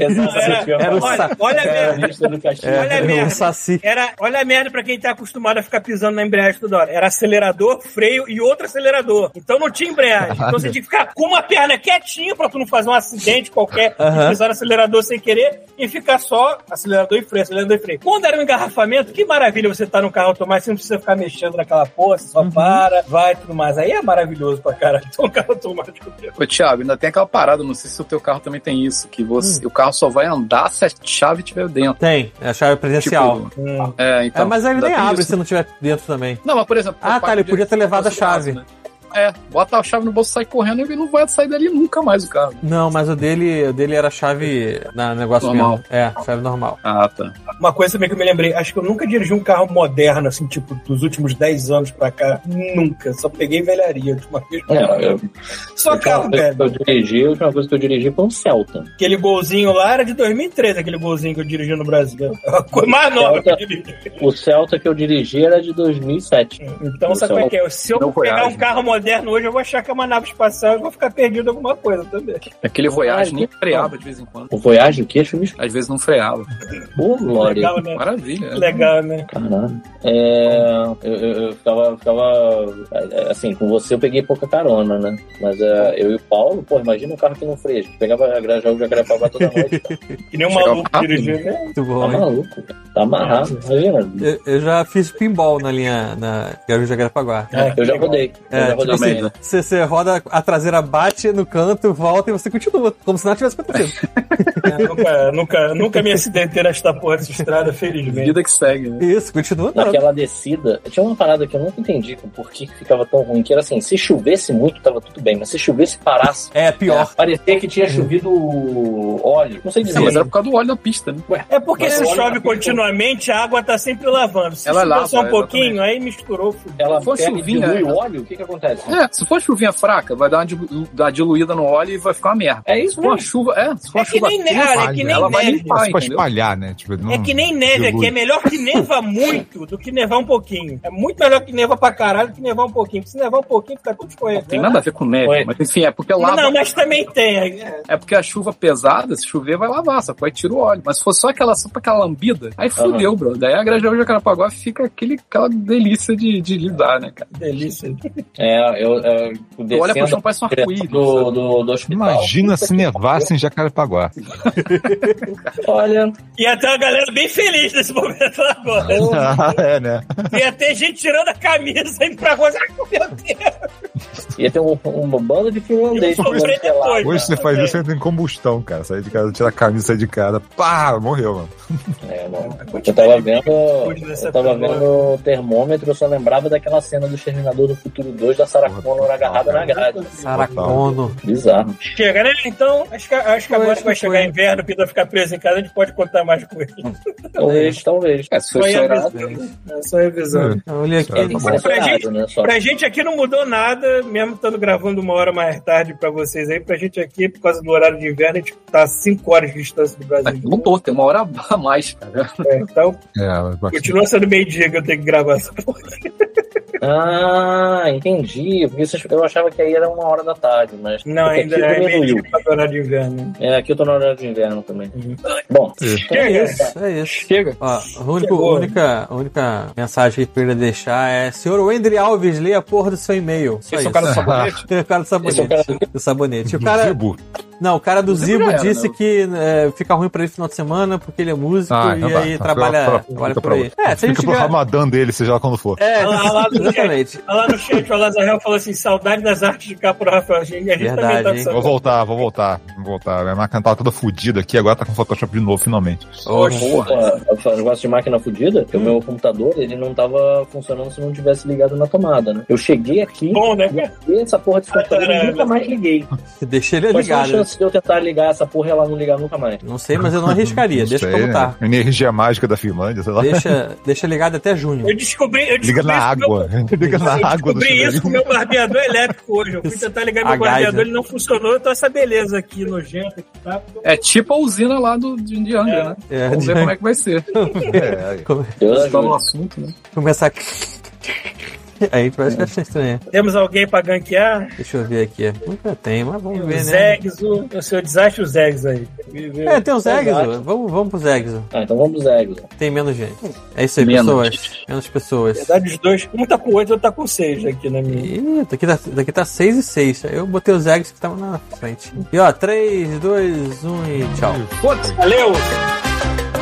Olha a merda pra quem tá acostumado a ficar pisando na embreagem toda hora. Era acelerador, freio e outro acelerador. Então não tinha embreagem. Então você tinha que ficar com uma perna quietinha pra tu não fazer um acidente qualquer e pisar no acelerador sem querer e ficar só acelerador e freio, acelerador e freio. Quando era um engarrafamento, que maravilha você tá no carro automático, você não precisa ficar mexendo naquela porra, você só para, vai e tudo mais. Aí é maravilhoso pra caralho. Então o carro automático. Ô, Thiago, ainda tem aquela parada, não sei se o teu carro também tem isso, que o carro só vai andar se a chave estiver dentro. Tem, a chave presencial. Tipo, então. Mas ele nem abre se não tiver dentro também. Não, mas por exemplo... ele podia ter levado a chave. Né? Bota a chave no bolso, sai correndo e ele não vai sair dali nunca mais o carro. Não, mas o dele era chave negócio normal. Mesmo. Chave normal. Ah, tá. Uma coisa também que eu me lembrei, acho que eu nunca dirigi um carro moderno, assim, tipo, dos últimos 10 anos pra cá. Nunca. Só peguei velharia de uma vez. Só carro velho. A última coisa que eu dirigi foi um Celta. Aquele golzinho lá era de 2013, aquele golzinho que eu dirigi no Brasil. A coisa mais nova que eu dirigi. O Celta que eu dirigi era de 2007. Então, sabe como é que é? Se eu pegar um carro moderno hoje, eu vou achar que é uma nave espacial e vou ficar perdido em alguma coisa também. Aquele Voyage nem freava de vez em quando. O Voyage o quê? Às vezes não freava. Legal, né? Maravilha. Legal, né? Caralho. Eu ficava assim, com você eu peguei pouca carona, né? Mas eu e o Paulo, imagina um carro que não freia. A gente pegava a Grajaú de Jacarepaguá toda noite. Que nem um maluco dirigindo, né? Muito bom, tá maluco, cara. Tá amarrado, imagina. Eu já fiz pinball na linha na Grajaú de Jacarepaguá. Eu já rodei. Tipo assim, você roda, a traseira bate no canto, volta e você continua, como se nada tivesse acontecido. Nunca me acidentei nesta porra dessa estrada, felizmente. Vida que segue, né? Isso, continua. Naquela descida, tinha uma parada que eu nunca entendi por que ficava tão ruim, que era assim, se chovesse muito, tava tudo bem, mas se chovesse parasse... pior. Parecia que tinha chovido óleo. Não sei dizer. Mas era por causa do óleo da pista, né? É porque se chove continuamente, a água tá sempre lavando. Se ela só um pouquinho, aí misturou. Ela dilui o óleo, o que acontece? Se for chuvinha fraca, vai dar uma diluída no óleo e vai ficar uma merda. É isso mesmo. Se for chuva que nem neve, ela vai limpar, pra espalhar, né? Tipo, é que nem neve aqui, é melhor que neva muito do que nevar um pouquinho. É muito melhor que neva pra caralho do que nevar um pouquinho. Porque se nevar um pouquinho, fica tudo escorrendo. Tem nada a ver com neve, mas enfim, é porque lava. Não, mas também tem. É porque a chuva pesada, se chover, vai lavar, só que vai tirar o óleo. Mas se for só pra aquela lambida, aí fudeu, bro. Daí a Grajaú de Jacarepaguá fica aquela delícia de lidar, né, cara? Delícia. Tu olha pro chão, parece um arco-íris. Do hospital. Imagina se nevasse em Jacarepaguá. Olha. Ia ter uma galera bem feliz nesse momento lá agora. Né? Ia ter gente tirando a camisa indo pra rua. Meu Deus. Ia ter uma banda de finlandês. Hoje você faz isso, você entra em combustão, cara. Sair de casa, tira a camisa, sair de casa. Pá, morreu, mano. Mano. Eu tava vendo o termômetro, eu só lembrava daquela cena do Exterminador do Futuro 2 da Sarah Connor agarrada na grade. Sarah Connor. Bizarro. Chega, né? Então, acho que agora que vai chegar inverno, o Peter ficar preso em casa, a gente pode contar mais com ele. Talvez. Se foi chorado. Só revisando. Olha aqui. Pra gente aqui não mudou nada, mesmo estando gravando 1 hora mais tarde pra vocês aí. Pra gente aqui, por causa do horário de inverno, a gente tá a 5 horas de distância do Brasil. Mudou, tem 1 hora a mais, cara. Então, continua sendo meio-dia que eu tenho que gravar essa porra. Entendi. Porque eu achava que aí era 1 hora da tarde, mas... Não, ainda é meio-dia pra horário de inverno. Aqui eu tô no horário de inverno também. Bom, é isso. Chega. Ó, a única mensagem que eu queria deixar é: Senhor Wendry Alves, leia a porra do seu e-mail. Esse é o cara do sabonete? O cara do sabonete. Do sabonete. O cara... Não, o cara do Zibo disse que fica ruim pra ele no final de semana porque ele é músico e aí trabalha por aí. Fica pro Ramadã dele, seja lá quando for. Exatamente. Lá no chat, o Lazarel falou assim: saudade das artes de cá pro Rafael. Verdade, Vou voltar. Minha máquina tava toda fodida aqui, agora tá com Photoshop de novo, finalmente. O negócio de máquina fodida, o meu computador, ele não tava funcionando se não tivesse ligado na tomada, né? Eu cheguei aqui, bom, né? Essa porra desse computador eu nunca mais liguei. Deixa ele ligado. chances de eu tentar ligar essa porra e ela não ligar nunca mais? Não sei, mas eu não arriscaria. Deixa como tá. Energia mágica da Finlândia, sei lá. Deixa ligado até junho. Eu descobri Liga na água. Liga na água do descobri isso com o meu barbeador elétrico hoje. Eu fui tentar ligar meu barbeador, ele não funcionou. Então essa beleza aqui, nojenta. Tá? É tipo a usina lá de Angra, né? Vamos ver como é que vai ser. Tá no assunto, né? Começar... Aí parece que achei estranho. Temos alguém pra gankear? Deixa eu ver aqui. Nunca tem, mas vamos ver, né? Zegzo, o seu desastre, o Zegzo aí. Tem o Zegzo. Vamos pro Zegzo. Então vamos pro Zegzo. Tem menos gente. É isso aí, pessoas. Menos pessoas. Na verdade, os dois, um tá com 8 e outro tá com 6 aqui na minha. Ih, daqui tá 6 e 6. Eu botei o Zegzo que tava na frente. E ó, 3, 2, 1 e tchau. Valeu!